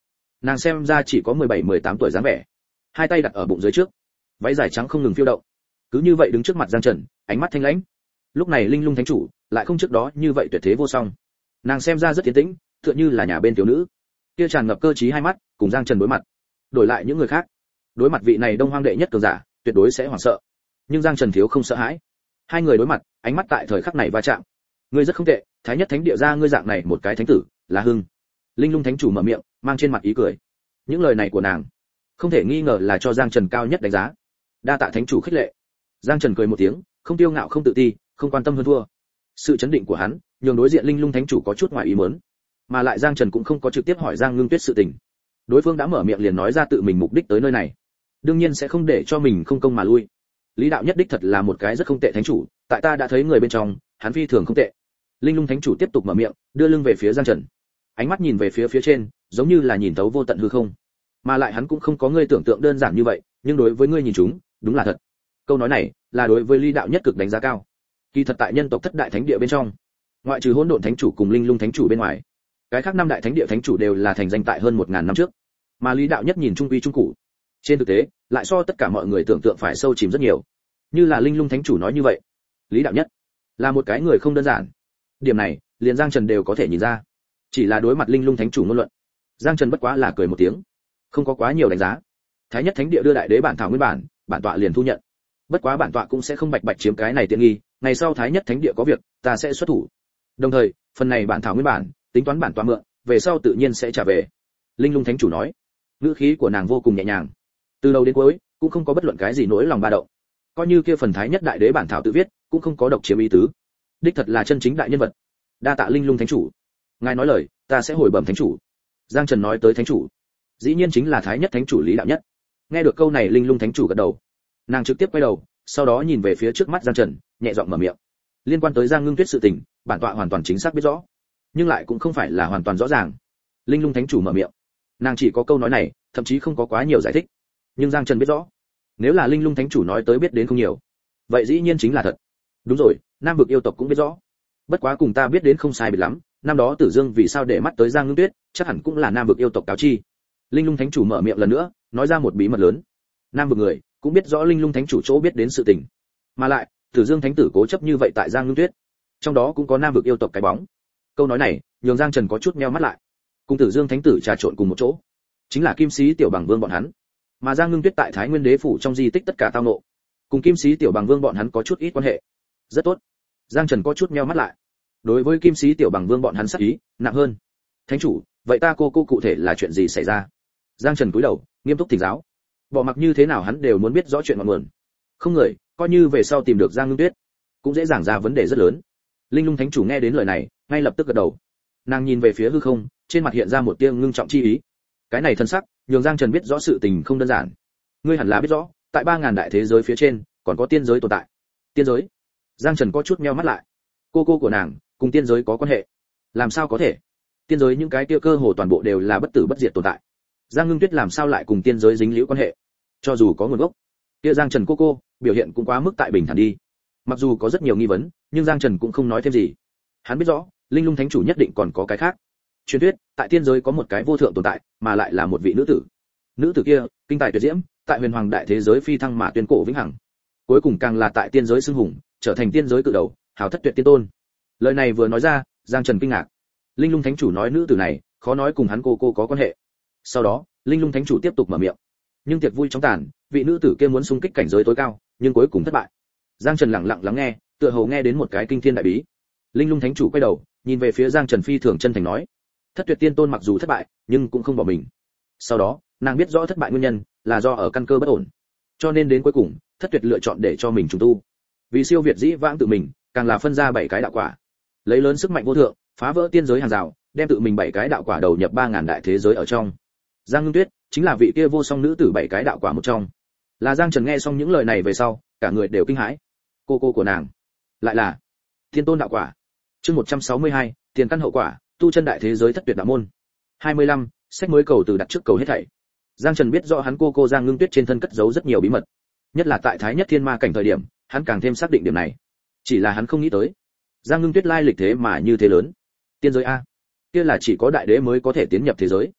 Nàng xem ra chỉ có 17-18 tuổi dáng vẻ, hai tay đặt ở bụng dưới trước, váy dài trắng không ngừng phiêu động, cứ như vậy đứng trước mặt Giang Trần, ánh mắt thanh lãnh. Lúc này linh lung thánh chủ lại không trước đó như vậy tuyệt thế vô song, nàng xem ra rất tiến tĩnh, tựa như là nhà bên tiểu nữ, kia tràn ngập cơ trí hai mắt cùng Giang Trần đối mặt. Đổi lại những người khác, đối mặt vị này đông hoang đệ nhất cường giả, tuyệt đối sẽ hoảng sợ, nhưng Giang Trần thiếu không sợ hãi. Hai người đối mặt, ánh mắt tại thời khắc này va chạm. Ngươi rất không tệ, thái nhất thánh địa ra ngươi dạng này một cái thánh tử, là hưng. Linh lung thánh chủ mở miệng, mang trên mặt ý cười. Những lời này của nàng, không thể nghi ngờ là cho Giang Trần cao nhất đánh giá. Đa tạ thánh chủ khích lệ. Giang Trần cười một tiếng, không tiêu ngạo không tự ti, không quan tâm hơn thua. Sự chấn định của hắn, nhường đối diện linh lung thánh chủ có chút ngoài ý muốn, mà lại Giang Trần cũng không có trực tiếp hỏi Giang Ngưng Tuyết sự tình. Đối phương đã mở miệng liền nói ra tự mình mục đích tới nơi này, đương nhiên sẽ không để cho mình không công mà lui. Lý đạo nhất đích thật là một cái rất không tệ thánh chủ, tại ta đã thấy người bên trong, hắn phi thường không tệ. Linh lung thánh chủ tiếp tục mở miệng, đưa lưng về phía Giang Trần, ánh mắt nhìn về phía trên, giống như là nhìn thấu vô tận hư không. Mà lại hắn cũng không có ngươi tưởng tượng đơn giản như vậy, nhưng đối với ngươi nhìn chúng, đúng là thật. Câu nói này là đối với Lý đạo nhất cực đánh giá cao. Kỳ thật tại nhân tộc thất đại thánh địa bên trong, ngoại trừ hỗn độn thánh chủ cùng linh lung thánh chủ bên ngoài, cái khác năm đại thánh địa thánh chủ đều là thành danh tại hơn 1000 năm trước, mà Lý đạo nhất nhìn trung quy trung cụ, trên thực tế lại so tất cả mọi người tưởng tượng phải sâu chìm rất nhiều. Như là linh lung thánh chủ nói như vậy, Lý đạo nhất là một cái người không đơn giản. Điểm này liền Giang Trần đều có thể nhìn ra. Chỉ là đối mặt linh lung thánh chủ ngôn luận, Giang Trần bất quá là cười một tiếng, không có quá nhiều đánh giá. Thái nhất thánh địa đưa đại đế bản thảo nguyên bản, bản tọa liền thu nhận. Bất quá bản tọa cũng sẽ không bạch bạch chiếm cái này tiện nghi, ngày sau Thái nhất thánh địa có việc, ta sẽ xuất thủ. Đồng thời, phần này bản thảo nguyên bản, tính toán bản tọa mượn, về sau tự nhiên sẽ trả về. Linh lung thánh chủ nói, ngữ khí của nàng vô cùng nhẹ nhàng, từ đầu đến cuối cũng không có bất luận cái gì nỗi lòng ba động. Coi như kia phần Thái nhất đại đế bản thảo tự viết, cũng không có độc chiếm ý tứ. Đích thật là chân chính đại nhân vật. Đa tạ linh lung thánh chủ. Ngài nói lời, ta sẽ hồi bẩm thánh chủ. Giang Trần nói tới thánh chủ, dĩ nhiên chính là Thái nhất thánh chủ Lý đạo nhất. Nghe được câu này linh lung thánh chủ gật đầu, nàng trực tiếp quay đầu, sau đó nhìn về phía trước mắt Giang Trần, nhẹ giọng mở miệng. Liên quan tới Giang Ngưng Tuyết sự tình, bản tọa hoàn toàn chính xác biết rõ, nhưng lại cũng không phải là hoàn toàn rõ ràng. Linh lung thánh chủ mở miệng, nàng chỉ có câu nói này, thậm chí không có quá nhiều giải thích, nhưng Giang Trần biết rõ, nếu là linh lung thánh chủ nói tới biết đến không nhiều, vậy dĩ nhiên chính là thật. Đúng rồi, Nam vực yêu tộc cũng biết rõ, bất quá cùng ta biết đến không sai biệt lắm. Năm đó Tử Dương vì sao để mắt tới Giang Ngưng Tuyết, chắc hẳn cũng là Nam vực yêu tộc cáo chi. Linh lung thánh chủ mở miệng lần nữa, nói ra một bí mật lớn. Nam vực người cũng biết rõ linh lung thánh chủ chỗ biết đến sự tình, mà lại Tử Dương thánh tử cố chấp như vậy tại Giang Ngưng Tuyết, trong đó cũng có Nam vực yêu tộc cái bóng. Câu nói này nhường Giang Trần có chút nheo mắt lại. Cùng Tử Dương thánh tử trà trộn cùng một chỗ, chính là Kim Sĩ Tiểu Bằng Vương bọn hắn, mà Giang Ngưng Tuyết tại Thái Nguyên Đế phủ trong di tích tất cả tao nộ, cùng Kim Sĩ Tiểu Bằng Vương bọn hắn có chút ít quan hệ. Rất tốt. Giang Trần có chút nheo mắt lại. Đối với Kim Sĩ Tiểu Bằng Vương bọn hắn sát ý nặng hơn. Thánh chủ, vậy ta cô cụ thể là chuyện gì xảy ra? Giang Trần cúi đầu, nghiêm túc thỉnh giáo. Bỏ mặc như thế nào hắn đều muốn biết rõ chuyện ngọn nguồn. Không người, coi như về sau tìm được Giang Ngưng Tuyết, cũng dễ dàng ra vấn đề rất lớn. Linh lung thánh chủ nghe đến lời này, ngay lập tức gật đầu. Nàng nhìn về phía hư không, trên mặt hiện ra một tia ngưng trọng chi ý. Cái này thân sắc, nhường Giang Trần biết rõ sự tình không đơn giản. Ngươi hẳn là biết rõ, tại 3000 đại thế giới phía trên, còn có tiên giới tồn tại. Tiên giới? Giang Trần có chút nheo mắt lại. Cô của nàng cùng tiên giới có quan hệ? Làm sao có thể? Tiên giới những cái kia cơ hồ toàn bộ đều là bất tử bất diệt tồn tại. Giang Ngưng Tuyết làm sao lại cùng tiên giới dính liễu quan hệ? Cho dù có nguồn gốc, kia Giang Trần cô biểu hiện cũng quá mức tại bình thản đi. Mặc dù có rất nhiều nghi vấn, nhưng Giang Trần cũng không nói thêm gì. Hắn biết rõ, linh lung thánh chủ nhất định còn có cái khác. Truyền thuyết, tại tiên giới có một cái vô thượng tồn tại, mà lại là một vị nữ tử. Nữ tử kia, kinh tài tuyệt diễm, tại huyền hoàng đại thế giới phi thăng mà tuyên cổ vĩnh hằng. Cuối cùng càng là tại tiên giới xưng hùng, trở thành tiên giới cự đầu, hào thất tuyệt tiên tôn. Lời này vừa nói ra, Giang Trần kinh ngạc. Linh lung thánh chủ nói nữ tử này, khó nói cùng hắn cô có quan hệ. Sau đó, linh lung thánh chủ tiếp tục mở miệng. Nhưng tiệc vui chóng tàn, vị nữ tử kia muốn xung kích cảnh giới tối cao, nhưng cuối cùng thất bại. Giang Trần lặng lặng lắng nghe, tựa hồ nghe đến một cái kinh thiên đại bí. Linh lung thánh chủ quay đầu, nhìn về phía Giang Trần phi thường chân thành nói: Thất tuyệt tiên tôn mặc dù thất bại, nhưng cũng không bỏ mình. Sau đó, nàng biết rõ thất bại nguyên nhân là do ở căn cơ bất ổn, cho nên đến cuối cùng, thất tuyệt lựa chọn để cho mình trùng tu. Vì siêu việt dĩ vãng tự mình, càng là phân ra 7 cái đạo quả, lấy lớn sức mạnh vô thượng, phá vỡ tiên giới hàng rào, đem tự mình 7 cái đạo quả đầu nhập 3000 đại thế giới ở trong. Giang Ngưng Tuyết chính là vị kia vô song nữ tử 7 cái đạo quả một trong. Là Giang Trần nghe xong những lời này về sau, cả người đều kinh hãi. Cô của nàng lại là Thiên Tôn đạo quả. Chương 162, tiền căn hậu quả, tu chân đại thế giới thất tuyệt đạo môn. 25, sách mới cầu từ đặt trước cầu hết thảy. Giang Trần biết rõ hắn cô Giang Ngưng Tuyết trên thân cất giấu rất nhiều bí mật, nhất là tại Thái Nhất Thiên Ma cảnh thời điểm, hắn càng thêm xác định điểm này. Chỉ là hắn không nghĩ tới, Giang Ngưng Tuyết lai lịch thế mà như thế lớn. Tiên giới a, kia là chỉ có đại đế mới có thể tiến nhập thế giới,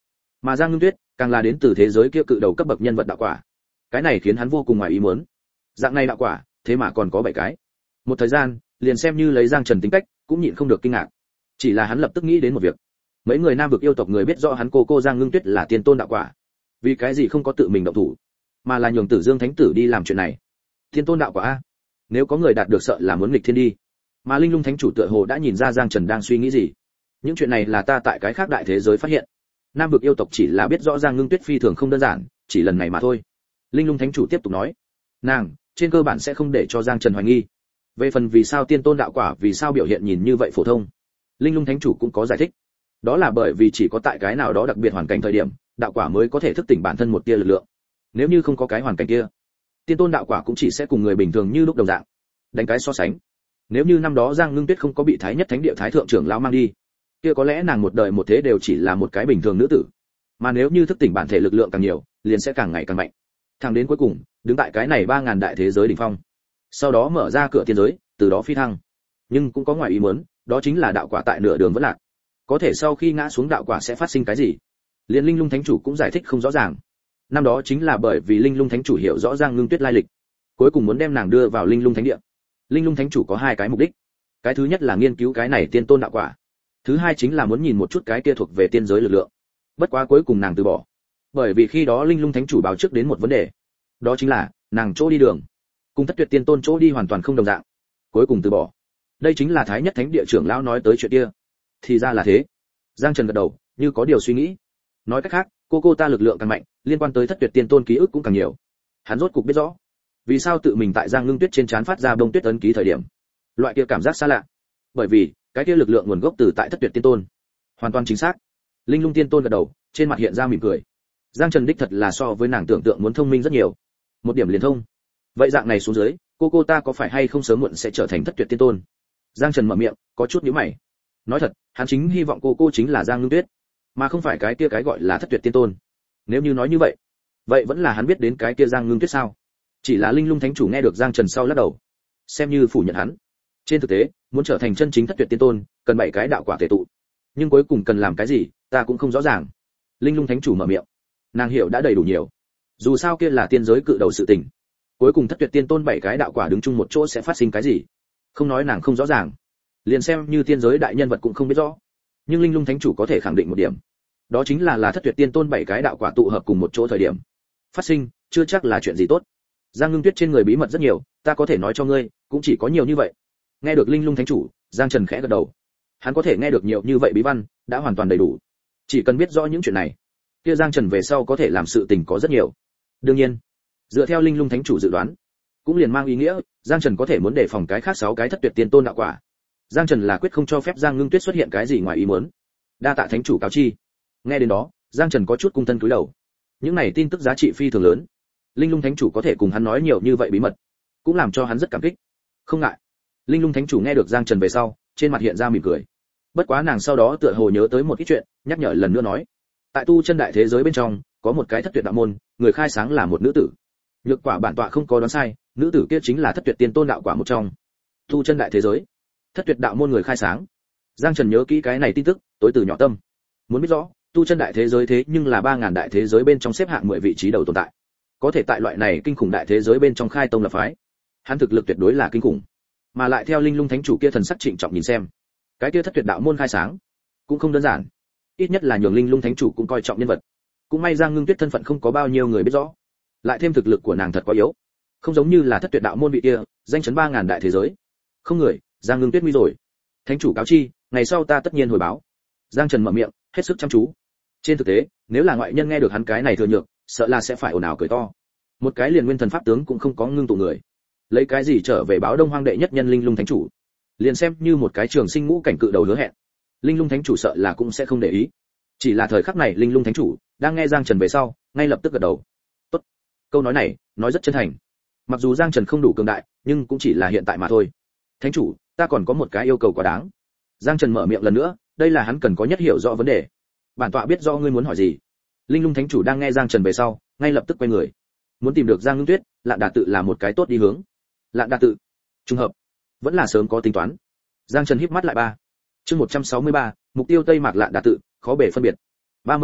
Mà Giang Ngưng Tuyết càng là đến từ thế giới kia cự đầu cấp bậc nhân vật đạo quả. Cái này khiến hắn vô cùng ngoài ý muốn. Dạng này đạo quả, thế mà còn có 7 cái. Một thời gian, liền xem như lấy Giang Trần tính cách, cũng nhịn không được kinh ngạc. Chỉ là hắn lập tức nghĩ đến một việc. Mấy người Nam vực yêu tộc người biết rõ hắn cô Giang Ngưng Tuyết là tiên tôn đạo quả. Vì cái gì không có tự mình động thủ, mà là nhường Tử Dương Thánh tử đi làm chuyện này? Tiên tôn đạo quả a? Nếu có người đạt được sợ là muốn nghịch thiên đi. Mà Linh Lung Thánh chủ tựa hồ đã nhìn ra Giang Trần đang suy nghĩ gì. Những chuyện này là ta tại cái khác đại thế giới phát hiện. Nam vực yêu tộc chỉ là biết rõ Giang Ngưng Tuyết phi thường không đơn giản, chỉ lần này mà thôi. Linh Lung Thánh chủ tiếp tục nói, nàng trên cơ bản sẽ không để cho Giang Trần hoài nghi. Về phần vì sao tiên tôn đạo quả vì sao biểu hiện nhìn như vậy phổ thông, Linh Lung Thánh chủ cũng có giải thích. Đó là bởi vì chỉ có tại cái nào đó đặc biệt hoàn cảnh thời điểm, đạo quả mới có thể thức tỉnh bản thân một tia lực lượng. Nếu như không có cái hoàn cảnh kia, tiên tôn đạo quả cũng chỉ sẽ cùng người bình thường như lúc đồng dạng. Đánh cái so sánh, nếu như năm đó Giang Ngưng Tuyết không có bị Thái Nhất Thánh Địa Thái thượng trưởng lão mang đi, kia có lẽ nàng một đời một thế đều chỉ là một cái bình thường nữ tử. Mà nếu như thức tỉnh bản thể lực lượng càng nhiều, liền sẽ càng ngày càng mạnh. Thẳng đến cuối cùng, đứng tại cái này 3000 đại thế giới đỉnh phong. Sau đó mở ra cửa tiên giới, từ đó phi thăng. Nhưng cũng có ngoài ý muốn, đó chính là đạo quả tại nửa đường vẫn lạc. Có thể sau khi ngã xuống đạo quả sẽ phát sinh cái gì? Liên Linh Lung Thánh chủ cũng giải thích không rõ ràng. Năm đó chính là bởi vì Linh Lung Thánh chủ hiểu rõ Giang Ngưng Tuyết lai lịch, cuối cùng muốn đem nàng đưa vào Linh Lung Thánh Địa. Linh Lung Thánh chủ có 2 cái mục đích. Cái thứ nhất là nghiên cứu cái này tiên tôn đạo quả. Thứ hai chính là muốn nhìn một chút cái kia thuộc về tiên giới lực lượng. Bất quá cuối cùng nàng từ bỏ. Bởi vì khi đó Linh Lung Thánh chủ báo trước đến một vấn đề. Đó chính là, nàng chỗ đi đường cùng Thất Tuyệt Tiên Tôn chỗ đi hoàn toàn không đồng dạng. Cuối cùng từ bỏ. Đây chính là Thái Nhất Thánh Địa trưởng lão nói tới chuyện kia. Thì ra là thế. Giang Trần gật đầu, như có điều suy nghĩ. Nói cách khác, cô ta lực lượng càng mạnh, liên quan tới Thất Tuyệt Tiên Tôn ký ức cũng càng nhiều. Hắn rốt cục biết rõ, vì sao tự mình tại Giang Ngưng Tuyết trên trán phát ra bông tuyết ấn ký thời điểm, loại kia cảm giác xa lạ. Bởi vì, cái kia lực lượng nguồn gốc từ tại Thất Tuyệt Tiên Tôn. Hoàn toàn chính xác. Linh Lung Tiên Tôn gật đầu, trên mặt hiện ra mỉm cười. Giang Trần đích thật là so với nàng tưởng tượng muốn thông minh rất nhiều. Một điểm liền thông. Vậy dạng này xuống dưới, cô ta có phải hay không sớm muộn sẽ trở thành Thất Tuyệt Tiên Tôn? Giang Trần mở miệng, có chút nhíu mày. Nói thật, hắn chính hy vọng cô chính là Giang Ngưng Tuyết, mà không phải cái kia cái gọi là Thất Tuyệt Tiên Tôn. Nếu như nói như vậy, vậy vẫn là hắn biết đến cái kia Giang Ngưng Tuyết sao? Chỉ là Linh Lung Thánh chủ nghe được Giang Trần sau lắc đầu, xem như phủ nhận hắn. Trên thực tế, muốn trở thành chân chính Thất Tuyệt Tiên Tôn, cần 7 cái đạo quả tề tụ. Nhưng cuối cùng cần làm cái gì, ta cũng không rõ ràng. Linh Lung Thánh chủ mở miệng, nàng hiểu đã đầy đủ nhiều. Dù sao kia là tiên giới cự đầu sự tình. Cuối cùng Thất Tuyệt Tiên Tôn 7 cái đạo quả đứng chung một chỗ sẽ phát sinh cái gì? Không nói nàng không rõ ràng, liền xem như tiên giới đại nhân vật cũng không biết rõ. Nhưng Linh Lung Thánh chủ có thể khẳng định một điểm, đó chính là Thất Tuyệt Tiên Tôn 7 cái đạo quả tụ hợp cùng một chỗ thời điểm phát sinh, chưa chắc là chuyện gì tốt. Giang Ngưng Tuyết trên người bí mật rất nhiều, ta có thể nói cho ngươi, cũng chỉ có nhiều như vậy. Nghe được Linh Lung Thánh chủ, Giang Trần khẽ gật đầu. Hắn có thể nghe được nhiều như vậy bí văn, đã hoàn toàn đầy đủ. Chỉ cần biết rõ những chuyện này, kia Giang Trần về sau có thể làm sự tình có rất nhiều. Đương nhiên, dựa theo Linh Lung Thánh chủ dự đoán, cũng liền mang ý nghĩa, Giang Trần có thể muốn đề phòng cái khác 6 cái Thất Tuyệt Tiên Tôn đạo quả. Giang Trần là quyết không cho phép Giang Ngưng Tuyết xuất hiện cái gì ngoài ý muốn. Đa tạ Thánh chủ cáo chi. Nghe đến đó, Giang Trần có chút cung thân cúi đầu. Những này tin tức giá trị phi thường lớn. Linh Lung Thánh chủ có thể cùng hắn nói nhiều như vậy bí mật, cũng làm cho hắn rất cảm kích. Không ngại. Linh Lung Thánh chủ nghe được Giang Trần về sau, trên mặt hiện ra mỉm cười. Bất quá nàng sau đó tựa hồ nhớ tới một ít chuyện, nhắc nhở lần nữa nói, tại tu chân đại thế giới bên trong, có một cái Thất Tuyệt đạo môn, người khai sáng là một nữ tử. Nhược quả bản tọa không có đoán sai, nữ tử kia chính là Thất Tuyệt Tiên Tôn đạo quả một trong. Tu chân đại thế giới, Thất Tuyệt đạo môn người khai sáng. Giang Trần nhớ kỹ cái này tin tức, tối từ nhỏ tâm. Muốn biết rõ, tu chân đại thế giới thế nhưng là 3000 đại thế giới bên trong xếp hạng 10 vị trí đầu tồn tại. Có thể tại loại này kinh khủng đại thế giới bên trong khai tông lập phái, hắn thực lực tuyệt đối là kinh khủng. Mà lại theo Linh Lung Thánh chủ kia thần sắc trịnh trọng nhìn xem, cái kia Thất Tuyệt đạo môn khai sáng cũng không đơn giản, ít nhất là nhường Linh Lung Thánh chủ cũng coi trọng nhân vật. Cũng may Giang Ngưng Tuyết thân phận không có bao nhiêu người biết rõ, lại thêm thực lực của nàng thật quá yếu, không giống như là Thất Tuyệt đạo môn vị kia, danh chấn 3000 đại thế giới. Không người, Giang Ngưng Tuyết nguy rồi. Thánh chủ cáo chi, ngày sau ta tất nhiên hồi báo. Giang Trần mở miệng, hết sức chăm chú. Trên thực tế, nếu là ngoại nhân nghe được hắn cái này thừa nhược, sợ là sẽ phải ồn ào cười to. Một cái liền nguyên thần pháp tướng cũng không có ngưng tụ người, lấy cái gì trở về báo Đông Hoang đệ nhất nhân Linh Lung Thánh chủ? Liền xem như một cái trường sinh ngũ cảnh cự đầu hứa hẹn, Linh Lung Thánh chủ sợ là cũng sẽ không để ý. Chỉ là thời khắc này Linh Lung Thánh chủ đang nghe Giang Trần về sau, ngay lập tức gật đầu. Tốt. Câu nói này, nói rất chân thành. Mặc dù Giang Trần không đủ cường đại, nhưng cũng chỉ là hiện tại mà thôi. Thánh chủ, ta còn có một cái yêu cầu quá đáng. Giang Trần mở miệng lần nữa, đây là hắn cần có nhất hiểu rõ vấn đề. Bản tọa biết rõ ngươi muốn hỏi gì. Linh Lung Thánh chủ đang nghe Giang Trần về sau, ngay lập tức quay người. Muốn tìm được Giang Ngưng Tuyết, Lạn Đà tự là một cái tốt đi hướng. Lạn Đà tự? Trùng hợp, vẫn là sớm có tính toán. Giang Trần híp mắt lại ba. Chương 163, mục tiêu Tây Mạc Lạn Đà tự, khó bể phân biệt. 35,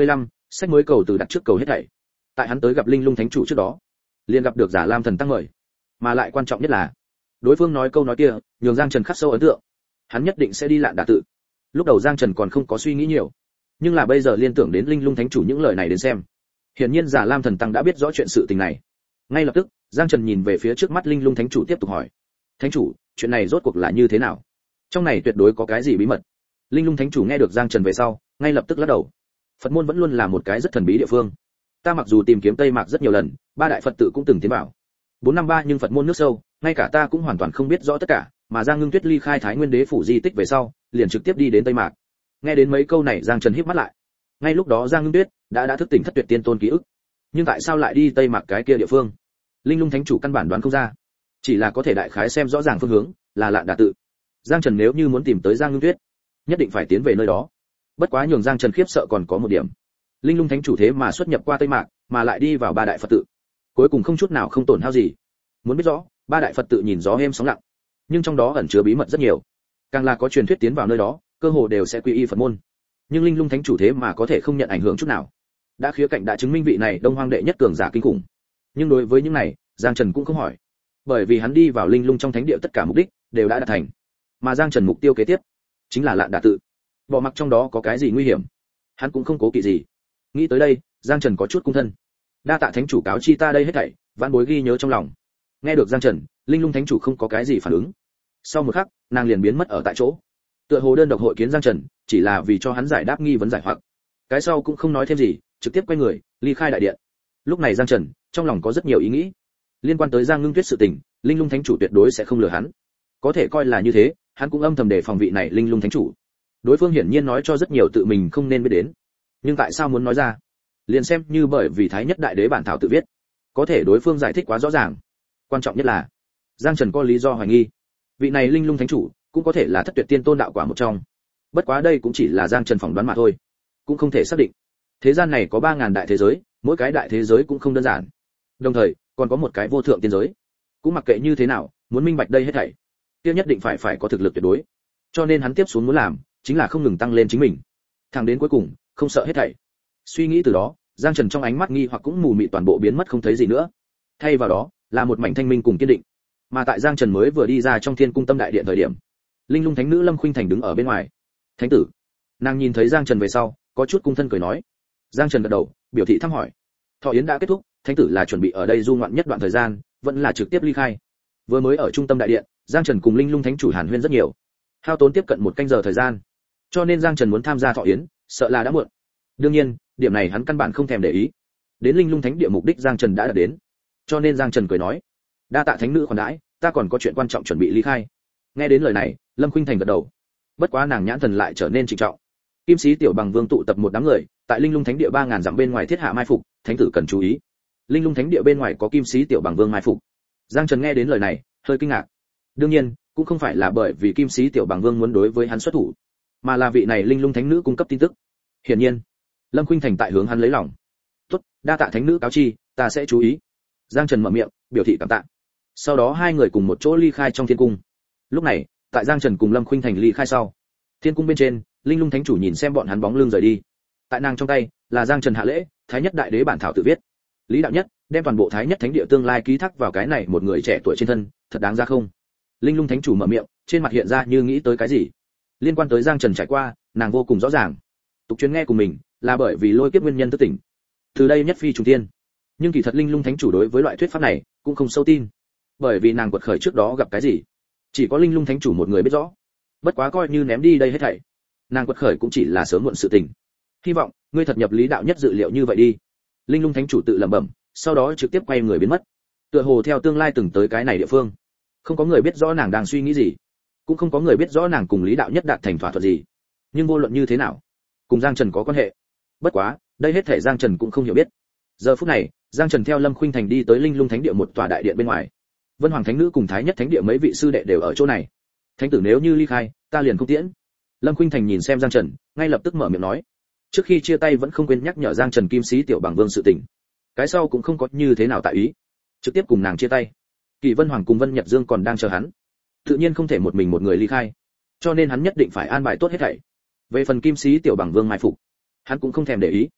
sách mới cầu từ đặt trước cầu hết thảy. Tại hắn tới gặp linh lung thánh chủ trước đó, liền gặp được Giả Lam thần tăng mời, mà lại quan trọng nhất là đối phương nói câu nói kia nhường Giang Trần khắc sâu ấn tượng, hắn nhất định sẽ đi Lạn Đà tự. Lúc đầu Giang Trần còn không có suy nghĩ nhiều, nhưng là bây giờ liên tưởng đến linh lung thánh chủ những lời này đến xem, hiển nhiên Giả Lam thần tăng đã biết rõ chuyện sự tình này. Ngay lập tức Giang Trần nhìn về phía trước mắt linh lung thánh chủ tiếp tục hỏi: thánh chủ, chuyện này rốt cuộc là như thế nào? Trong này tuyệt đối có cái gì bí mật. Linh lung thánh chủ nghe được Giang Trần về sau, ngay lập tức lắc đầu: Phật môn vẫn luôn là một cái rất thần bí địa phương. Ta mặc dù tìm kiếm Tây Mạc rất nhiều lần, ba đại Phật tự cũng từng tiến vào 453, nhưng Phật môn nước sâu, ngay cả ta cũng hoàn toàn không biết rõ tất cả, mà Giang Ngưng Tuyết ly khai Thái Nguyên Đế phủ di tích về sau, liền trực tiếp đi đến Tây Mạc. Nghe đến mấy câu này, Giang Trần híp mắt lại. Ngay lúc đó Giang Ngưng Tuyết đã thức tỉnh Thất Tuyệt Tiên Tôn ký ức, nhưng tại sao lại đi Tây Mạc cái kia địa phương? Linh lung thánh chủ căn bản đoán không ra, chỉ là có thể đại khái xem rõ ràng phương hướng, là Lạn Đà tự. Giang Trần nếu như muốn tìm tới Giang Ngưng Tuyết, nhất định phải tiến về nơi đó. Bất quá nhường Giang Trần khiếp sợ còn có một điểm, linh lung thánh chủ thế mà xuất nhập qua Tây Mạc, mà lại đi vào ba đại Phật tự, cuối cùng không chút nào không tổn hao gì. Muốn biết rõ, ba đại Phật tự nhìn gió êm sóng lặng, nhưng trong đó ẩn chứa bí mật rất nhiều. Càng là có truyền thuyết tiến vào nơi đó, cơ hồ đều sẽ quy y Phật môn. Nhưng linh lung thánh chủ thế mà có thể không nhận ảnh hưởng chút nào, đã khía cạnh đã chứng minh vị này Đông Hoang đệ nhất cường giả kinh khủng. Nhưng đối với những này, Giang Trần cũng không hỏi, bởi vì hắn đi vào linh lung trong thánh địa tất cả mục đích đều đã đạt thành, mà Giang Trần mục tiêu kế tiếp chính là Lạn Đà tự. Bỏ mặc trong đó có cái gì nguy hiểm, hắn cũng không cố kỵ gì. Nghĩ tới đây, Giang Trần có chút cung thân. Đa tạ thánh chủ cáo chi ta đây hết thảy, vãn bối ghi nhớ trong lòng. Nghe được Giang Trần, linh lung thánh chủ không có cái gì phản ứng. Sau một khắc, nàng liền biến mất ở tại chỗ. Tựa hồ đơn độc hội kiến Giang Trần, chỉ là vì cho hắn giải đáp nghi vấn giải hoặc. Cái sau cũng không nói thêm gì, trực tiếp quay người ly khai đại điện. Lúc này Giang Trần trong lòng có rất nhiều ý nghĩ liên quan tới Giang Ngưng Tuyết sự tình, linh lung thánh chủ tuyệt đối sẽ không lừa hắn. Có thể coi là như thế, hắn cũng âm thầm đề phòng vị này linh lung thánh chủ. Đối phương hiển nhiên nói cho rất nhiều tự mình không nên biết đến, nhưng tại sao muốn nói ra? Liền xem như bởi vì Thái Nhất Đại Đế bản thảo tự viết, có thể đối phương giải thích quá rõ ràng. Quan trọng nhất là, Giang Trần có lý do hoài nghi, vị này linh lung thánh chủ cũng có thể là Thất Tuyệt Tiên Tôn đạo quả một trong. Bất quá đây cũng chỉ là Giang Trần phỏng đoán mà thôi, cũng không thể xác định. Thế gian này có 3000 đại thế giới, mỗi cái đại thế giới cũng không đơn giản. Đồng thời, còn có một cái vô thượng tiên giới. Cũng mặc kệ như thế nào, muốn minh bạch đây hết thảy, kia nhất định phải có thực lực tuyệt đối. Cho nên hắn tiếp xuống muốn làm, chính là không ngừng tăng lên chính mình, thẳng đến cuối cùng, không sợ hết thảy. Suy nghĩ từ đó, Giang Trần trong ánh mắt nghi hoặc cũng mù mịt toàn bộ biến mất không thấy gì nữa. Thay vào đó, là một mảnh thanh minh cùng kiên định. Mà tại Giang Trần mới vừa đi ra trong Thiên Cung Tâm đại điện thời điểm, linh lung thánh nữ Lâm Khuynh Thành đứng ở bên ngoài. "Thánh tử." Nàng nhìn thấy Giang Trần về sau, có chút cung thân cười nói. Giang Trần gật đầu, biểu thị thăm hỏi. Thọ yến đã kết thúc, thánh tử là chuẩn bị ở đây du ngoạn nhất đoạn thời gian, vẫn là trực tiếp ly khai? Vừa mới ở trung tâm đại điện, Giang Trần cùng linh lung thánh chủ hàn huyên rất nhiều, hao tốn tiếp cận 1 canh giờ thời gian, cho nên Giang Trần muốn tham gia thọ yến, sợ là đã muộn. Đương nhiên, điểm này hắn căn bản không thèm để ý. Đến linh lung thánh địa mục đích Giang Trần đã đạt đến, cho nên Giang Trần cười nói: "Đa tạ thánh nữ khoản đãi, ta còn có chuyện quan trọng chuẩn bị ly khai." Nghe đến lời này, Lâm Khuynh Thành gật đầu. Bất quá nàng nhãn thần lại trở nên trịnh trọng. Kim Sĩ Tiểu Bằng Vương tụ tập một đám người, tại linh lung thánh địa 3000 dặm bên ngoài thiết hạ mai phục, thánh tử cần chú ý. Linh lung thánh địa bên ngoài có Kim Sĩ Tiểu Bằng Vương mai phục. Giang Trần nghe đến lời này, hơi kinh ngạc. Đương nhiên, cũng không phải là bởi vì Kim Sĩ Tiểu Bằng Vương muốn đối với hắn xuất thủ, mà là vị này linh lung thánh nữ cung cấp tin tức. Hiển nhiên, Lâm Khuynh Thành tại hướng hắn lấy lòng. "Tốt, đa tạ thánh nữ cáo chi, ta sẽ chú ý." Giang Trần mở miệng, biểu thị cảm tạ. Sau đó hai người cùng một chỗ ly khai trong thiên cung. Lúc này, tại Giang Trần cùng Lâm Khuynh Thành ly khai sau, thiên cung bên trên, linh lung thánh chủ nhìn xem bọn hắn bóng lưng rời đi. Tại nàng trong tay là Giang Trần hạ lễ, Thái Nhất Đại Đế bản thảo tự viết. Lý đạo nhất đem toàn bộ Thái Nhất Thánh địa tương lai ký thác vào cái này một người trẻ tuổi trên thân, thật đáng ra không? Linh lung thánh chủ mở miệng, trên mặt hiện ra như nghĩ tới cái gì. Liên quan tới Giang Trần trải qua, nàng vô cùng rõ ràng. Tục truyền nghe cùng mình, là bởi vì lôi kiếp nguyên nhân thức tỉnh. Từ đây nhất phi trùng thiên. Nhưng kỳ thật linh lung thánh chủ đối với loại thuyết pháp này cũng không sâu tin, bởi vì nàng quật khởi trước đó gặp cái gì, chỉ có linh lung thánh chủ một người biết rõ. Bất quá coi như ném đi đây hết thảy, nàng quật khởi cũng chỉ là sớm muộn sự tình. Hy vọng ngươi thật nhập Lý đạo nhất dự liệu như vậy đi. Linh lung thánh chủ tự lẩm bẩm, sau đó trực tiếp quay người biến mất. Tựa hồ theo tương lai từng tới cái này địa phương, không có người biết rõ nàng đang suy nghĩ gì, cũng không có người biết rõ nàng cùng Lý đạo nhất đạt thành thỏa thuận gì. Nhưng vô luận như thế nào, cùng Giang Trần có quan hệ. Bất quá, đây hết thảy Giang Trần cũng không hiểu biết. Giờ phút này, Giang Trần theo Lâm Khuynh Thành đi tới linh lung thánh địa một tòa đại điện bên ngoài. Vân Hoàng thánh nữ cùng Thái Nhất thánh địa mấy vị sư đệ đều ở chỗ này. Thánh tử nếu như ly khai, ta liền không tiễn. Lâm Khuynh Thành nhìn xem Giang Trần, ngay lập tức mở miệng nói. Trước khi chia tay vẫn không quên nhắc nhở Giang Trần Kim Sĩ Tiểu Bằng Vương sự tình. Cái sau cũng không có như thế nào tại ý, trực tiếp cùng nàng chia tay. Kỳ Vân Hoàng cùng Vân Nhật Dương còn đang chờ hắn, tự nhiên không thể một mình một người ly khai, cho nên hắn nhất định phải an bài tốt hết thảy. Về phần Kim Sĩ Tiểu Bằng Vương mai phục, hắn cũng không thèm để ý.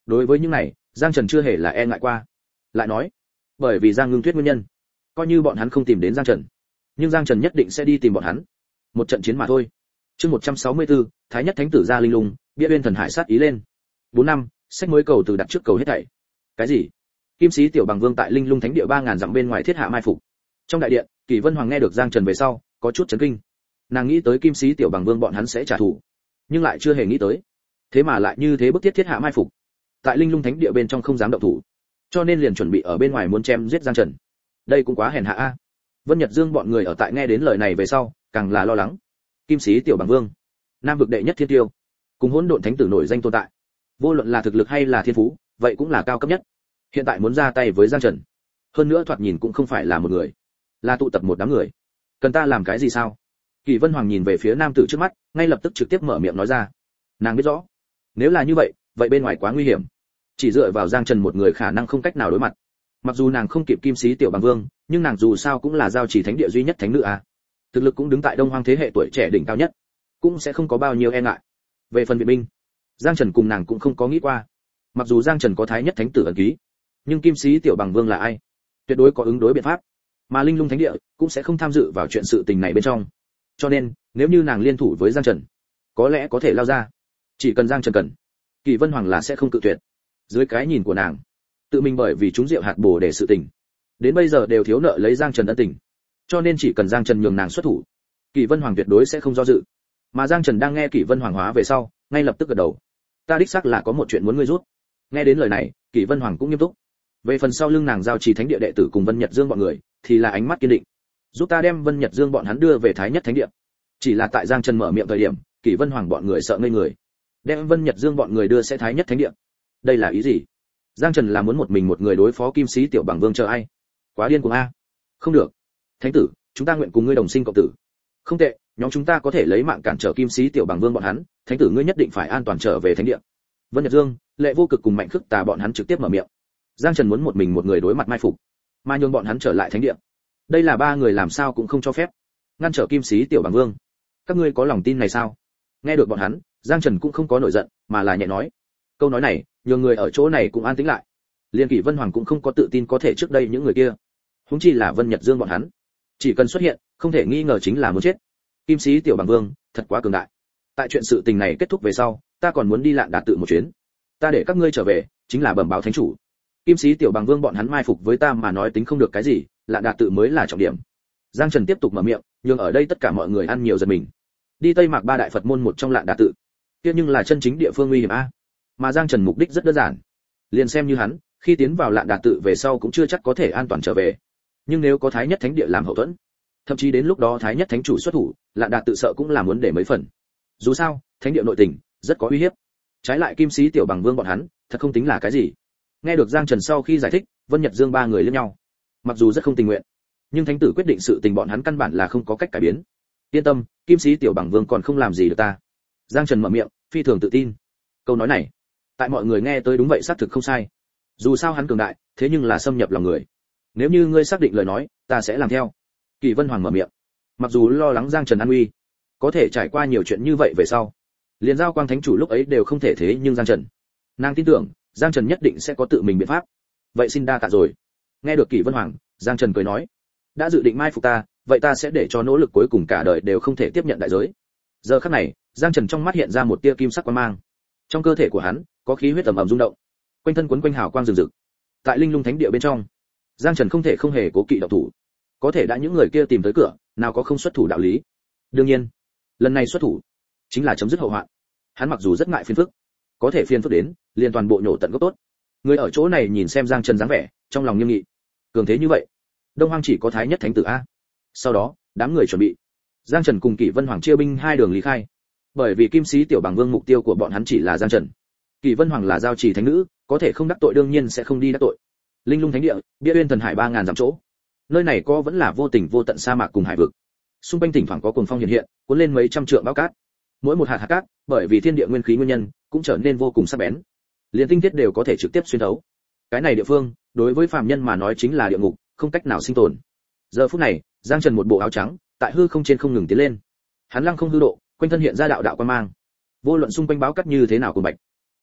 Đối với những này, Giang Trần chưa hề là e ngại qua. Lại nói, bởi vì Giang Ngưng Tuyết nguyên nhân, coi như bọn hắn không tìm đến Giang Trần, nhưng Giang Trần nhất định sẽ đi tìm bọn hắn. Một trận chiến mà thôi. Chương 164, Thái Nhất Thánh tử ra linh lung, bia uyên thần hải sát ý lên. 4 năm, sách mới cầu từ đặt trước cầu hết thảy. Cái gì? Kim sĩ tiểu bằng vương tại linh lung thánh địa 3000 dặm bên ngoài thiết hạ mai phục. Trong đại điện, Kỷ Vân Hoàng nghe được Giang Trần về sau, có chút chấn kinh. Nàng nghĩ tới Kim sĩ tiểu bằng vương bọn hắn sẽ trả thù, nhưng lại chưa hề nghĩ tới, thế mà lại như thế bức thiết thiết hạ mai phục. Tại linh lung thánh địa bên trong không dám động thủ, cho nên liền chuẩn bị ở bên ngoài muốn chém giết Giang Trần. Đây cũng quá hèn hạ a. Vân Nhật Dương bọn người ở tại nghe đến lời này về sau, càng là lo lắng. Kim sĩ tiểu bằng vương, nam vực đệ nhất thiên tiêu, cùng hỗn độn thánh tử nổi danh tồn tại, vô luận là thực lực hay là thiên phú, vậy cũng là cao cấp nhất. Hiện tại muốn ra tay với Giang Trần, hơn nữa thoạt nhìn cũng không phải là một người, là tụ tập một đám người. Cần ta làm cái gì sao? Kỷ Vân Hoàng nhìn về phía nam tử trước mắt, ngay lập tức trực tiếp mở miệng nói ra. Nàng biết rõ, nếu là như vậy, vậy bên ngoài quá nguy hiểm. Chỉ dựa vào Giang Trần một người khả năng không cách nào đối mặt. Mặc dù nàng không kịp Kim sĩ tiểu bằng vương, nhưng nàng dù sao cũng là giao chỉ thánh địa duy nhất thánh nữ a. Thực lực cũng đứng tại Đông Hoang thế hệ tuổi trẻ đỉnh cao nhất, cũng sẽ không có bao nhiêu e ngại. Về phần viện binh, Giang Trần cùng nàng cũng không có nghĩ qua. Mặc dù Giang Trần có Thái Nhất Thánh tử ẩn ký, nhưng Kim sĩ tiểu bằng vương là ai? Tuyệt đối có ứng đối biện pháp. Mà linh lung thánh địa cũng sẽ không tham dự vào chuyện sự tình này bên trong. Cho nên, nếu như nàng liên thủ với Giang Trần, có lẽ có thể lao ra. Chỉ cần Giang Trần cần, Kỷ Vân Hoàng là sẽ không cự tuyệt. Dưới cái nhìn của nàng, tự mình bởi vì chúng rượu hạt bồ để sự tình, đến bây giờ đều thiếu nợ lấy Giang Trần ân tình. Cho nên chỉ cần Giang Trần nhường nàng xuất thủ, Kỷ Vân Hoàng tuyệt đối sẽ không do dự. Mà Giang Trần đang nghe Kỷ Vân Hoàng hóa về sau, ngay lập tức gật đầu. Ta đích xác là có một chuyện muốn ngươi rút. Nghe đến lời này, Kỷ Vân Hoàng cũng nghiêm túc. Về phần sau lưng nàng giao trì thánh địa đệ tử cùng Vân Nhật Dương bọn người, thì là ánh mắt kiên định. Giúp ta đem Vân Nhật Dương bọn hắn đưa về Thái Nhất Thánh địa. Chỉ là tại Giang Trần mở miệng thời điểm, Kỷ Vân Hoàng bọn người sợ ngây người. Đem Vân Nhật Dương bọn người đưa sẽ Thái Nhất Thánh địa. Đây là ý gì? Giang Trần là muốn một mình một người đối phó Kim sĩ tiểu bằng vương chờ ai? Quá điên cuồng a. Không được. Thánh tử, chúng ta nguyện cùng ngươi đồng sinh cộng tử. Không tệ, nhóm chúng ta có thể lấy mạng cản trở Kim sĩ tiểu bằng vương bọn hắn, thánh tử ngươi nhất định phải an toàn trở về thánh địa. Vân Nhật Dương, Lệ Vô Cực cùng Mạnh Khức Tà bọn hắn trực tiếp mở miệng. Giang Trần muốn một mình một người đối mặt mai phục, mà nhường bọn hắn trở lại thánh địa. Đây là ba người làm sao cũng không cho phép. Ngăn trở Kim sĩ tiểu bằng vương. Các ngươi có lòng tin này sao? Nghe được bọn hắn, Giang Trần cũng không có nổi giận, mà là nhẹ nói. Câu nói này, nhường người ở chỗ này cũng an tĩnh lại. Liên Kỷ Vân Hoàng cũng không có tự tin có thể trước đây những người kia. Huống chi là Vân Nhật Dương bọn hắn. Chỉ cần xuất hiện, không thể nghi ngờ chính là muốn chết. Kim sĩ tiểu bằng vương, thật quá cường đại. Tại chuyện sự tình này kết thúc về sau, ta còn muốn đi Lạn Đạt tự một chuyến. Ta để các ngươi trở về, chính là bẩm báo thánh chủ. Kim sĩ tiểu bằng vương bọn hắn mai phục với ta mà nói tính không được cái gì, Lạn Đạt tự mới là trọng điểm. Giang Trần tiếp tục mở miệng, nhưng ở đây tất cả mọi người ăn nhiều giật mình. Đi Tây Mạc ba đại Phật môn một trong Lạn Đạt tự, kia nhưng là chân chính địa phương nguy hiểm a. Mà Giang Trần mục đích rất đơn giản, liền xem như hắn, khi tiến vào Lạn Đạt tự về sau cũng chưa chắc có thể an toàn trở về. Nhưng nếu có Thái Nhất Thánh địa làm hậu thuẫn, thậm chí đến lúc đó Thái Nhất Thánh chủ xuất thủ, Lạn Đạt tự sợ cũng là muốn để mấy phần. Dù sao, thánh địa nội tình rất có uy hiếp. Trái lại Kim sĩ tiểu bằng vương bọn hắn, thật không tính là cái gì. Nghe được Giang Trần sau khi giải thích, Vân Nhật Dương ba người liếc nhau. Mặc dù rất không tình nguyện, nhưng thánh tử quyết định sự tình bọn hắn căn bản là không có cách cải biến. Yên tâm, Kim sĩ tiểu bằng vương còn không làm gì được ta. Giang Trần mở miệng, phi thường tự tin. Câu nói này, tại mọi người nghe tới đúng vậy xác thực không sai. Dù sao hắn cường đại, thế nhưng là xâm nhập lòng người. Nếu như ngươi xác định lời nói, ta sẽ làm theo. Kỷ Vân Hoàng mở miệng. Mặc dù lo lắng Giang Trần an nguy, có thể trải qua nhiều chuyện như vậy về sau, liền giao quang thánh chủ lúc ấy đều không thể thế, nhưng Giang Trần, nàng tin tưởng Giang Trần nhất định sẽ có tự mình biện pháp. Vậy xin đa tạ rồi. Nghe được Kỷ Vân Hoàng, Giang Trần cười nói, đã dự định mai phục ta, vậy ta sẽ để cho nỗ lực cuối cùng cả đời đều không thể tiếp nhận đại giới. Giờ khắc này, Giang Trần trong mắt hiện ra một tia kim sắc quang mang. Trong cơ thể của hắn có khí huyết ầm ầm rung động, quanh thân quấn quanh hào quang rực rực. Tại linh lung thánh địa bên trong, Giang Trần không thể không hề cố kỵ động thủ. Có thể đã những người kia tìm tới cửa, nào có không xuất thủ đạo lý. Đương nhiên, lần này xuất thủ chính là chấm dứt hậu hoạn. Hắn mặc dù rất ngại phiền phức, có thể phiền phức đến, liền toàn bộ nhổ tận gốc tốt. Người ở chỗ này nhìn xem Giang Trần dáng vẻ, trong lòng nghiêm nghị. Cường thế như vậy, Đông Hoang chỉ có Thái Nhất Thánh tử a. Sau đó, đám người chuẩn bị. Giang Trần cùng Kỷ Vân Hoàng chia binh hai đường lý khai. Bởi vì Kim sĩ tiểu bằng vương mục tiêu của bọn hắn chỉ là Giang Trần. Kỷ Vân Hoàng là giao trì thánh nữ, có thể không đắc tội đương nhiên sẽ không đi đắc tội. Linh lung thánh địa, bia uyên thần hải 3000 dặm chỗ. Nơi này có vẫn là vô tình vô tận sa mạc cùng hải vực. Xung quanh thỉnh thoảng có cuồng phong hiện hiện, cuốn lên mấy trăm trượng bão cát. Mỗi một hạt cát, bởi vì thiên địa nguyên khí nguyên nhân, cũng trở nên vô cùng sắc bén. Liên tinh thiết đều có thể trực tiếp xuyên thấu. Cái này địa phương, đối với phàm nhân mà nói chính là địa ngục, không cách nào sinh tồn. Giờ phút này, Giang Trần một bộ áo trắng, tại hư không trên không ngừng tiến lên. Hắn lăng không hư độ, quanh thân hiện ra đạo đạo quang mang. Vô luận xung quanh báo cát như thế nào cùng bạch,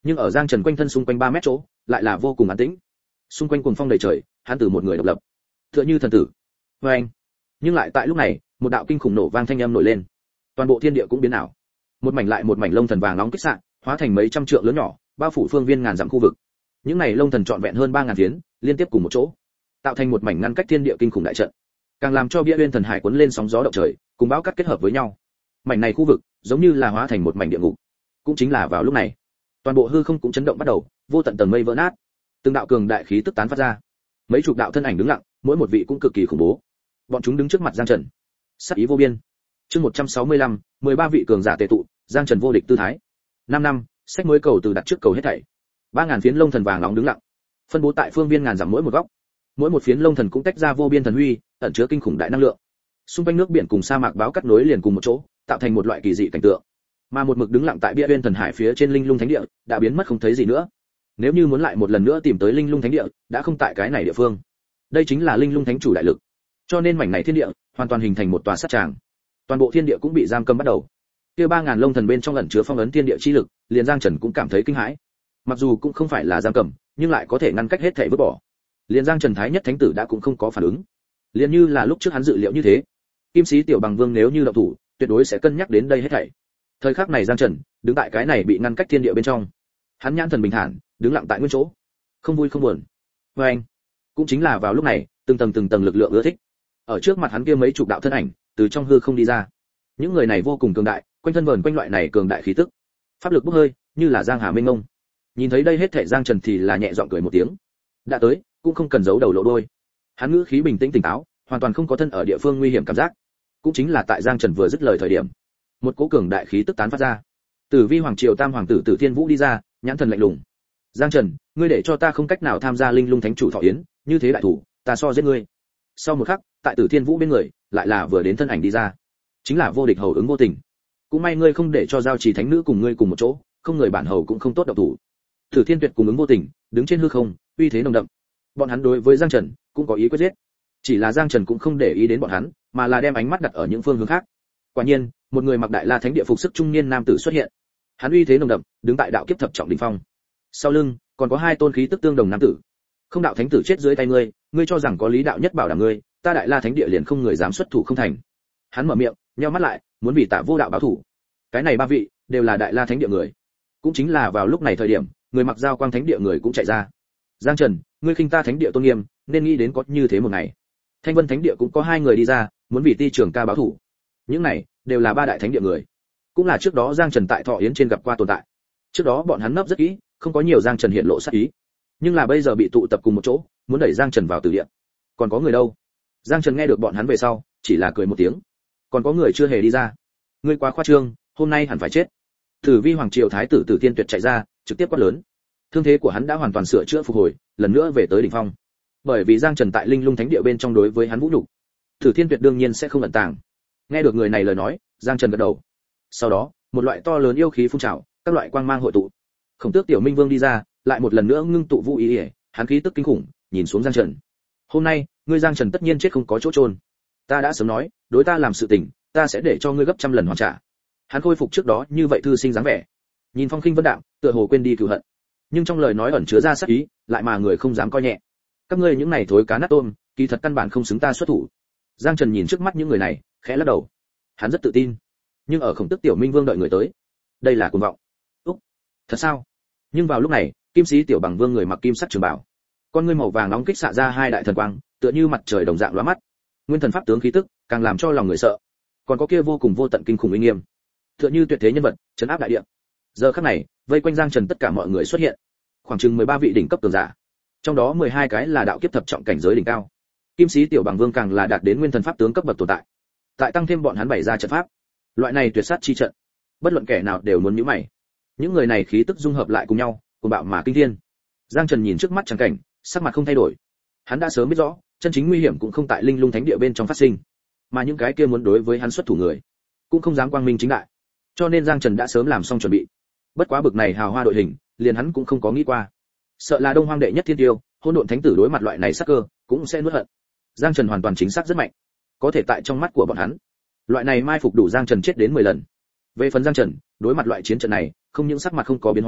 Nhưng ở Giang Trần quanh thân xung quanh 3 mét chỗ, lại là vô cùng an tĩnh. Xung quanh cuồng phong đầy trời, hắn từ một người độc lập, tựa như thần tử. Oeng! Nhưng lại tại lúc này, một đạo kinh khủng nổ vang thanh âm nổi lên. Toàn bộ thiên địa cũng biến ảo. Một mảnh lại một mảnh lông thần vàng nóng kích xạ, hóa thành mấy trăm trượng lớn nhỏ, bao phủ phương viên ngàn dặm khu vực. Những này lông thần trọn vẹn hơn 3000 phiến, liên tiếp cùng một chỗ, tạo thành một mảnh ngăn cách thiên địa kinh khủng đại trận. Càng làm cho Bia Uyên thần hải cuốn lên sóng gió động trời, cùng bão cát kết hợp với nhau. Mảnh này khu vực, giống như là hóa thành một mảnh địa ngục. Cũng chính là vào lúc này, toàn bộ hư không cũng chấn động bắt đầu, vô tận tầng mây vỡ nát. Từng đạo cường đại khí tức tán phát ra. Mấy chục đạo thân ảnh đứng lặng, mỗi một vị cũng cực kỳ khủng bố. Bọn chúng đứng trước mặt Giang Trần, sát ý vô biên. Chương 165, 13 vị cường giả tề tụ, Giang Trần vô địch tư thái. 5 năm, sách mới cầu từ đặt trước cầu hết thảy. 3000 phiến lông thần vàng nóng đứng lặng, phân bố tại phương viên ngàn dặm mỗi một góc. Mỗi một phiến lông thần cũng tách ra vô biên thần huy, ẩn chứa kinh khủng đại năng lượng. Xung quanh nước biển cùng sa mạc báo cắt nối liền cùng một chỗ, tạo thành một loại kỳ dị cảnh tượng. Mà một mực đứng lặng tại Bia Uyên thần hải phía trên Linh Lung Thánh Địa, đã biến mất không thấy gì nữa. Nếu như muốn lại một lần nữa tìm tới Linh Lung Thánh Địa, đã không tại cái này địa phương. Đây chính là Linh Lung Thánh chủ đại lực. Cho nên mảnh này thiên địa hoàn toàn hình thành một tòa sát tràng. Toàn bộ thiên địa cũng bị giam cầm bắt đầu. Kia 3000 lông thần bên trong ẩn chứa phong ấn thiên địa chi lực, liền Giang Trần cũng cảm thấy kinh hãi. Mặc dù cũng không phải là giam cầm, nhưng lại có thể ngăn cách hết thảy vứt bỏ. Liền Giang Trần thái nhất thánh tử đã cũng không có phản ứng. Liền như là lúc trước hắn dự liệu như thế, Kim Sĩ Tiểu Bằng Vương nếu như động thủ, tuyệt đối sẽ cân nhắc đến đây hết thảy. Thời khắc này Giang Trần đứng tại cái này bị ngăn cách thiên địa bên trong, hắn nhãn thần bình thản, đứng lặng tại nguyên chỗ, không vui không buồn. Và anh, cũng chính là vào lúc này, từng tầng lực lượng ưa thích. Ở trước mặt hắn kia mấy chục đạo thân ảnh, từ trong hư không đi ra. Những người này vô cùng cường đại, quanh thân vờn quanh loại này cường đại khí tức, pháp lực bốc hơi, như là giang hà mênh mông. Nhìn thấy đây hết thảy Giang Trần thì là nhẹ giọng cười một tiếng. Đã tới, cũng không cần giấu đầu lộ đuôi. Hắn ngữ khí bình tĩnh tỉnh táo, hoàn toàn không có thân ở địa phương nguy hiểm cảm giác. Cũng chính là tại Giang Trần vừa dứt lời thời điểm, một cỗ cường đại khí tức tán phát ra. Tử Vi Hoàng Triều Tam Hoàng tử Tử Thiên Vũ đi ra, nhãn thần lạnh lùng. Giang Trần, ngươi để cho ta không cách nào tham gia Linh Lung Thánh chủ thọ yến, như thế đại thủ, ta so giết ngươi. Sau một khắc, tại Tử Thiên Vũ bên người, lại là vừa đến thân ảnh đi ra, chính là vô địch hầu ứng vô tình. Cũng may ngươi không để cho giao trì thánh nữ cùng ngươi cùng một chỗ, không người bản hầu cũng không tốt động thủ. Tử Thiên Tuyệt cùng ứng vô tình, đứng trên hư không, uy thế nồng đậm. Bọn hắn đối với Giang Trần cũng có ý quyết giết. Chỉ là Giang Trần cũng không để ý đến bọn hắn, mà là đem ánh mắt đặt ở những phương hướng khác. Quả nhiên, một người mặc đại la thánh địa phục sức trung niên nam tử xuất hiện. Hắn uy thế nồng đậm, đứng tại đạo kiếp thập trọng đỉnh phong. Sau lưng, còn có hai tôn khí tức tương đồng nam tử. Không đạo thánh tử chết dưới tay ngươi, ngươi cho rằng có lý đạo nhất bảo đảm ngươi, ta đại la thánh địa liền không người dám xuất thủ không thành. Hắn mở miệng, nheo mắt lại, muốn vì Tạ Vô đạo báo thủ. Cái này ba vị đều là đại la thánh địa người. Cũng chính là vào lúc này thời điểm, người mặc giao quang thánh địa người cũng chạy ra. Giang Trần, ngươi khinh ta thánh địa tôn nghiêm, nên nghĩ đến có như thế một ngày. Thanh Vân thánh địa cũng có hai người đi ra, muốn vì Ti Trường Ca báo thủ. Những này đều là ba đại thánh địa người, cũng là trước đó Giang Trần tại Thọ Yến trên gặp qua tồn tại. Trước đó bọn hắn nấp rất kỹ, không có nhiều Giang Trần hiện lộ sát ý, nhưng là bây giờ bị tụ tập cùng một chỗ, muốn đẩy Giang Trần vào tử địa. Còn có người đâu? Giang Trần nghe được bọn hắn về sau, chỉ là cười một tiếng. Còn có người chưa hề đi ra. Ngươi quá khoa trương, hôm nay hẳn phải chết. Tử Vi Hoàng Triều thái tử Tử Tiên Tuyệt chạy ra, trực tiếp quát lớn. Thương thế của hắn đã hoàn toàn sửa chữa phục hồi, lần nữa về tới đỉnh phong. Bởi vì Giang Trần tại Linh Lung Thánh địa bên trong đối với hắn vũ nhục, Tử Thiên Tuyệt đương nhiên sẽ không ẩn tàng. Nghe được người này lời nói, Giang Trần gật đầu. Sau đó, một loại to lớn yêu khí phun trào, các loại quang mang hội tụ. Khổng Tước Tiểu Minh Vương đi ra, lại một lần nữa ngưng tụ vũ ý, hắn khí tức kinh khủng, nhìn xuống Giang Trần. Hôm nay, ngươi Giang Trần tất nhiên chết không có chỗ chôn. Ta đã sớm nói, đối ta làm sự tình, ta sẽ để cho ngươi gấp trăm lần hoàn trả. Hắn khôi phục trước đó như vậy thư sinh dáng vẻ, nhìn phong khinh vân đạm, tựa hồ quên đi cừu hận, nhưng trong lời nói ẩn chứa ra sát ý, lại mà người không dám coi nhẹ. Các ngươi những này thối cá nát tôm, kỳ thật căn bản không xứng ta xuất thủ. Giang Trần nhìn trước mắt những người này, khẽ lắc đầu. Hắn rất tự tin, nhưng ở Khổng Tước Tiểu Minh Vương đợi người tới, đây là cuồng vọng. Úc, thật sao? Nhưng vào lúc này, Kim Sĩ Tiểu Bằng Vương người mặc kim sắc trường bào, con ngươi màu vàng nóng kích xạ ra hai đại thần quang, tựa như mặt trời đồng dạng lóa mắt. Nguyên thần pháp tướng khí tức, càng làm cho lòng người sợ. Còn có kia vô cùng vô tận kinh khủng uy nghiêm, tựa như tuyệt thế nhân vật, trấn áp đại địa. Giờ khắc này, vây quanh Giang Trần tất cả mọi người xuất hiện, khoảng chừng 13 vị đỉnh cấp cường giả, trong đó 12 cái là đạo kiếp thập trọng cảnh giới đỉnh cao. Kim Sĩ Tiểu Bằng Vương càng là đạt đến nguyên thần pháp tướng cấp bậc tồn tại. Tại tăng thêm bọn hắn bày ra trận pháp, loại này tuyệt sát chi trận, bất luận kẻ nào đều muốn nhíu mày. Những người này khí tức dung hợp lại cùng nhau, cuồng bạo mà kinh thiên. Giang Trần nhìn trước mắt chẳng cảnh, sắc mặt không thay đổi. Hắn đã sớm biết rõ, chân chính nguy hiểm cũng không tại Linh Lung Thánh địa bên trong phát sinh, mà những cái kia muốn đối với hắn xuất thủ người, cũng không dám quang minh chính đại. Cho nên Giang Trần đã sớm làm xong chuẩn bị. Bất quá bực này hào hoa đội hình, liền hắn cũng không có nghĩ qua. Sợ là Đông Hoang đệ nhất thiên tiêu, hỗn độn thánh tử đối mặt loại này sắc cơ, cũng sẽ nuốt hận. Giang Trần hoàn toàn chính xác rất mạnh, có thể tại trong mắt của bọn hắn, loại này mai phục đủ Giang Trần chết đến 10 lần. Về phần Giang Trần, đối mặt loại chiến trận này, không những sắc mặt không có biến hóa,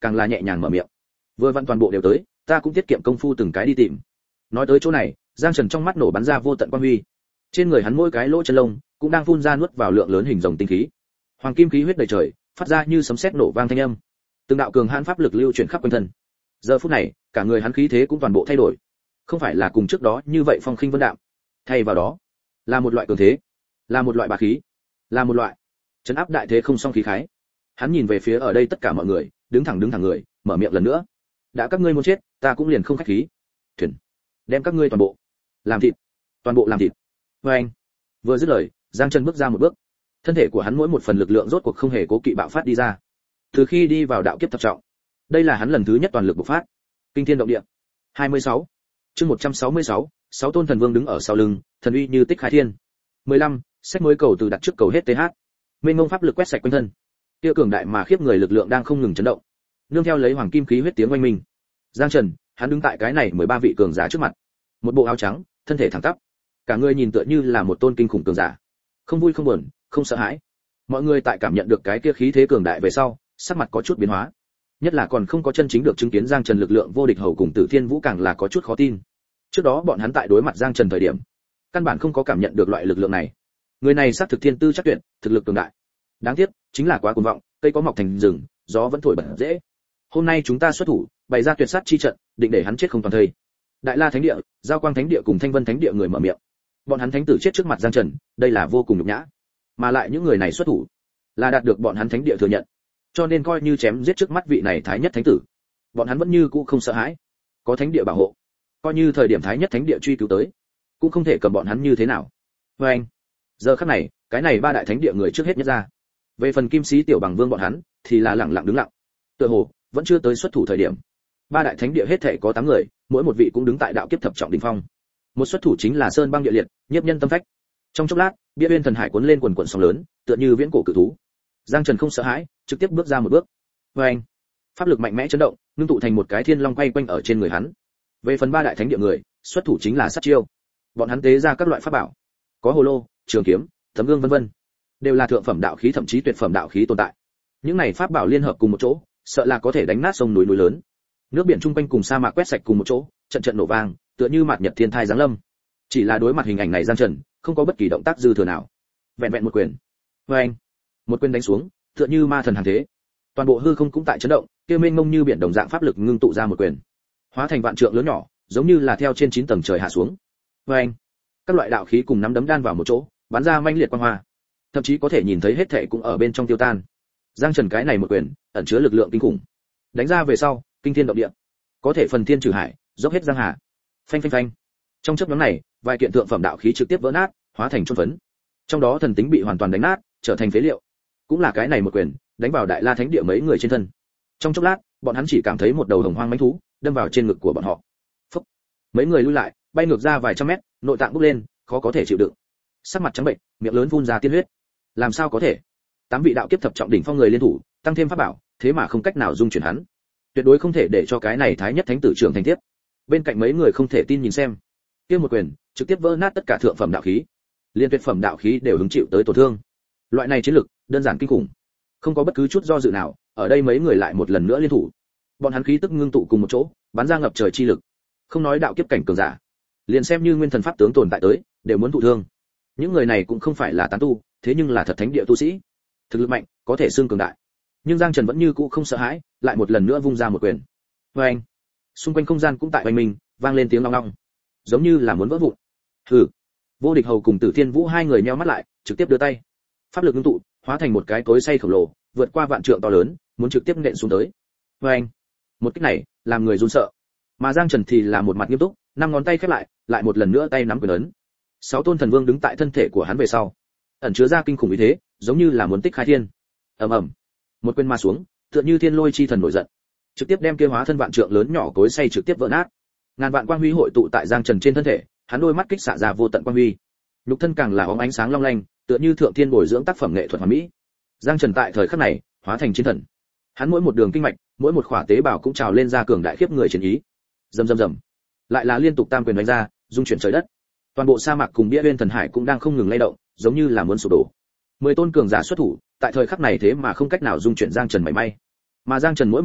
càng là nhẹ nhàng mở miệng. Vừa vặn toàn bộ đều tới, ta cũng tiết kiệm công phu từng cái đi tìm. Nói tới chỗ này, Giang Trần trong mắt nổ bắn ra vô tận quang huy. Trên người hắn mỗi cái lỗ chân lông cũng đang phun ra nuốt vào lượng lớn hình rồng tinh khí. Hoàng kim khí huyết đầy trời, phát ra như sấm sét nổ vang thanh âm. Từng đạo cường hãn pháp lực lưu chuyển khắp quanh thân. Giờ phút này, cả người hắn khí thế cũng toàn bộ thay đổi. Không phải là cùng trước đó như vậy phong khinh vân đạm, thay vào đó là một loại cường thế, là một loại bá khí, là một loại trấn áp đại thế không song khí khái. Hắn nhìn về phía ở đây tất cả mọi người, đứng thẳng người, mở miệng lần nữa. Đã các ngươi muốn chết, ta cũng liền không khách khí. Thuyền, đem các ngươi toàn bộ làm thịt, toàn bộ làm thịt. Anh vừa dứt lời, Giang Trần bước ra một bước, thân thể của hắn mỗi một phần lực lượng rốt cuộc không hề cố kỵ bạo phát đi ra. Từ khi đi vào đạo kiếp thập trọng, đây là hắn lần thứ nhất toàn lực bộc phát, kinh thiên động địa. 26. Chương 166, 6 tôn thần vương đứng ở sau lưng, thần uy như tích khai thiên. 15. Sách mới cầu từ đặt trước cầu hết th. Mênh mông pháp lực quét sạch quanh thân. Kia cường đại mà khiếp người lực lượng đang không ngừng chấn động. Nương theo lấy hoàng kim khí huyết tiếng oanh minh. Giang Trần, hắn đứng tại cái này 13 vị cường giả trước mặt. Một bộ áo trắng, thân thể thẳng tắp. Cả người nhìn tựa như là một tôn kinh khủng cường giả. Không vui không buồn, không sợ hãi. Mọi người tại cảm nhận được cái kia khí thế cường đại về sau, sắc mặt có chút biến hóa. Nhất là còn không có chân chính được chứng kiến Giang Trần lực lượng vô địch hầu cùng Tử Thiên Vũ càng là có chút khó tin. Trước đó bọn hắn tại đối mặt Giang Trần thời điểm, căn bản không có cảm nhận được loại lực lượng này. Người này xác thực thiên tư chắc tuyệt, thực lực cường đại. Đáng tiếc, chính là quá cuồng vọng, cây có mọc thành rừng, gió vẫn thổi bật dễ. Hôm nay chúng ta xuất thủ, bày ra tuyệt sát chi trận, định để hắn chết không toàn thây. Đại La Thánh Địa, Giao Quang Thánh Địa cùng Thanh Vân Thánh Địa người mở miệng. Bọn hắn thánh tử chết trước mặt Giang Trần, đây là vô cùng nhục nhã. Mà lại những người này xuất thủ, là đạt được bọn hắn thánh địa thừa nhận. Cho nên coi như chém giết trước mắt vị này thái nhất thánh tử, bọn hắn vẫn như cũ không sợ hãi. Có thánh địa bảo hộ, coi như thời điểm thái nhất thánh địa truy cứu tới, cũng không thể cầm bọn hắn như thế nào. Và anh, giờ khắc này, cái này ba đại thánh địa người trước hết nhất ra. Về phần Kim Sĩ Tiểu Bằng Vương bọn hắn, thì là lặng lặng đứng lặng. Tựa hồ vẫn chưa tới xuất thủ thời điểm. Ba đại thánh địa hết thảy có 8 người, mỗi một vị cũng đứng tại đạo kiếp thập trọng đỉnh phong. Một xuất thủ chính là Sơn Băng Địa Liệt, nhiếp nhân tâm phách. Trong chốc lát, Bia Uyên thần hải cuốn lên quần quần sóng lớn, tựa như viễn cổ cự thú. Giang Trần không sợ hãi, trực tiếp bước ra một bước. Và anh, pháp lực mạnh mẽ chấn động, ngưng tụ thành một cái thiên long quay quanh ở trên người hắn. Về phần ba đại thánh địa người, xuất thủ chính là sát chiêu. Bọn hắn tế ra các loại pháp bảo, có hồ lô, trường kiếm, tấm gương vân vân, đều là thượng phẩm đạo khí thậm chí tuyệt phẩm đạo khí tồn tại. Những này pháp bảo liên hợp cùng một chỗ, sợ là có thể đánh nát sông núi núi lớn. Nước biển trung quanh cùng sa mạc quét sạch cùng một chỗ, trận trận nổ vang, tựa như mạt nhật thiên thai giáng lâm. Chỉ là đối mặt hình ảnh này Giang Trần, không có bất kỳ động tác dư thừa nào. Vẹn vẹn một quyền. Và anh, một quyền đánh xuống, tựa như ma thần hàng thế. Toàn bộ hư không cũng tại chấn động, kia mênh mông như biển đồng dạng pháp lực ngưng tụ ra một quyền, hóa thành vạn trượng lớn nhỏ, giống như là theo trên 9 tầng trời hạ xuống. Và anh, các loại đạo khí cùng nắm đấm đan vào một chỗ, bắn ra manh liệt quang hoa, thậm chí có thể nhìn thấy hết thảy cũng ở bên trong tiêu tan. Giang Trần cái này một quyền, ẩn chứa lực lượng kinh khủng. Đánh ra về sau, kinh thiên động địa, có thể phần thiên trừ hải, dốc hết giang hà. Phanh phanh phanh. Trong chớp nhoáng này, vài kiện thượng phẩm đạo khí trực tiếp vỡ nát, hóa thành chôn phấn. Trong đó thần tính bị hoàn toàn đánh nát, trở thành phế liệu. Cũng là cái này một quyền, đánh vào Đại La Thánh Địa mấy người trên thân. Trong chốc lát, bọn hắn chỉ cảm thấy một đầu hồng hoang mãnh thú đâm vào trên ngực của bọn họ. Phốc. Mấy người lui lại, bay ngược ra vài trăm mét, nội tạng bốc lên, khó có thể chịu đựng. Sắc mặt trắng bệnh, miệng lớn phun ra tiên huyết. Làm sao có thể? 8 vị đạo kiếp thập trọng đỉnh phong người liên thủ, tăng thêm pháp bảo, thế mà không cách nào dung chuyển hắn. Tuyệt đối không thể để cho cái này thái nhất thánh tử trưởng thành tiếp. Bên cạnh mấy người không thể tin nhìn xem. Kia một quyền, trực tiếp vỡ nát tất cả thượng phẩm đạo khí. Liên tuyệt phẩm đạo khí đều hứng chịu tới tổn thương. Loại này chiến lực, đơn giản kinh khủng. Không có bất cứ chút do dự nào, ở đây mấy người lại một lần nữa liên thủ. Bọn hắn khí tức ngưng tụ cùng một chỗ, bắn ra ngập trời chi lực. Không nói đạo kiếp cảnh cường giả, liền xem như nguyên thần pháp tướng tồn tại tới, đều muốn thụ thương. Những người này cũng không phải là tán tu, thế nhưng là thật thánh địa tu sĩ. Thực lực mạnh, có thể xương cường đại. Nhưng Giang Trần vẫn như cũ không sợ hãi, lại một lần nữa vung ra một quyền. Và anh, xung quanh không gian cũng tại oanh minh, vang lên tiếng long long, giống như là muốn vỡ vụn. Hừ. Vô Địch Hầu cùng Tử Thiên Vũ hai người nheo mắt lại, trực tiếp đưa tay. Pháp lực ngưng tụ, hóa thành một cái cối xay khổng lồ, vượt qua vạn trượng to lớn, muốn trực tiếp nện xuống tới. Và anh, một kích này, làm người run sợ. Mà Giang Trần thì là một mặt nghiêm túc, 5 ngón tay khép lại một lần nữa tay nắm quyền ấn. 6 tôn thần vương đứng tại thân thể của hắn về sau, ẩn chứa ra kinh khủng ý thế, giống như là muốn tích khai thiên. Ầm ầm, một quyền ma xuống, tựa như thiên lôi chi thần nổi giận, trực tiếp đem kia hóa thân vạn trượng lớn nhỏ cối xay trực tiếp vỡ nát. Ngàn vạn quang huy hội tụ tại Giang Trần trên thân thể, hắn đôi mắt kích xạ ra vô tận quang huy, nhục thân càng là óng ánh sáng long lanh, tựa như thượng thiên bồi dưỡng tác phẩm nghệ thuật hoàn mỹ. Giang Trần tại thời khắc này, hóa thành chiến thần. Hắn mỗi một đường kinh mạch, mỗi một khỏa tế bào cũng trào lên ra cường đại khiếp người chiến ý. Rầm rầm rầm, lại là liên tục tam quyền đánh ra, dung chuyển trời đất. Toàn bộ sa mạc cùng Bia Uyên thần hải cũng đang không ngừng lay động, giống như là muốn sụp đổ. 10 tôn cường giả xuất thủ, tại thời khắc này thế mà không cách nào dung chuyển Giang Trần mảy may. Mà Giang Trần mỗi một quyền,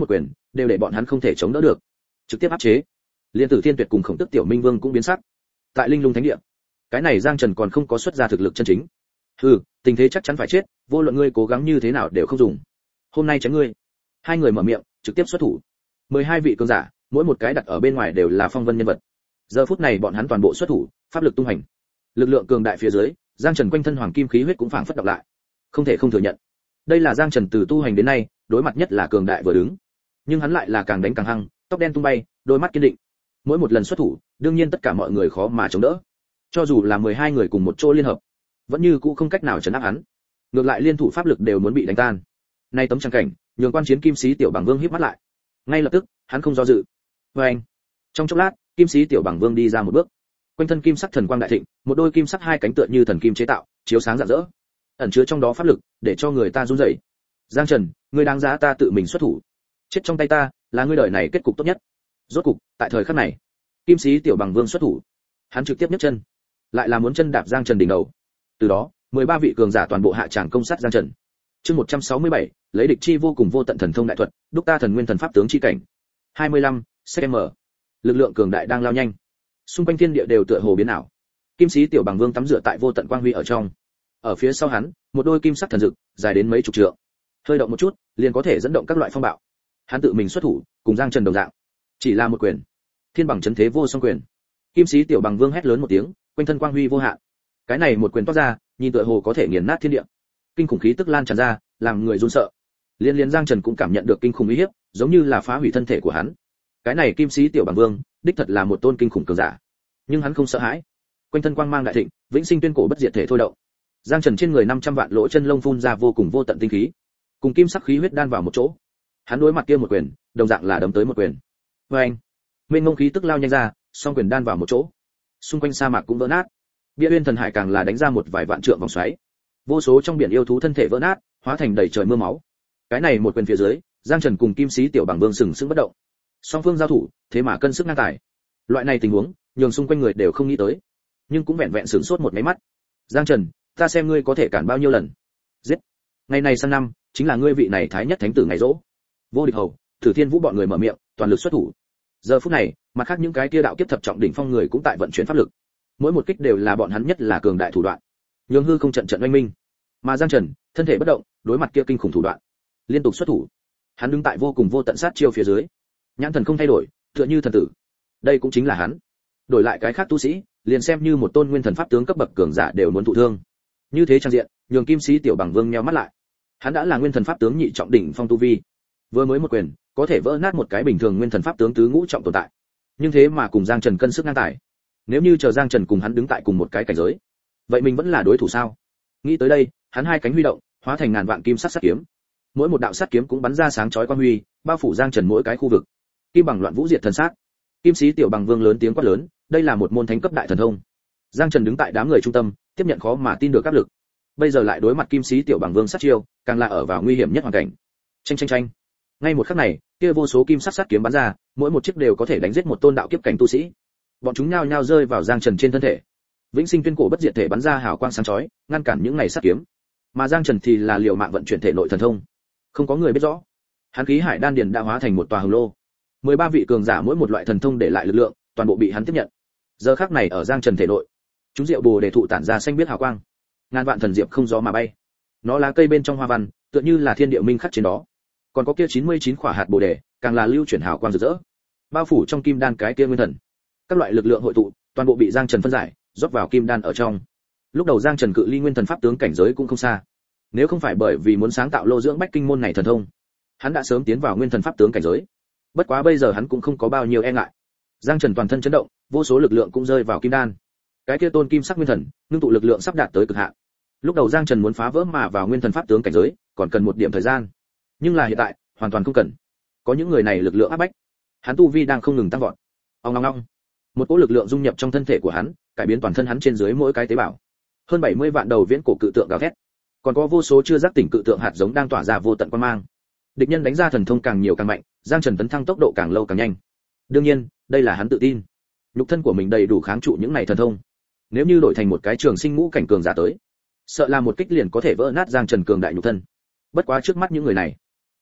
đều để bọn hắn không thể chống đỡ được, trực tiếp áp chế. Liên Tử Thiên Tuyệt cùng Khổng Tức Tiểu Minh Vương cũng biến sắc. Tại Linh Lung Thánh Địa, cái này Giang Trần còn không có xuất ra thực lực chân chính. Tình thế chắc chắn phải chết, vô luận ngươi cố gắng như thế nào đều không dùng. Hôm nay chém ngươi. Hai người mở miệng, trực tiếp xuất thủ. 12 vị cường giả, mỗi một cái đặt ở bên ngoài đều là phong vân nhân vật. Giờ phút này bọn hắn toàn bộ xuất thủ, pháp lực tung hành. Lực lượng cường đại phía dưới, Giang Trần quanh thân hoàng kim khí huyết cũng phảng phất đọc lại. Không thể không thừa nhận, đây là Giang Trần từ tu hành đến nay, đối mặt nhất là cường đại vừa đứng. Nhưng hắn lại là càng đánh càng hăng, tóc đen tung bay, đôi mắt kiên định. Mỗi một lần xuất thủ, đương nhiên tất cả mọi người khó mà chống đỡ. Cho dù là 12 người cùng một chỗ liên hợp, vẫn như cũ không cách nào trấn áp hắn. Ngược lại liên thủ pháp lực đều muốn bị đánh tan. Nay tấm trang cảnh, nhường quan chiến Kim Sĩ Tiểu Bằng Vương híp mắt lại. Ngay lập tức, hắn không do dự. Oeng! Trong chốc lát, Kim Sĩ Tiểu Bằng Vương đi ra một bước. Quanh thân kim sắc thần quang đại thịnh, một đôi kim sắc hai cánh tựa như thần kim chế tạo, chiếu sáng rạng rỡ. Ẩn chứa trong đó pháp lực, để cho người ta run rẩy. Giang Trần, ngươi đáng giá ta tự mình xuất thủ. Chết trong tay ta, là ngươi đời này kết cục tốt nhất. Rốt cục, tại thời khắc này, Kim Sĩ Tiểu Bằng Vương xuất thủ. Hắn trực tiếp nhấc chân, lại là muốn chân đạp Giang Trần đỉnh đầu. Từ đó, 13 vị cường giả toàn bộ hạ tràng công sát Giang Trần. Chương 167, lấy địch chi vô cùng vô tận thần thông đại thuật, đúc ta thần nguyên thần pháp tướng chi cảnh. 25, CM. Lực lượng cường đại đang lao nhanh. Xung quanh thiên địa đều tựa hồ biến ảo. Kim Sĩ Tiểu Bằng Vương tắm rửa tại vô tận quang huy ở trong. Ở phía sau hắn, một đôi kim sắc thần dực, dài đến mấy chục trượng. Hơi động một chút, liền có thể dẫn động các loại phong bạo. Hắn tự mình xuất thủ, cùng Giang Trần đồng dạng. Chỉ là một quyền. Thiên bằng chấn thế vô song quyền. Kim Sĩ Tiểu Bằng Vương hét lớn một tiếng, quanh thân quang huy vô hạn. Cái này một quyền toát ra, nhìn tựa hồ có thể nghiền nát thiên địa. Kinh khủng khí tức lan tràn ra, làm người run sợ. Liên Giang Trần cũng cảm nhận được kinh khủng uy hiếp, giống như là phá hủy thân thể của hắn. Cái này Kim Sĩ Tiểu Bằng Vương, đích thật là một tôn kinh khủng cường giả. Nhưng hắn không sợ hãi. Quanh thân quang mang đại thịnh, vĩnh sinh tuyên cổ bất diệt thể thôi động. Giang Trần trên người 500 vạn lỗ chân lông phun ra vô cùng vô tận tinh khí, cùng kim sắc khí huyết đan vào một chỗ. Hắn đối mặt kia một quyền, đồng dạng là đấm tới một quyền. Oeng! Mênh mông khí tức lao nhanh ra, song quyền đan vào một chỗ. Xung quanh sa mạc cũng vỡ nát. Bia Uyên Thần Hải càng là đánh ra một vài vạn trượng vòng xoáy. Vô số trong biển yêu thú thân thể vỡ nát, hóa thành đầy trời mưa máu. Cái này một quyền phía dưới, Giang Trần cùng Kim Sĩ Tiểu Bằng Vương sừng sững bất động. Song phương giao thủ, thế mà cân sức ngang tài. Loại này tình huống, nhường xung quanh người đều không nghĩ tới, nhưng cũng vẹn vẹn sửng sốt một cái mắt. Giang Trần, ta xem ngươi có thể cản bao nhiêu lần. Giết. Ngày này sang năm, chính là ngươi vị này thái nhất thánh tử ngày rỗ. Vô Địch Hầu, Thử Thiên Vũ bọn người mở miệng, toàn lực xuất thủ. Giờ phút này, mặt khác những cái kia đạo kiếp thập trọng đỉnh phong người cũng tại vận chuyển pháp lực. Mỗi một kích đều là bọn hắn nhất là cường đại thủ đoạn. Nhường hư không trận trận oanh minh. Mà Giang Trần, thân thể bất động, đối mặt kia kinh khủng thủ đoạn, liên tục xuất thủ. Hắn đứng tại vô cùng vô tận sát chiêu phía dưới, nhãn thần không thay đổi, tựa như thần tử. Đây cũng chính là hắn. Đổi lại cái khác tu sĩ, liền xem như một tôn nguyên thần pháp tướng cấp bậc cường giả đều muốn thụ thương. Như thế trang diện, nhường Kim Sĩ Tiểu Bằng Vương nheo mắt lại. Hắn đã là nguyên thần pháp tướng nhị trọng đỉnh phong tu vi, vừa mới một quyền, có thể vỡ nát một cái bình thường nguyên thần pháp tướng tứ ngũ trọng tồn tại. Nhưng thế mà cùng Giang Trần cân sức ngang tài. Nếu như chờ Giang Trần cùng hắn đứng tại cùng một cái cảnh giới, vậy mình vẫn là đối thủ sao? Nghĩ tới đây, hắn hai cánh huy động, hóa thành ngàn vạn kim sắc sát kiếm. Mỗi một đạo sát kiếm cũng bắn ra sáng chói quang huy, bao phủ Giang Trần mỗi cái khu vực. Kim bằng loạn vũ diệt thần sát. Kim Sĩ Tiểu Bằng Vương lớn tiếng quát lớn, đây là một môn thánh cấp đại thần thông. Giang Trần đứng tại đám người trung tâm, tiếp nhận khó mà tin được áp lực. Bây giờ lại đối mặt Kim Sĩ Tiểu Bằng Vương sát chiêu, càng là ở vào nguy hiểm nhất hoàn cảnh. Tranh. Ngay một khắc này, kia vô số kim sắc sát kiếm bắn ra, mỗi một chiếc đều có thể đánh giết một tôn đạo kiếp cảnh tu sĩ. Bọn chúng nhao nhao rơi vào Giang Trần trên thân thể. Vĩnh sinh tuyên cổ bất diệt thể bắn ra hào quang sáng chói, ngăn cản những này sát kiếm. Mà Giang Trần thì là liều mạng vận chuyển thể nội thần thông. Không có người biết rõ, hắn khí hải đan điền đã hóa thành một tòa hồng lô. 13 vị cường giả mỗi một loại thần thông để lại lực lượng, toàn bộ bị hắn tiếp nhận. Giờ khắc này ở Giang Trần thể nội, chúng diệu bồ đề thụ tản ra xanh biết hào quang. Ngàn vạn thần diệp không gió mà bay. Nó lá cây bên trong hoa văn, tựa như là thiên địa minh khắc trên đó. Còn có kia 99 quả hạt bồ đề, càng là lưu chuyển hào quang rực rỡ. Bao phủ trong kim đan cái kia nguyên thần. Các loại lực lượng hội tụ, toàn bộ bị Giang Trần phân giải, rót vào kim đan ở trong. Lúc đầu Giang Trần cự ly nguyên thần pháp tướng cảnh giới cũng không xa. Nếu không phải bởi vì muốn sáng tạo lô dưỡng bách kinh môn này thần thông, hắn đã sớm tiến vào nguyên thần pháp tướng cảnh giới. Bất quá bây giờ hắn cũng không có bao nhiêu e ngại. Giang Trần toàn thân chấn động, vô số lực lượng cũng rơi vào kim đan. Cái kia tôn kim sắc nguyên thần, ngưng tụ lực lượng sắp đạt tới cực hạn. Lúc đầu Giang Trần muốn phá vỡ mà vào nguyên thần pháp tướng cảnh giới, còn cần một điểm thời gian. Nhưng là hiện tại, hoàn toàn không cần. Có những người này lực lượng áp bách, hắn tu vi đang không ngừng tăng vọt. Ong ong ong. Một cỗ lực lượng dung nhập trong thân thể của hắn, cải biến toàn thân hắn trên dưới mỗi cái tế bào. Hơn 70 vạn đầu viễn cổ cự tượng gào thét. Còn có vô số chưa giác tỉnh cự tượng hạt giống đang tỏa ra vô tận quang mang. Địch nhân đánh ra thần thông càng nhiều càng mạnh, Giang Trần tấn thăng tốc độ càng lâu càng nhanh. Đương nhiên, đây là hắn tự tin. Nhục thân của mình đầy đủ kháng trụ những này thần thông. Nếu như đổi thành một cái trường sinh ngũ cảnh cường giả tới, sợ là một kích liền có thể vỡ nát Giang Trần cường đại nhục thân. Bất quá trước mắt những người này,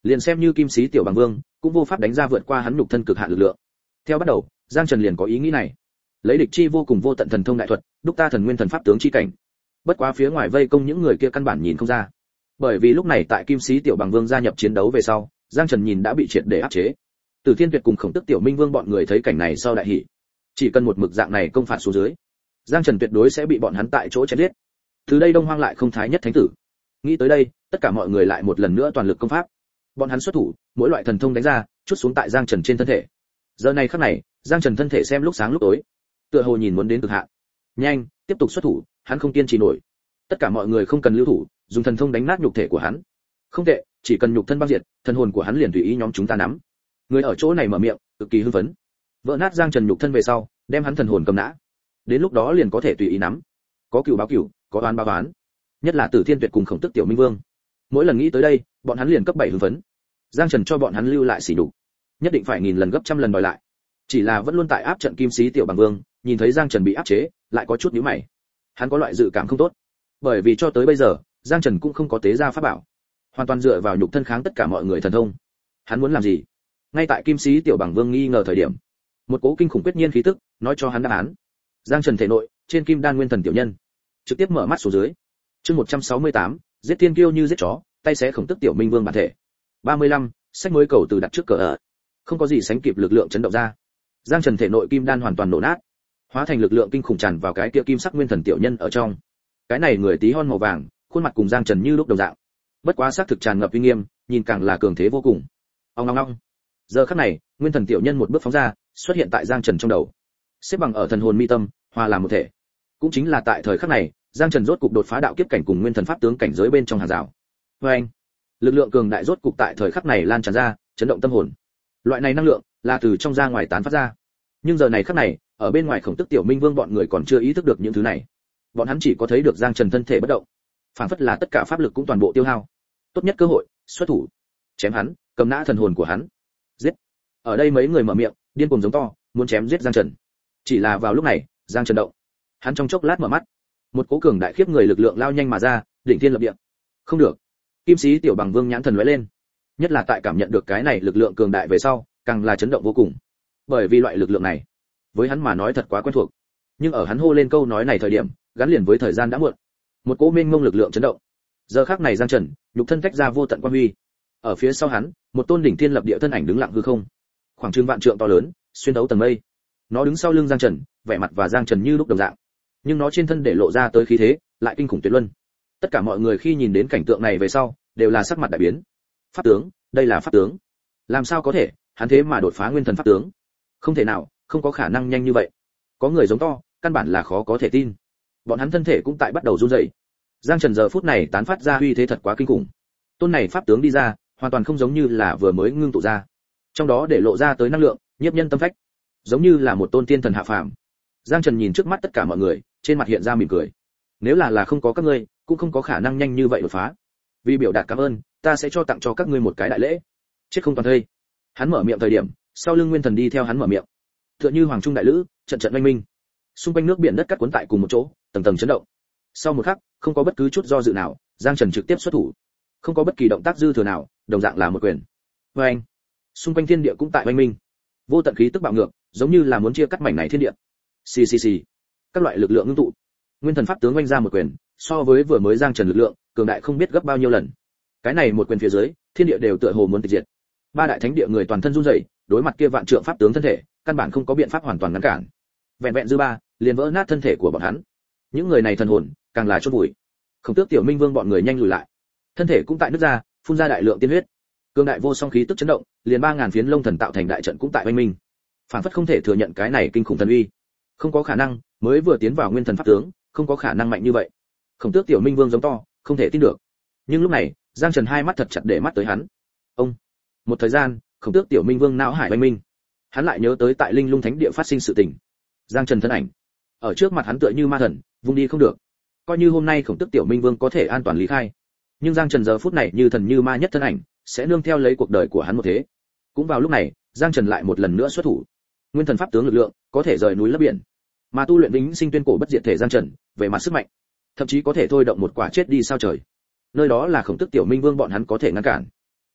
liền xem như kim sĩ tiểu bằng vương cũng vô pháp đánh ra vượt qua hắn nhục thân cực hạn lực lượng. Theo bắt đầu, Giang Trần liền có ý nghĩ này, lấy địch chi vô cùng vô tận thần thông đại thuật, đúc ta thần nguyên thần pháp tướng chi cảnh. Bất quá phía ngoài vây công những người kia căn bản nhìn không ra, bởi vì lúc này tại kim sĩ tiểu bằng vương gia nhập chiến đấu về sau, Giang Trần nhìn đã bị triệt để áp chế. Từ Thiên Tuyệt cùng Khổng Tức tiểu minh vương bọn người thấy cảnh này sau đại hỉ, chỉ cần một mực dạng này công phạt xuống dưới, Giang Trần tuyệt đối sẽ bị bọn hắn tại chỗ chém giết. Từ đây Đông Hoang lại không thái nhất thánh tử. Nghĩ tới đây, tất cả mọi người lại một lần nữa toàn lực công pháp. Bọn hắn xuất thủ, mỗi loại thần thông đánh ra, chút xuống tại Giang Trần trên thân thể. Giờ này khắc này, Giang Trần thân thể xem lúc sáng lúc tối, tựa hồ nhìn muốn đến cực hạn. Nhanh, tiếp tục xuất thủ, hắn không kiên trì nổi. Tất cả mọi người không cần lưu thủ, dùng thần thông đánh nát nhục thể của hắn. Không tệ, chỉ cần nhục thân băng diệt, thần hồn của hắn liền tùy ý nhóm chúng ta nắm. Người ở chỗ này mở miệng, cực kỳ hưng phấn. Vỡ nát Giang Trần nhục thân về sau, đem hắn thần hồn cầm nã. Đến lúc đó liền có thể tùy ý nắm. Có cừu báo cừu, có oán báo oán. Nhất là Tử Thiên Tuyệt cùng Khổng Tức tiểu minh vương. Mỗi lần nghĩ tới đây, bọn hắn liền cấp 7 hưng phấn. Giang Trần cho bọn hắn lưu lại sỉ nhục, nhất định phải nghìn lần gấp trăm lần đòi lại. Chỉ là vẫn luôn tại áp trận kim sĩ tiểu bằng vương, nhìn thấy Giang Trần bị áp chế, lại có chút nhíu mày. Hắn có loại dự cảm không tốt, bởi vì cho tới bây giờ, Giang Trần cũng không có tế ra pháp bảo, hoàn toàn dựa vào nhục thân kháng tất cả mọi người thần thông. Hắn muốn làm gì? Ngay tại kim sĩ tiểu bằng vương nghi ngờ thời điểm, một cỗ kinh khủng quyết nhiên khí tức nói cho hắn đáp án. Giang Trần thể nội, trên kim đan nguyên thần tiểu nhân, trực tiếp mở mắt xuống dưới. Chương 168, giết thiên kiêu như giết chó, tay xé Khổng Tức tiểu minh vương bản thể. 35, sách mới cầu từ đặt trước cờ ở. Không có gì sánh kịp lực lượng chấn động ra. Giang Trần thể nội kim đan hoàn toàn nổ nát, hóa thành lực lượng kinh khủng tràn vào cái kia kim sắc nguyên thần tiểu nhân ở trong. Cái này người tí hon màu vàng, khuôn mặt cùng Giang Trần như lúc đồng dạng. Bất quá xác thực tràn ngập uy nghiêm, nhìn càng là cường thế vô cùng. Ong ong ong. Giờ khắc này, nguyên thần tiểu nhân một bước phóng ra, xuất hiện tại Giang Trần trong đầu. Xếp bằng ở thần hồn mi tâm, hòa làm một thể. Cũng chính là tại thời khắc này, Giang Trần rốt cục đột phá đạo kiếp cảnh cùng nguyên thần pháp tướng cảnh giới bên trong hàng rào. Oeng! Lực lượng cường đại rốt cục tại thời khắc này lan tràn ra, chấn động tâm hồn. Loại này năng lượng là từ trong ra ngoài tán phát ra. Nhưng giờ này khắc này, ở bên ngoài Khổng Tức tiểu minh vương bọn người còn chưa ý thức được những thứ này. Bọn hắn chỉ có thấy được Giang Trần thân thể bất động, phảng phất là tất cả pháp lực cũng toàn bộ tiêu hao. Tốt nhất cơ hội, xuất thủ, chém hắn, cầm nã thần hồn của hắn. Giết! Ở đây mấy người mở miệng, điên cuồng giống to, muốn chém giết Giang Trần. Chỉ là vào lúc này, Giang Trần động. Hắn trong chốc lát mở mắt, một cỗ cường đại khiếp người lực lượng lao nhanh mà ra, đỉnh thiên lập địa. Không được! Kim sĩ tiểu bằng vương nhãn thần lóe lên, nhất là tại cảm nhận được cái này lực lượng cường đại về sau, càng là chấn động vô cùng. Bởi vì loại lực lượng này, với hắn mà nói thật quá quen thuộc. Nhưng ở hắn hô lên câu nói này thời điểm, gắn liền với thời gian đã muộn. Một cỗ mênh mông lực lượng chấn động. Giờ khắc này Giang Trần, nhục thân tách ra vô tận quang huy. Ở phía sau hắn, một tôn đỉnh thiên lập địa thân ảnh đứng lặng hư không, khoảng chừng vạn trượng to lớn, xuyên thấu tầng mây. Nó đứng sau lưng Giang Trần, vẻ mặt và Giang Trần như lúc đồng dạng, nhưng nó trên thân để lộ ra tới khí thế, lại kinh khủng tuyệt luân. Tất cả mọi người khi nhìn đến cảnh tượng này về sau, đều là sắc mặt đại biến. Pháp tướng, đây là pháp tướng. Làm sao có thể, hắn thế mà đột phá nguyên thần pháp tướng? Không thể nào, không có khả năng nhanh như vậy. Có người giống to, căn bản là khó có thể tin. Bọn hắn thân thể cũng tại bắt đầu run rẩy. Giang Trần giờ phút này tán phát ra uy thế thật quá kinh khủng. Tôn này pháp tướng đi ra, hoàn toàn không giống như là vừa mới ngưng tụ ra. Trong đó để lộ ra tới năng lượng, nhiếp nhân tâm phách, giống như là một tôn tiên thần hạ phàm. Giang Trần nhìn trước mắt tất cả mọi người, trên mặt hiện ra mỉm cười. Nếu là không có các ngươi, cũng không có khả năng nhanh như vậy đột phá. Vì biểu đạt cảm ơn, ta sẽ cho tặng cho các ngươi một cái đại lễ. Chết không toàn thây. Hắn mở miệng thời điểm, sau lưng nguyên thần đi theo hắn mở miệng. Tựa như hoàng trung đại lữ, trận trận oanh minh. Xung quanh nước biển đất cát cuốn tại cùng một chỗ, tầng tầng chấn động. Sau một khắc, không có bất cứ chút do dự nào, Giang Trần trực tiếp xuất thủ. Không có bất kỳ động tác dư thừa nào, đồng dạng là một quyền. Oanh! Xung quanh thiên địa cũng tại oanh minh. Vô tận khí tức bạo ngược, giống như là muốn chia cắt mảnh này thiên địa. Xì xì xì. Các loại lực lượng ngưng tụ. Nguyên thần pháp tướng oanh ra một quyền, so với vừa mới Giang Trần lực lượng, cường đại không biết gấp bao nhiêu lần. Cái này một quyền phía dưới, thiên địa đều tựa hồ muốn tịch diệt. Ba đại thánh địa người toàn thân run rẩy, đối mặt kia vạn trượng pháp tướng thân thể, căn bản không có biện pháp hoàn toàn ngăn cản. Vẹn vẹn dư ba, liền vỡ nát thân thể của bọn hắn. Những người này thần hồn, càng là chôn vùi. Khổng Tước tiểu minh vương bọn người nhanh lùi lại. Thân thể cũng tại nứt ra, phun ra đại lượng tiên huyết. Cương đại vô song khí tức chấn động, liền 3000 phiến lông thần tạo thành đại trận cũng tại oanh minh. Phản phất không thể thừa nhận cái này kinh khủng thần uy. Không có khả năng, mới vừa tiến vào nguyên thần pháp tướng, không có khả năng mạnh như vậy. Khổng Tước tiểu minh vương giống to, không thể tin được. Nhưng lúc này, Giang Trần hai mắt thật chặt để mắt tới hắn. Ông. Một thời gian, Khổng Tước tiểu minh vương não hải oanh minh. Hắn lại nhớ tới tại Linh Lung Thánh địa phát sinh sự tình. Giang Trần thân ảnh, ở trước mặt hắn tựa như ma thần, vung đi không được. Coi như hôm nay Khổng Tước tiểu minh vương có thể an toàn lý khai, nhưng Giang Trần giờ phút này như thần như ma nhất thân ảnh, sẽ nương theo lấy cuộc đời của hắn một thế. Cũng vào lúc này, Giang Trần lại một lần nữa xuất thủ. Nguyên thần pháp tướng lực lượng, có thể rời núi lấp biển, mà tu luyện vĩnh sinh tuyên cổ bất diệt thể Giang Trần, về mặt sức mạnh, thậm chí có thể thôi động một quả chết đi sao trời. Nơi đó là Khổng Tước tiểu minh vương bọn hắn có thể ngăn cản.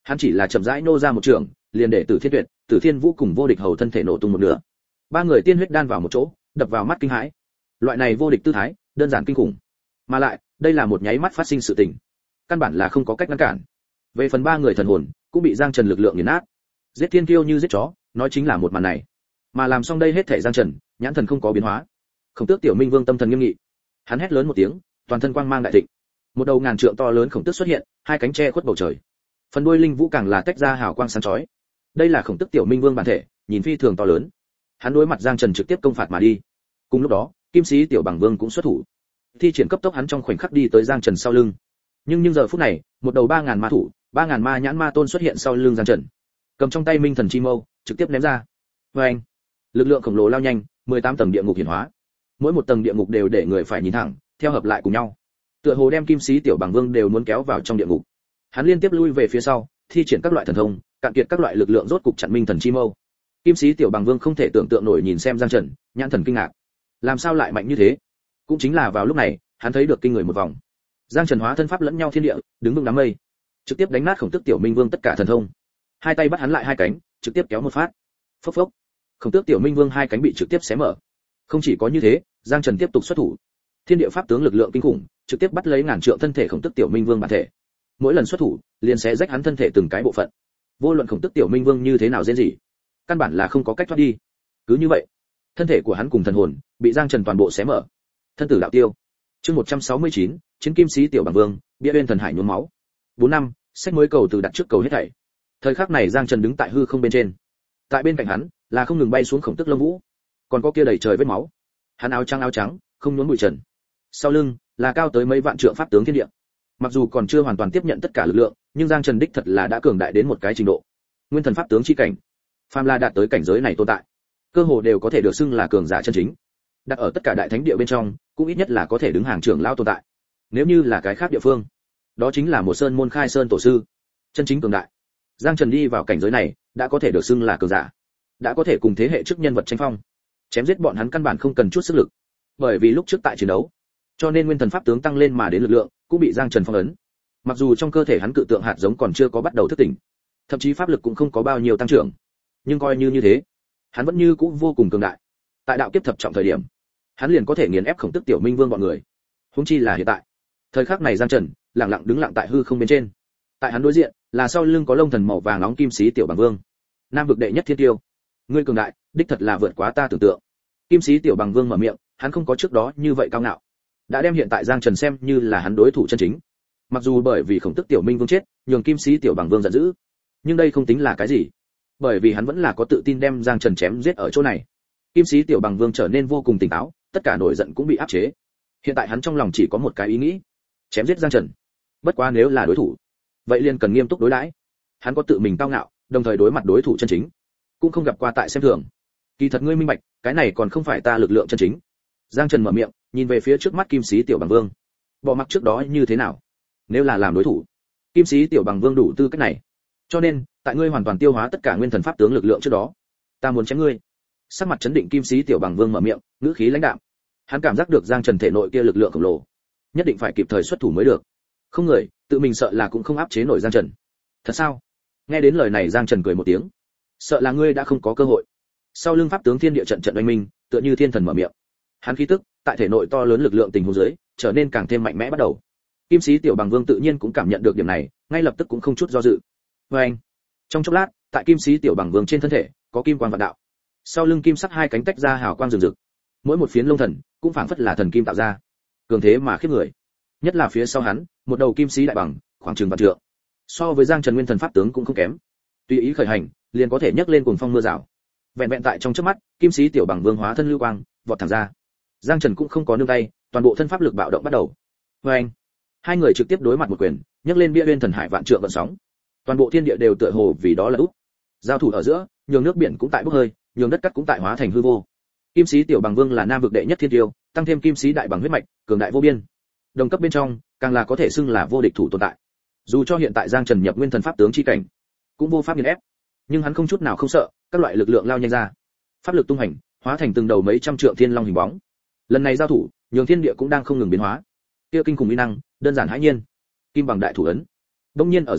Hắn chỉ là chậm rãi nô ra một trường, liền để Tử Thiên Tuyệt, Tử Thiên Vũ cùng vô địch hầu thân thể nổ tung một nửa. Ba người tiên huyết đan vào một chỗ, đập vào mắt kinh hãi. Loại này vô địch tư thái, đơn giản kinh khủng. Mà lại, đây là một nháy mắt phát sinh sự tình, căn bản là không có cách ngăn cản. Về phần ba người thần hồn, cũng bị Giang Trần lực lượng nghiền nát. Giết thiên kiêu như giết chó, nói chính là một màn này. Mà làm xong đây hết thảy Giang Trần, nhãn thần không có biến hóa. Khổng Tước Tiểu Minh Vương tâm thần nghiêm nghị. Hắn hét lớn một tiếng, toàn thân quang mang đại thịnh. Một đầu ngàn trượng to lớn khổng tước xuất hiện, hai cánh che khuất bầu trời. Phần đuôi linh vũ càng là tách ra hào quang sáng chói. Đây là Khổng Tước Tiểu Minh Vương bản thể, nhìn phi thường to lớn. Hắn đối mặt Giang Trần trực tiếp công phạt mà đi. Cùng lúc đó, Kim Sĩ Tiểu Bằng Vương cũng xuất thủ. Thi triển cấp tốc hắn trong khoảnh khắc đi tới Giang Trần sau lưng. Nhưng giờ phút này, một đầu 3000 ma thủ, 3000 ma nhãn ma tôn xuất hiện sau lưng Giang Trần. Cầm trong tay Minh Thần Chi Mâu, trực tiếp ném ra. Oeng! Lực lượng khổng lồ lao nhanh, 18 tầng địa ngục hiển hóa. Mỗi một tầng địa ngục đều để người phải nhìn thẳng, theo hợp lại cùng nhau. Tựa hồ đem Kim Sĩ Tiểu Bằng Vương đều muốn kéo vào trong địa ngục. Hắn liên tiếp lui về phía sau, thi triển các loại thần thông, cạn kiệt các loại lực lượng rốt cục chặn Minh Thần Chi Mâu. Kim Sĩ Tiểu Bằng Vương không thể tưởng tượng nổi nhìn xem Giang Trần, nhãn thần kinh ngạc. Làm sao lại mạnh như thế? Cũng chính là vào lúc này, hắn thấy được kinh người một vòng. Giang Trần hóa thân pháp lẫn nhau thiên địa, đứng vững đám mây, trực tiếp đánh nát Khổng Tước Tiểu Minh Vương tất cả thần thông. Hai tay bắt hắn lại hai cánh, trực tiếp kéo một phát. Phốc phốc. Khổng Tước Tiểu Minh Vương hai cánh bị trực tiếp xé mở. Không chỉ có như thế, Giang Trần tiếp tục xuất thủ. Thiên địa pháp tướng lực lượng kinh khủng, trực tiếp bắt lấy ngàn trượng thân thể Khổng Tước Tiểu Minh Vương bản thể. Mỗi lần xuất thủ, liền xé rách hắn thân thể từng cái bộ phận. Vô luận Khổng Tước Tiểu Minh Vương như thế nào rên rỉ, căn bản là không có cách thoát đi. Cứ như vậy, thân thể của hắn cùng thần hồn bị Giang Trần toàn bộ xé mở. Thân tử đạo tiêu. Chương 169, chiến Kim Sĩ Tiểu Bằng Vương, bia bên thần hải nhuốm máu. 4 năm, sách mới cầu từ đặt trước cầu hết thảy. Thời khắc này Giang Trần đứng tại hư không bên trên. Tại bên cạnh hắn là không ngừng bay xuống Khổng Tước Lông Vũ, còn có kia đầy trời vết máu. Hắn áo trắng, không nhuốm bụi trần. Sau lưng là cao tới mấy vạn trượng pháp tướng thiên địa. Mặc dù còn chưa hoàn toàn tiếp nhận tất cả lực lượng, nhưng Giang Trần đích thật là đã cường đại đến một cái trình độ. Nguyên thần pháp tướng chi cảnh, phàm là đạt tới cảnh giới này tồn tại, cơ hồ đều có thể được xưng là cường giả chân chính. Đặt ở tất cả đại thánh địa bên trong, cũng ít nhất là có thể đứng hàng trưởng lão tồn tại. Nếu như là cái khác địa phương, đó chính là một sơn môn khai sơn tổ sư, chân chính cường đại. Giang Trần đi vào cảnh giới này, đã có thể được xưng là cường giả, đã có thể cùng thế hệ trước nhân vật tranh phong, chém giết bọn hắn căn bản không cần chút sức lực, bởi vì lúc trước tại chiến đấu, cho nên nguyên thần pháp tướng tăng lên mà đến lực lượng cũng bị Giang Trần phong ấn. Mặc dù trong cơ thể hắn cự tượng hạt giống còn chưa có bắt đầu thức tỉnh, thậm chí pháp lực cũng không có bao nhiêu tăng trưởng, nhưng coi như thế, hắn vẫn như cũ vô cùng cường đại. Tại đạo kiếp thập trọng thời điểm, hắn liền có thể nghiền ép Khổng Tước Tiểu Minh Vương bọn người. Huống chi là hiện tại, thời khắc này Giang Trần lặng lặng đứng lặng tại hư không bên trên. Tại hắn đối diện là sau lưng có lông thần màu vàng nóng Kim Sĩ Tiểu Bằng Vương, nam vực đệ nhất thiên tiêu. Ngươi cường đại, đích thật là vượt quá ta tưởng tượng. Kim Sĩ Tiểu Bằng Vương mở miệng, hắn không có trước đó như vậy cao ngạo, đã đem hiện tại Giang Trần xem như là hắn đối thủ chân chính. Mặc dù bởi vì Khổng Tước Tiểu Minh Vương chết, nhường Kim Sĩ Tiểu Bằng Vương giận dữ, nhưng đây không tính là cái gì, bởi vì hắn vẫn là có tự tin đem Giang Trần chém giết ở chỗ này. Kim Sĩ Tiểu Bằng Vương trở nên vô cùng tỉnh táo, tất cả nổi giận cũng bị áp chế. Hiện tại hắn trong lòng chỉ có một cái ý nghĩ, chém giết Giang Trần. Bất quá nếu là đối thủ, vậy liền cần nghiêm túc đối đãi. Hắn có tự mình cao ngạo, đồng thời đối mặt đối thủ chân chính, cũng không gặp qua tại xem thường. Kỳ thật ngươi minh bạch, cái này còn không phải ta lực lượng chân chính. Giang Trần mở miệng, nhìn về phía trước mắt Kim Sĩ Tiểu Bằng Vương. Bỏ mặc trước đó như thế nào, nếu là làm đối thủ, Kim Sĩ Tiểu Bằng Vương đủ tư cách này. Cho nên, tại ngươi hoàn toàn tiêu hóa tất cả nguyên thần pháp tướng lực lượng trước đó, ta muốn chém ngươi. Sắc mặt chấn định Kim Sĩ Tiểu Bằng Vương mở miệng, ngữ khí lãnh đạm. Hắn cảm giác được Giang Trần thể nội kia lực lượng khổng lồ, nhất định phải kịp thời xuất thủ mới được. Không người, tự mình sợ là cũng không áp chế nổi Giang Trần. Thật sao? Nghe đến lời này Giang Trần cười một tiếng. Sợ là ngươi đã không có cơ hội. Sau lưng pháp tướng thiên địa trận trận oanh minh, tựa như thiên thần mở miệng. Hắn khí tức, tại thể nội to lớn lực lượng tình huống dưới, trở nên càng thêm mạnh mẽ bắt đầu. Kim Sĩ Tiểu Bằng Vương tự nhiên cũng cảm nhận được điểm này, ngay lập tức cũng không chút do dự. Oanh! Trong chốc lát, tại Kim Sĩ Tiểu Bằng Vương trên thân thể, có kim quang vạn đạo. Sau lưng kim sắc hai cánh tách ra hào quang rực rực. Mỗi một phiến lông thần cũng phảng phất là thần kim tạo ra, cường thế mà khiếp người. Nhất là phía sau hắn, một đầu kim sĩ đại bằng, khoảng chừng vạn trượng. So với Giang Trần nguyên thần pháp tướng cũng không kém. Tùy ý khởi hành, liền có thể nhấc lên cuồng phong mưa rào. Vẹn vẹn tại trong chớp mắt, Kim Sĩ Tiểu Bằng Vương hóa thân lưu quang, vọt thẳng ra. Giang Trần cũng không có nương tay, toàn bộ thân pháp lực bạo động bắt đầu. Oeng! Hai người trực tiếp đối mặt một quyền, nhấc lên bia bên thần hải vạn trượng gợn sóng. Toàn bộ thiên địa đều tựa hồ vì đó là úp. Giao thủ ở giữa, nhường nước biển cũng tại bốc hơi, nhường đất cát cũng tại hóa thành hư vô. Kim Sĩ Tiểu Bằng Vương là nam vực đệ nhất thiên tiêu, tăng thêm Kim Sĩ đại bằng huyết mạch, cường đại vô biên. Đồng cấp bên trong, càng là có thể xưng là vô địch thủ tồn tại. Dù cho hiện tại Giang Trần nhập nguyên thần pháp tướng chi cảnh, cũng vô pháp nghiền ép, nhưng hắn không chút nào không sợ, các loại lực lượng lao nhanh ra. Pháp lực tung hành, hóa thành từng đầu mấy trăm trượng thiên long hình bóng. Lần này giao thủ, nhường thiên địa cũng đang không ngừng biến hóa. Kia kinh khủng uy năng, đơn giản hãi nhiên. Kim bằng đại thủ ấn. Đông nhiên ở giữa,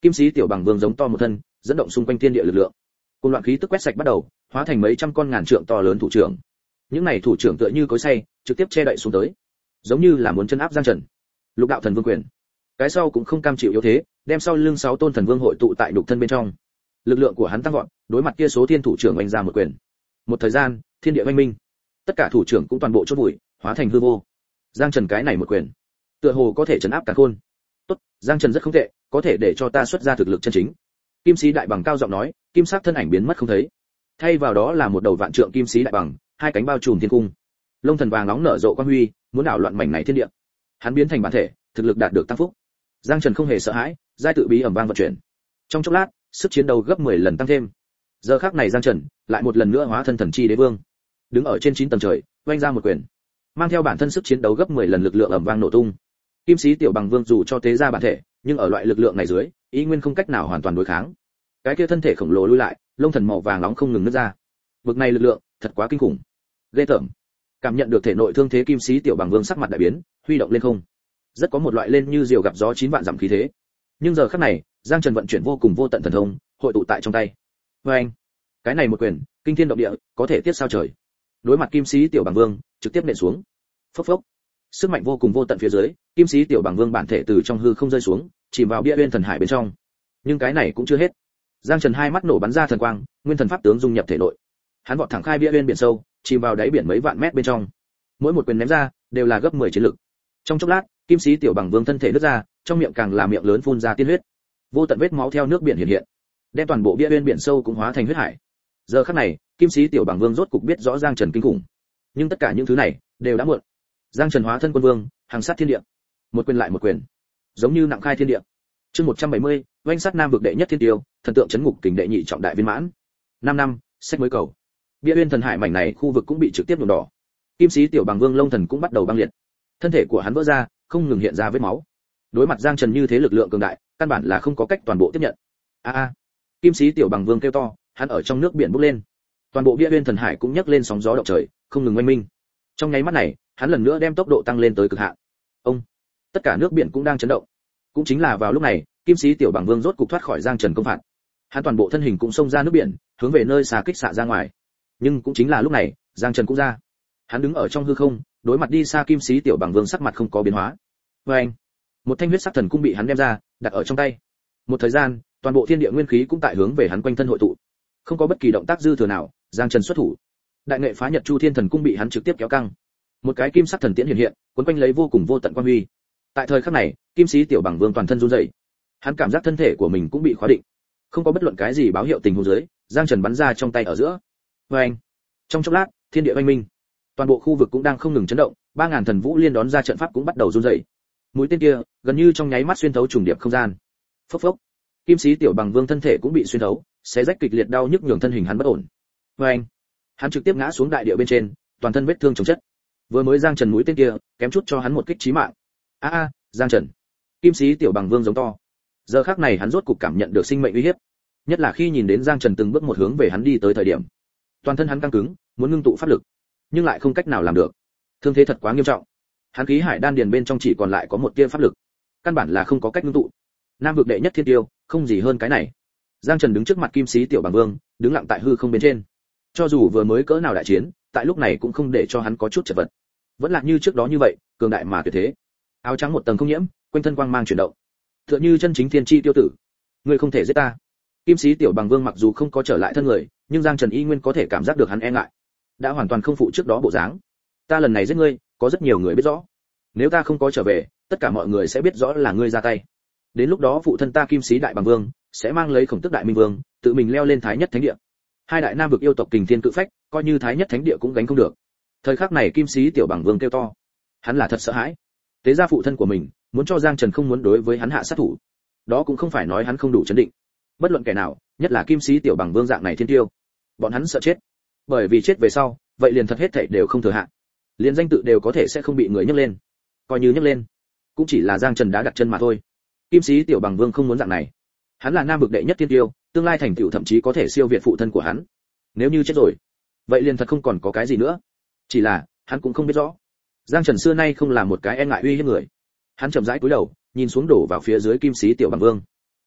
Kim sĩ tiểu bằng vương giống to một thân, dẫn động xung quanh thiên địa lực lượng. Cùng loạn khí tức quét sạch bắt đầu, hóa thành mấy trăm con ngàn trượng to lớn thủ trưởng. Những này thủ trưởng tựa như cối xay, trực tiếp che đậy xuống tới, giống như là muốn chân áp Giang Trần. Lục đạo thần vương quyền, cái sau cũng không cam chịu yếu thế, đem sau lưng 6 tôn thần vương hội tụ tại nhục thân bên trong. Lực lượng của hắn tăng vọt, đối mặt kia số thiên thủ trưởng oanh ra một quyền. Một thời gian, thiên địa oanh minh, tất cả thủ trưởng cũng toàn bộ chôn vùi, hóa thành hư vô. Giang Trần cái này một quyền, tựa hồ có thể trấn áp cả khôn. Tốt, Giang Trần rất không tệ, có thể để cho ta xuất ra thực lực chân chính. Kim sĩ đại bằng cao giọng nói, kim sắc thân ảnh biến mất không thấy. Thay vào đó là một đầu vạn trượng kim sĩ đại bằng, hai cánh bao trùm thiên cung. Lông thần vàng nóng nở rộ quang huy, muốn đảo loạn mảnh này thiên địa. Hắn biến thành bản thể, thực lực đạt được tăng phúc. Giang Trần không hề sợ hãi, giai tự bí ầm vang vận chuyển. Trong chốc lát, sức chiến đấu gấp 10 lần tăng thêm. Giờ khắc này Giang Trần lại một lần nữa hóa thân thần chi đế vương, đứng ở trên 9 tầng trời, vung ra một quyền, mang theo bản thân sức chiến đấu gấp 10 lần lực lượng ầm vang nổ tung. Kim sĩ tiểu bằng vương dù cho tế ra bản thể, nhưng ở loại lực lượng này dưới, ý nguyên không cách nào hoàn toàn đối kháng. Cái kia thân thể khổng lồ lui lại, lông thần màu vàng nóng không ngừng nứt ra. Vực này lực lượng, thật quá kinh khủng. Ghê tởm. Cảm nhận được thể nội thương thế kim sĩ tiểu bằng vương sắc mặt đại biến, huy động lên không. Rất có một loại lên như diều gặp gió 9 vạn dặm khí thế. Nhưng giờ khắc này, Giang Trần vận chuyển vô cùng vô tận thần thông, hội tụ tại trong tay. Anh, cái này một quyền, kinh thiên động địa, có thể tiếp sao trời. Đối mặt kim sĩ tiểu bằng vương, trực tiếp nện xuống. Phốc phốc. Sức mạnh vô cùng vô tận phía dưới, kim sĩ tiểu bằng vương bản thể từ trong hư không rơi xuống, chìm vào bia uyên thần hải bên trong. Nhưng cái này cũng chưa hết. Giang Trần hai mắt nổ bắn ra thần quang, nguyên thần pháp tướng dung nhập thể nội. Hắn vọt thẳng khai bia uyên biển sâu, chìm vào đáy biển mấy vạn mét bên trong. Mỗi một quyền ném ra, đều là gấp 10 chiến lực. Trong chốc lát, kim sĩ tiểu bằng vương thân thể nứt ra, trong miệng càng là miệng lớn phun ra tiên huyết. Vô tận vết máu theo nước biển hiện hiện, đem toàn bộ bia uyên biển sâu cũng hóa thành huyết hải. Giờ khắc này, kim sĩ tiểu bằng vương rốt cục biết rõ Giang Trần kinh khủng. Nhưng tất cả những thứ này đều đã muộn. Giang Trần hóa thân quân vương, hàng sát thiên địa. Một quyền lại một quyền, giống như nặng khai thiên địa. Chương 170, oanh sát nam vực đệ nhất thiên tiêu, thần tượng chấn ngục kình đệ nhị trọng đại viên mãn. 5 năm, sách mới cầu. Bia uyên thần hải mảnh này khu vực cũng bị trực tiếp nhuộm đỏ. Kim sĩ tiểu bằng vương lông thần cũng bắt đầu băng liệt. Thân thể của hắn vỡ ra, không ngừng hiện ra vết máu. Đối mặt Giang Trần như thế lực lượng cường đại, căn bản là không có cách toàn bộ tiếp nhận. A Kim sĩ tiểu bằng vương kêu to, hắn ở trong nước biển bốc lên. Toàn bộ bia uyên thần hải cũng nhấc lên sóng gió động trời, không ngừng oanh minh. Trong nháy mắt này, hắn lần nữa đem tốc độ tăng lên tới cực hạn. Tất cả nước biển cũng đang chấn động. Cũng chính là vào lúc này, kim sĩ tiểu bằng vương rốt cục thoát khỏi Giang Trần công phạt. Hắn toàn bộ thân hình cũng xông ra nước biển, hướng về nơi xa kích xạ ra ngoài. Nhưng cũng chính là lúc này, Giang Trần cũng ra. Hắn đứng ở trong hư không, đối mặt đi xa kim sĩ tiểu bằng vương sắc mặt không có biến hóa. Anh, một thanh huyết sắc thần cung bị hắn đem ra, đặt ở trong tay. Một thời gian, toàn bộ thiên địa nguyên khí cũng tại hướng về hắn quanh thân hội tụ. Không có bất kỳ động tác dư thừa nào, Giang Trần xuất thủ. Đại nghệ phá nhật chu thiên thần cung bị hắn trực tiếp kéo căng. Một cái kim sắc thần tiễn hiện hiện, cuốn quanh lấy vô cùng vô tận quang huy. Tại thời khắc này, kim sĩ tiểu bằng vương toàn thân run rẩy. Hắn cảm giác thân thể của mình cũng bị khóa định. Không có bất luận cái gì báo hiệu tình huống dưới, Giang Trần bắn ra trong tay ở giữa. Anh, trong chốc lát, thiên địa oanh minh. Toàn bộ khu vực cũng đang không ngừng chấn động, 3000 thần vũ liên đón ra trận pháp cũng bắt đầu run rẩy. Mũi tên kia, gần như trong nháy mắt xuyên thấu trùng điệp không gian. Phốc phốc. Kim sĩ tiểu bằng vương thân thể cũng bị xuyên thấu, xé rách kịch liệt đau nhức nhường thân hình hắn bất ổn. Anh, hắn trực tiếp ngã xuống đại địa bên trên, toàn thân vết thương chồng chất. Vừa mới Giang Trần mũi tên kia, kém chút cho hắn một kích chí mạng. Giang Trần. Kim sĩ tiểu bằng vương giống to. Giờ khắc này hắn rốt cục cảm nhận được sinh mệnh uy hiếp, nhất là khi nhìn đến Giang Trần từng bước một hướng về hắn đi tới thời điểm. Toàn thân hắn căng cứng, muốn ngưng tụ pháp lực, nhưng lại không cách nào làm được. Thương thế thật quá nghiêm trọng. Hắn khí hải đan điền bên trong chỉ còn lại có một tia pháp lực, căn bản là không có cách ngưng tụ. Nam vực đệ nhất thiên tiêu, không gì hơn cái này. Giang Trần đứng trước mặt kim sĩ tiểu bằng vương, đứng lặng tại hư không bên trên. Cho dù vừa mới cỡ nào đại chiến, tại lúc này cũng không để cho hắn có chút chật vật. Vẫn là như trước đó như vậy, cường đại mà tuyệt thế. Áo trắng một tầng không nhiễm, quanh thân quang mang chuyển động, tựa như chân chính thiên chi tiêu tử. Ngươi không thể giết ta. Kim sĩ tiểu bằng vương mặc dù không có trở lại thân người, nhưng Giang Trần y nguyên có thể cảm giác được hắn e ngại, đã hoàn toàn không phụ trước đó bộ dáng. Ta lần này giết ngươi, có rất nhiều người biết rõ. Nếu ta không có trở về, tất cả mọi người sẽ biết rõ là ngươi ra tay. Đến lúc đó phụ thân ta kim sĩ đại bằng vương sẽ mang lấy khổng tức đại minh vương, tự mình leo lên thái nhất thánh địa. Hai đại nam vực yêu tộc kình thiên cự phách, coi như thái nhất thánh địa cũng gánh không được. Thời khắc này kim sĩ tiểu bằng vương kêu to, hắn là thật sợ hãi. Tế gia phụ thân của mình, muốn cho Giang Trần không muốn đối với hắn hạ sát thủ. Đó cũng không phải nói hắn không đủ chấn định. Bất luận kẻ nào, nhất là kim sĩ tiểu bằng vương dạng này thiên tiêu, bọn hắn sợ chết. Bởi vì chết về sau, vậy liền thật hết thảy đều không thừa hạn. Liền danh tự đều có thể sẽ không bị người nhắc lên. Coi như nhắc lên, cũng chỉ là Giang Trần đã đặt chân mà thôi. Kim sĩ tiểu bằng vương không muốn dạng này. Hắn là nam vực đệ nhất thiên tiêu, tương lai thành tựu thậm chí có thể siêu việt phụ thân của hắn. Nếu như chết rồi, vậy liền thật không còn có cái gì nữa. Chỉ là, hắn cũng không biết rõ. Giang Trần xưa nay không là một cái e ngại uy hiếp người. Hắn chậm rãi cúi đầu, nhìn xuống đổ vào phía dưới kim sĩ tiểu bằng vương.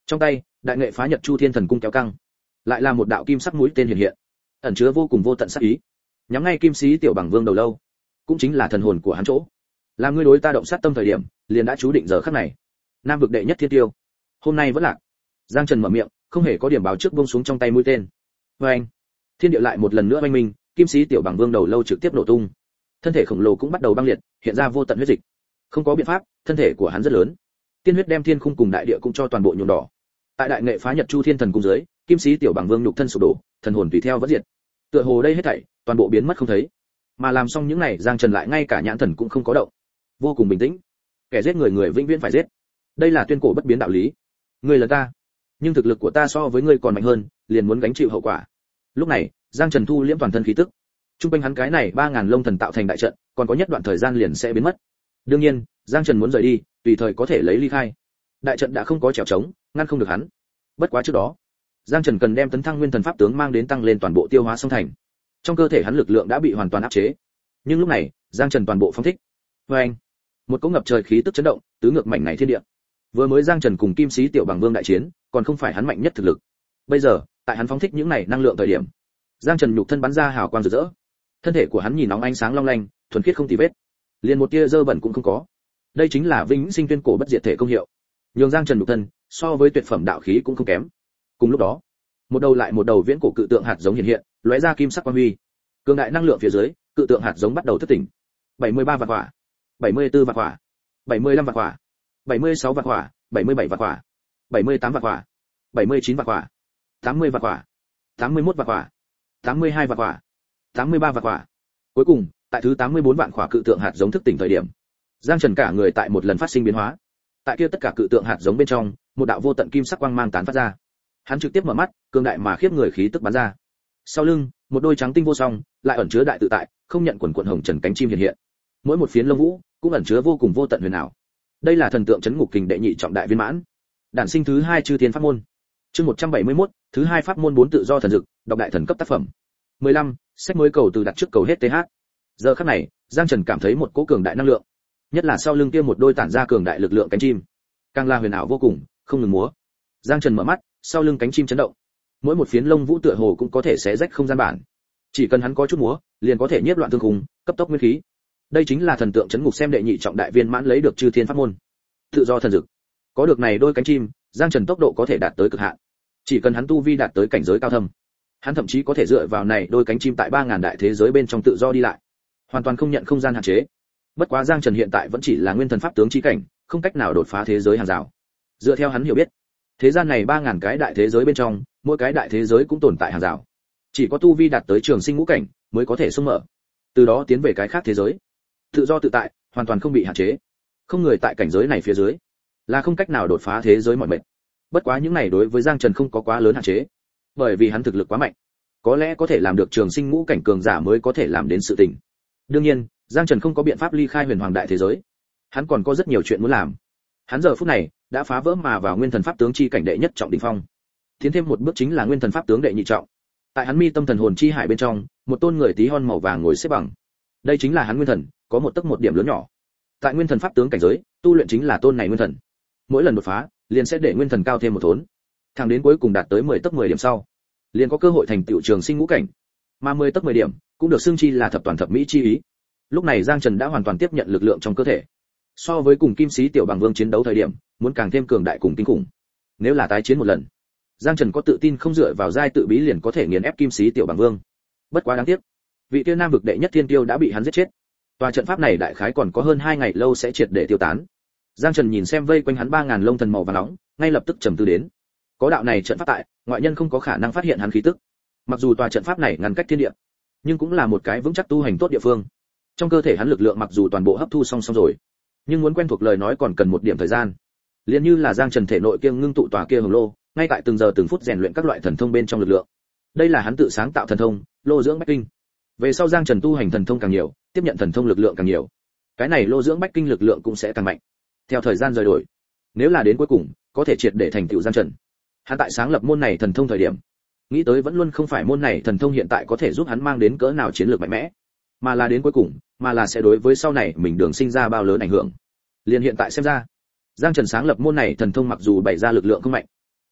Trong tay, đại nghệ phá nhật chu thiên thần cung kéo căng, lại là một đạo kim sắc mũi tên hiện hiện, ẩn chứa vô cùng vô tận sát ý, nhắm ngay kim sĩ tiểu bằng vương đầu lâu, cũng chính là thần hồn của hắn chỗ. Làm ngươi đối ta động sát tâm thời điểm, liền đã chú định giờ khắc này. Nam vực đệ nhất thiên tiêu, hôm nay vẫn lạc. Giang Trần mở miệng, không hề có điểm báo trước buông xuống trong tay mũi tên. Oeng! Thiên địa lại một lần nữa oanh minh, kim sĩ tiểu bằng vương đầu lâu trực tiếp nổ tung. Thân thể khổng lồ cũng bắt đầu băng liệt, hiện ra vô tận huyết dịch. Không có biện pháp, thân thể của hắn rất lớn. Tiên huyết đem thiên khung cùng đại địa cũng cho toàn bộ nhuộm đỏ. Tại đại nghệ phá nhật chu thiên thần cung dưới, kim sĩ tiểu bằng vương nhục thân sụp đổ, thần hồn tùy theo vỡ diệt. Tựa hồ đây hết thảy, toàn bộ biến mất không thấy. Mà làm xong những này, Giang Trần lại ngay cả nhãn thần cũng không có động, vô cùng bình tĩnh. Kẻ giết người người vĩnh viễn phải giết, đây là tuyên cổ bất biến đạo lý. Ngươi là ta, nhưng thực lực của ta so với ngươi còn mạnh hơn, liền muốn gánh chịu hậu quả. Lúc này, Giang Trần thu liễm toàn thân khí tức. Trung quanh hắn cái này 3000 lông thần tạo thành đại trận, còn có nhất đoạn thời gian liền sẽ biến mất. Đương nhiên, Giang Trần muốn rời đi, tùy thời có thể lấy ly khai. Đại trận đã không có trèo trống, ngăn không được hắn. Bất quá trước đó, Giang Trần cần đem tấn thăng nguyên thần pháp tướng mang đến tăng lên toàn bộ tiêu hóa song thành. Trong cơ thể hắn lực lượng đã bị hoàn toàn áp chế. Nhưng lúc này, Giang Trần toàn bộ phóng thích. Oeng! Một cỗ ngập trời khí tức chấn động, tứ ngược mảnh này thiên địa. Vừa mới Giang Trần cùng Kim Sĩ Tiểu Bằng Vương đại chiến, còn không phải hắn mạnh nhất thực lực. Bây giờ, tại hắn phóng thích những này năng lượng thời điểm, Giang Trần nhục thân bắn ra hào quang rực rỡ. Thân thể của hắn nhìn nóng ánh sáng long lanh, thuần khiết không tì vết, liền một tia dơ bẩn cũng không có. Đây chính là vĩnh sinh tuyên cổ bất diệt thể công hiệu. Nhường Giang Trần nhục thân so với tuyệt phẩm đạo khí cũng không kém. Cùng lúc đó, một đầu lại một đầu viễn cổ cự tượng hạt giống hiện hiện, lóe ra kim sắc quang huy. Cường đại năng lượng phía dưới, cự tượng hạt giống bắt đầu thức tỉnh. 73 vạn quả, 74 vạn quả, 75 vạn quả, 76 vạn quả, 77 vạn quả, 78 vạn quả, 79 vạn quả, 80 vạn quả, 81 vạn quả, 82 vạn quả, 83 vạn quả. Cuối cùng, tại thứ 84 vạn quả cự tượng hạt giống thức tỉnh thời điểm, Giang Trần cả người tại một lần phát sinh biến hóa. Tại kia tất cả cự tượng hạt giống bên trong, một đạo vô tận kim sắc quang mang tán phát ra. Hắn trực tiếp mở mắt, cường đại mà khiếp người khí tức bắn ra. Sau lưng, một đôi trắng tinh vô song, lại ẩn chứa đại tự tại, không nhận quần quần hồng trần cánh chim hiện hiện. Mỗi một phiến lông vũ cũng ẩn chứa vô cùng vô tận huyền ảo. Đây là thần tượng trấn ngục kình đệ nhị trọng đại viên mãn. Đản sinh thứ 2 chư thiên pháp môn. Chương 171, thứ 2 pháp môn 4 tự do thần dực, đọc đại thần cấp tác phẩm. 15, sách mới cầu từ đặt trước cầu hết TH. Giờ khắc này, Giang Trần cảm thấy một cỗ cường đại năng lượng, nhất là sau lưng kia một đôi tản ra cường đại lực lượng cánh chim, càng là huyền ảo vô cùng, không ngừng múa. Giang Trần mở mắt, sau lưng cánh chim chấn động, mỗi một phiến lông vũ tựa hồ cũng có thể xé rách không gian bản. Chỉ cần hắn có chút múa, liền có thể nhiếp loạn thương khung, cấp tốc nguyên khí. Đây chính là thần tượng trấn ngục xem đệ nhị trọng đại viên mãn lấy được chư thiên pháp môn. Tự do thần dực. Có được này đôi cánh chim, Giang Trần tốc độ có thể đạt tới cực hạn. Chỉ cần hắn tu vi đạt tới cảnh giới cao thâm, hắn thậm chí có thể dựa vào này đôi cánh chim tại 3000 đại thế giới bên trong tự do đi lại, hoàn toàn không nhận không gian hạn chế. Bất quá Giang Trần hiện tại vẫn chỉ là nguyên thần pháp tướng chi cảnh, không cách nào đột phá thế giới hàng rào. Dựa theo hắn hiểu biết, thế gian này 3000 cái đại thế giới bên trong, mỗi cái đại thế giới cũng tồn tại hàng rào. Chỉ có tu vi đạt tới trường sinh ngũ cảnh mới có thể xông mở, từ đó tiến về cái khác thế giới. Tự do tự tại, hoàn toàn không bị hạn chế. Không người tại cảnh giới này phía dưới là không cách nào đột phá thế giới mọi mệnh. Bất quá những này đối với Giang Trần không có quá lớn hạn chế, bởi vì hắn thực lực quá mạnh, có lẽ có thể làm được trường sinh ngũ cảnh cường giả mới có thể làm đến sự tình. Đương nhiên, Giang Trần không có biện pháp ly khai huyền hoàng đại thế giới, hắn còn có rất nhiều chuyện muốn làm. Hắn giờ phút này đã phá vỡ mà vào nguyên thần pháp tướng chi cảnh đệ nhất trọng đỉnh phong, tiến thêm một bước chính là nguyên thần pháp tướng đệ nhị trọng. Tại hắn mi tâm thần hồn chi hải bên trong, một tôn người tí hon màu vàng ngồi xếp bằng. Đây chính là hắn nguyên thần, có một tấc một điểm lớn nhỏ. Tại nguyên thần pháp tướng cảnh giới, tu luyện chính là tôn này nguyên thần. Mỗi lần đột phá, liền sẽ để nguyên thần cao thêm một thốn. Thẳng đến cuối cùng đạt tới 10 tấc 10 điểm sau, liền có cơ hội thành tựu trường sinh ngũ cảnh. Mà 10 tấc 10 điểm, cũng được xưng chi là thập toàn thập mỹ chi ý. Lúc này Giang Trần đã hoàn toàn tiếp nhận lực lượng trong cơ thể. So với cùng Kim Sĩ Tiểu Bằng Vương chiến đấu thời điểm, muốn càng thêm cường đại cùng kinh khủng. Nếu là tái chiến một lần, Giang Trần có tự tin không dựa vào giai tự bí liền có thể nghiền ép Kim Sĩ Tiểu Bằng Vương. Bất quá đáng tiếc, vị kia nam vực đệ nhất thiên tiêu đã bị hắn giết chết. Tòa trận pháp này đại khái còn có hơn 2 ngày lâu sẽ triệt để tiêu tán. Giang Trần nhìn xem vây quanh hắn 3000 lông thần màu vàng nóng, ngay lập tức trầm tư đến. Có đạo này trận pháp tại, ngoại nhân không có khả năng phát hiện hắn khí tức. Mặc dù tòa trận pháp này ngăn cách thiên địa, nhưng cũng là một cái vững chắc tu hành tốt địa phương. Trong cơ thể hắn lực lượng mặc dù toàn bộ hấp thu xong rồi, nhưng muốn quen thuộc lời nói còn cần một điểm thời gian. Liên như là Giang Trần thể nội kia ngưng tụ tòa kia hồng lô, ngay tại từng giờ từng phút rèn luyện các loại thần thông bên trong lực lượng. Đây là hắn tự sáng tạo thần thông, lô dưỡng bách kinh. Về sau Giang Trần tu hành thần thông càng nhiều, tiếp nhận thần thông lực lượng càng nhiều, cái này lô dưỡng bách kinh lực lượng cũng sẽ càng mạnh. Theo thời gian rời đổi, nếu là đến cuối cùng có thể triệt để thành tựu Giang Trần, hắn tại sáng lập môn này thần thông thời điểm, nghĩ tới vẫn luôn không phải môn này thần thông hiện tại có thể giúp hắn mang đến cỡ nào chiến lược mạnh mẽ, mà là đến cuối cùng, mà là sẽ đối với sau này mình đường sinh ra bao lớn ảnh hưởng. Liên hiện tại xem ra, Giang Trần sáng lập môn này thần thông mặc dù bày ra lực lượng không mạnh,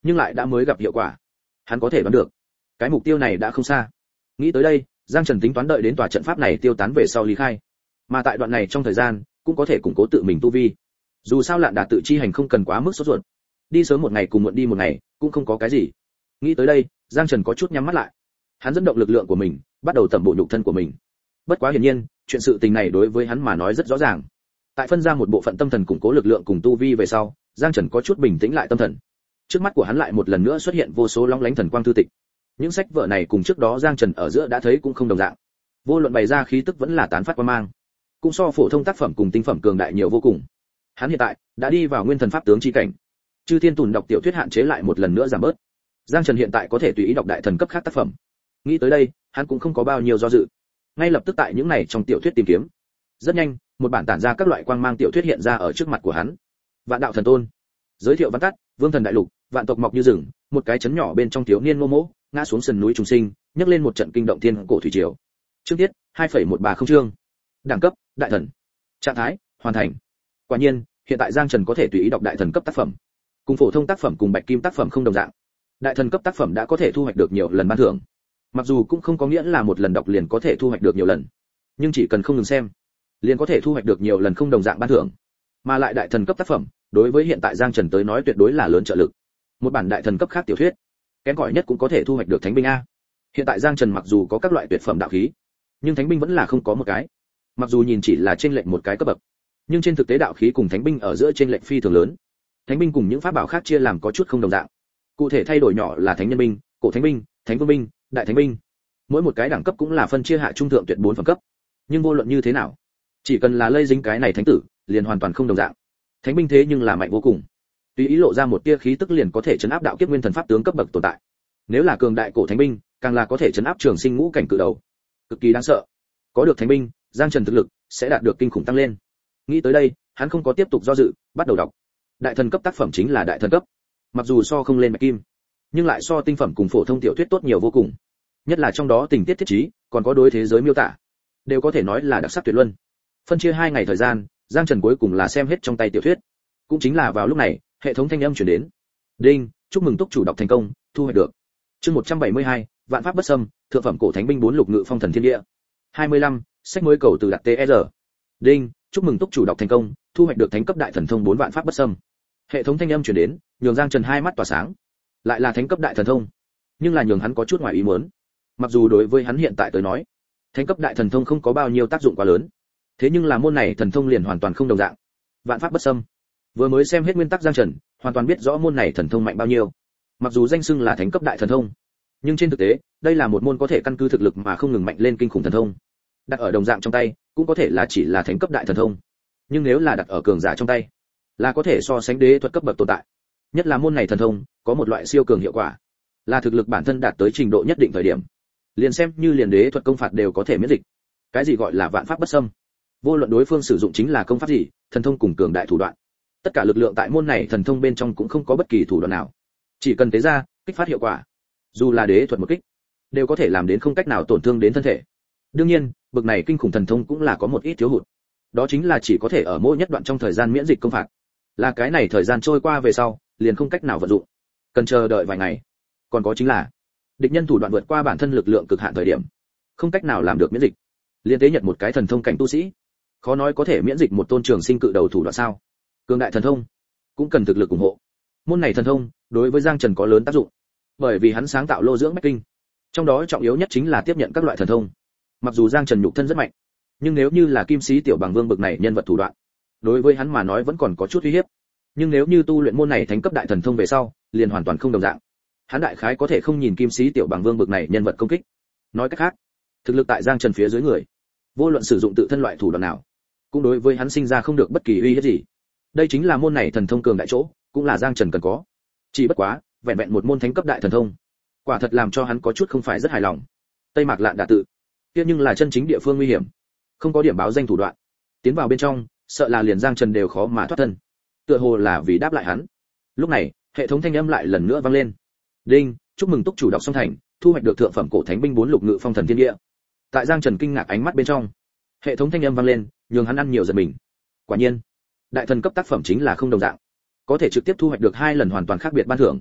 nhưng lại đã mới gặp hiệu quả. Hắn có thể đoán được, cái mục tiêu này đã không xa. Nghĩ tới đây, Giang Trần tính toán đợi đến tòa trận pháp này tiêu tán về sau ly khai. Mà tại đoạn này trong thời gian, cũng có thể củng cố tự mình tu vi. Dù sao Lạn Đà tự chi hành không cần quá mức sốt ruột. Đi sớm một ngày cùng muộn đi một ngày, cũng không có cái gì. Nghĩ tới đây, Giang Trần có chút nhắm mắt lại. Hắn dẫn động lực lượng của mình, bắt đầu tẩm bổ nhục thân của mình. Bất quá hiển nhiên, chuyện sự tình này đối với hắn mà nói rất rõ ràng. Tại phân ra một bộ phận tâm thần củng cố lực lượng cùng tu vi về sau, Giang Trần có chút bình tĩnh lại tâm thần. Trước mắt của hắn lại một lần nữa xuất hiện vô số long lánh thần quang thư tịch. Những sách vở này cùng trước đó Giang Trần ở giữa đã thấy cũng không đồng dạng. Vô luận bày ra khí tức vẫn là tán phát quang mang, cũng so phổ thông tác phẩm cùng tinh phẩm cường đại nhiều vô cùng. Hắn hiện tại đã đi vào nguyên thần pháp tướng chi cảnh. Chư Thiên Tùn đọc tiểu thuyết hạn chế lại một lần nữa giảm bớt. Giang Trần hiện tại có thể tùy ý đọc đại thần cấp khác tác phẩm. Nghĩ tới đây, hắn cũng không có bao nhiêu do dự, ngay lập tức tại những này trong tiểu thuyết tìm kiếm. Rất nhanh, một bản tản ra các loại quang mang tiểu thuyết hiện ra ở trước mặt của hắn. Vạn đạo thần tôn, giới thiệu văn tắt, vương thần đại lục, vạn tộc mọc như rừng, một cái trấn nhỏ bên trong thiếu niên Mô ngã xuống sườn núi trùng sinh, nhấc lên một trận kinh động thiên cổ thủy triều. Chương tiết 2.130 chương. Đẳng cấp đại thần. Trạng thái hoàn thành. Quả nhiên, hiện tại Giang Trần có thể tùy ý đọc đại thần cấp tác phẩm. Cùng phổ thông tác phẩm cùng bạch kim tác phẩm không đồng dạng. Đại thần cấp tác phẩm đã có thể thu hoạch được nhiều lần ban thưởng. Mặc dù cũng không có nghĩa là một lần đọc liền có thể thu hoạch được nhiều lần, nhưng chỉ cần không ngừng xem, liền có thể thu hoạch được nhiều lần không đồng dạng ban thưởng. Mà lại đại thần cấp tác phẩm, đối với hiện tại Giang Trần tới nói tuyệt đối là lớn trợ lực. Một bản đại thần cấp khác tiểu thuyết, kém cỏi nhất cũng có thể thu hoạch được thánh binh a. Hiện tại Giang Trần mặc dù có các loại tuyệt phẩm đạo khí, nhưng thánh binh vẫn là không có một cái. Mặc dù nhìn chỉ là chênh lệch một cái cấp bậc, nhưng trên thực tế đạo khí cùng thánh binh ở giữa chênh lệch phi thường lớn. Thánh binh cùng những pháp bảo khác chia làm có chút không đồng dạng. Cụ thể thay đổi nhỏ là thánh nhân binh, cổ thánh binh, thánh vương binh, đại thánh binh. Mỗi một cái đẳng cấp cũng là phân chia hạ trung thượng tuyệt 4 phẩm cấp. Nhưng vô luận như thế nào, chỉ cần là lây dính cái này thánh tử, liền hoàn toàn không đồng dạng. Thánh binh thế nhưng là mạnh vô cùng. Tùy ý lộ ra một tia khí tức liền có thể chấn áp đạo kiếp nguyên thần pháp tướng cấp bậc tồn tại. Nếu là cường đại cổ thánh binh, càng là có thể chấn áp trường sinh ngũ cảnh cự đầu. Cực kỳ đáng sợ. Có được thánh binh, Giang Trần thực lực sẽ đạt được kinh khủng tăng lên. Nghĩ tới đây, hắn không có tiếp tục do dự, bắt đầu đọc. Đại thần cấp tác phẩm chính là đại thần cấp. Mặc dù so không lên bạch kim, nhưng lại so tinh phẩm cùng phổ thông tiểu thuyết tốt nhiều vô cùng. Nhất là trong đó tình tiết thiết trí, còn có đối thế giới miêu tả, đều có thể nói là đặc sắc tuyệt luân. Phân chia 2 ngày thời gian, Giang Trần cuối cùng là xem hết trong tay tiểu thuyết. Cũng chính là vào lúc này, hệ thống thanh âm truyền đến. Đinh, chúc mừng túc chủ đọc thành công, thu hoạch được. Chương 172, vạn pháp bất xâm, thượng phẩm cổ thánh binh 4 lục ngự phong thần thiên địa. 25, sách mới cầu từ đặt TR. Đinh, chúc mừng túc chủ đọc thành công, thu hoạch được thánh cấp đại thần thông 4 vạn pháp bất xâm. Hệ thống thanh âm truyền đến, nhường Giang Trần hai mắt tỏa sáng. Lại là thánh cấp đại thần thông, nhưng là nhường hắn có chút ngoài ý muốn. Mặc dù đối với hắn hiện tại tới nói, thánh cấp đại thần thông không có bao nhiêu tác dụng quá lớn, thế nhưng là môn này thần thông liền hoàn toàn không đồng dạng. Vạn pháp bất xâm. Vừa mới xem hết nguyên tắc Giang Trần, hoàn toàn biết rõ môn này thần thông mạnh bao nhiêu. Mặc dù danh xưng là thánh cấp đại thần thông, nhưng trên thực tế, đây là một môn có thể căn cứ thực lực mà không ngừng mạnh lên kinh khủng thần thông. Đặt ở đồng dạng trong tay, cũng có thể là chỉ là thánh cấp đại thần thông. Nhưng nếu là đặt ở cường giả trong tay, là có thể so sánh đế thuật cấp bậc tồn tại. Nhất là môn này thần thông, có một loại siêu cường hiệu quả, là thực lực bản thân đạt tới trình độ nhất định thời điểm, liền xem như liền đế thuật công phạt đều có thể miễn dịch. Cái gì gọi là vạn pháp bất xâm? Vô luận đối phương sử dụng chính là công pháp gì, thần thông cùng cường đại thủ đoạn, tất cả lực lượng tại môn này thần thông bên trong cũng không có bất kỳ thủ đoạn nào, chỉ cần tế ra, kích phát hiệu quả, dù là đế thuật một kích, đều có thể làm đến không cách nào tổn thương đến thân thể. Đương nhiên, bậc này kinh khủng thần thông cũng là có một ít thiếu hụt, đó chính là chỉ có thể ở mỗi nhất đoạn trong thời gian miễn dịch công phạt, là cái này thời gian trôi qua về sau, liền không cách nào vận dụng, cần chờ đợi vài ngày. Còn có chính là, địch nhân thủ đoạn vượt qua bản thân lực lượng cực hạn thời điểm, không cách nào làm được miễn dịch, liên tế nhật một cái thần thông cảnh tu sĩ, khó nói có thể miễn dịch một tôn trường sinh cự đầu thủ đoạn sao? Cường đại thần thông cũng cần thực lực ủng hộ. Môn này thần thông đối với Giang Trần có lớn tác dụng, bởi vì hắn sáng tạo lô dưỡng bách kinh, trong đó trọng yếu nhất chính là tiếp nhận các loại thần thông. Mặc dù Giang Trần nhục thân rất mạnh, nhưng nếu như là Kim Sĩ Tiểu Bằng Vương bực này nhân vật thủ đoạn, đối với hắn mà nói vẫn còn có chút uy hiếp. Nhưng nếu như tu luyện môn này thánh cấp đại thần thông về sau, liền hoàn toàn không đồng dạng. Hắn đại khái có thể không nhìn Kim Sĩ Tiểu Bằng Vương bực này nhân vật công kích. Nói cách khác, thực lực tại Giang Trần phía dưới người, vô luận sử dụng tự thân loại thủ đoạn nào, cũng đối với hắn sinh ra không được bất kỳ uy hiếp gì. Đây chính là môn này thần thông cường đại chỗ, cũng là Giang Trần cần có. Chỉ bất quá, vẹn vẹn một môn thánh cấp đại thần thông, quả thật làm cho hắn có chút không phải rất hài lòng. Tây Mạc Lạn Đà tự, kia nhưng là chân chính địa phương nguy hiểm, không có điểm báo danh thủ đoạn, tiến vào bên trong, sợ là liền Giang Trần đều khó mà thoát thân. Tựa hồ là vì đáp lại hắn. Lúc này, hệ thống thanh âm lại lần nữa vang lên. Đinh, chúc mừng túc chủ đọc xong thành, thu hoạch được thượng phẩm cổ thánh binh 4 lục ngự phong thần thiên địa. Tại Giang Trần kinh ngạc ánh mắt bên trong, hệ thống thanh âm vang lên, nhường hắn ăn nhiều giật mình. Quả nhiên, đại thần cấp tác phẩm chính là không đồng dạng, có thể trực tiếp thu hoạch được 2 lần hoàn toàn khác biệt ban thưởng.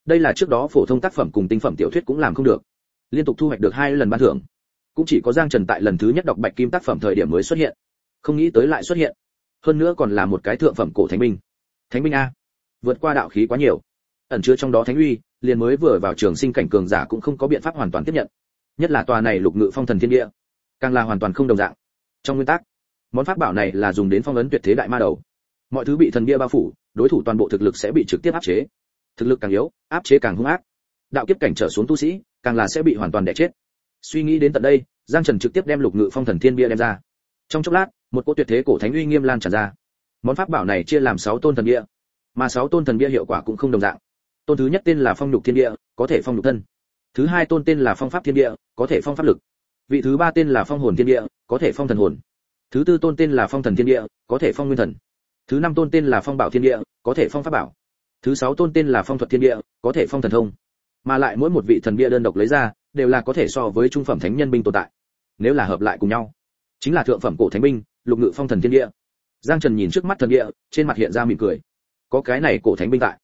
đây là trước đó phổ thông tác phẩm cùng tinh phẩm tiểu thuyết cũng làm không được, liên tục thu hoạch được 2 lần ban thưởng. Cũng chỉ có Giang Trần tại lần thứ nhất đọc Bạch Kim tác phẩm thời điểm mới xuất hiện, không nghĩ tới lại xuất hiện, hơn nữa còn là một cái thượng phẩm cổ thánh binh. Thánh binh a, vượt qua đạo khí quá nhiều, ẩn chứa trong đó thánh uy, liền mới vừa vào trường sinh cảnh cường giả cũng không có biện pháp hoàn toàn tiếp nhận. Nhất là tòa này Lục Ngự Phong Thần Thiên Địa, càng là hoàn toàn không đồng dạng. Trong nguyên tắc, món pháp bảo này là dùng đến phong ấn tuyệt thế đại ma đầu. Mọi thứ bị thần bia bao phủ, đối thủ toàn bộ thực lực sẽ bị trực tiếp áp chế. Thực lực càng yếu, áp chế càng hung ác. Đạo kiếp cảnh trở xuống tu sĩ, càng là sẽ bị hoàn toàn đè chết. Suy nghĩ đến tận đây, Giang Trần trực tiếp đem Lục Ngự Phong Thần Thiên Bia đem ra. Trong chốc lát, một cỗ tuyệt thế cổ thánh uy nghiêm lan tràn ra. Món pháp bảo này chia làm 6 tôn thần bia, mà 6 tôn thần bia hiệu quả cũng không đồng dạng. Tôn thứ nhất tên là Phong Nhục Thiên Bia, có thể phong nhục thân. Thứ hai tôn tên là Phong Pháp Thiên Bia, có thể phong pháp lực. Vị thứ ba tên là Phong Hồn Thiên Bia, có thể phong thần hồn. Thứ tư tôn tên là Phong Thần Thiên Bia, có thể phong nguyên thần. Thứ năm tôn tên là Phong Bảo Thiên Bia, có thể phong pháp bảo. Thứ 6 tôn tên là Phong Thuật Thiên Bia, có thể phong thần thông. Mà lại mỗi một vị thần bia đơn độc lấy ra, đều là có thể so với trung phẩm thánh nhân binh tồn tại. Nếu là hợp lại cùng nhau, chính là thượng phẩm cổ thánh binh, Lục Ngự Phong Thần Thiên Bia. Giang Trần nhìn trước mắt thần bia, trên mặt hiện ra mỉm cười. Có cái này cổ thánh binh tại,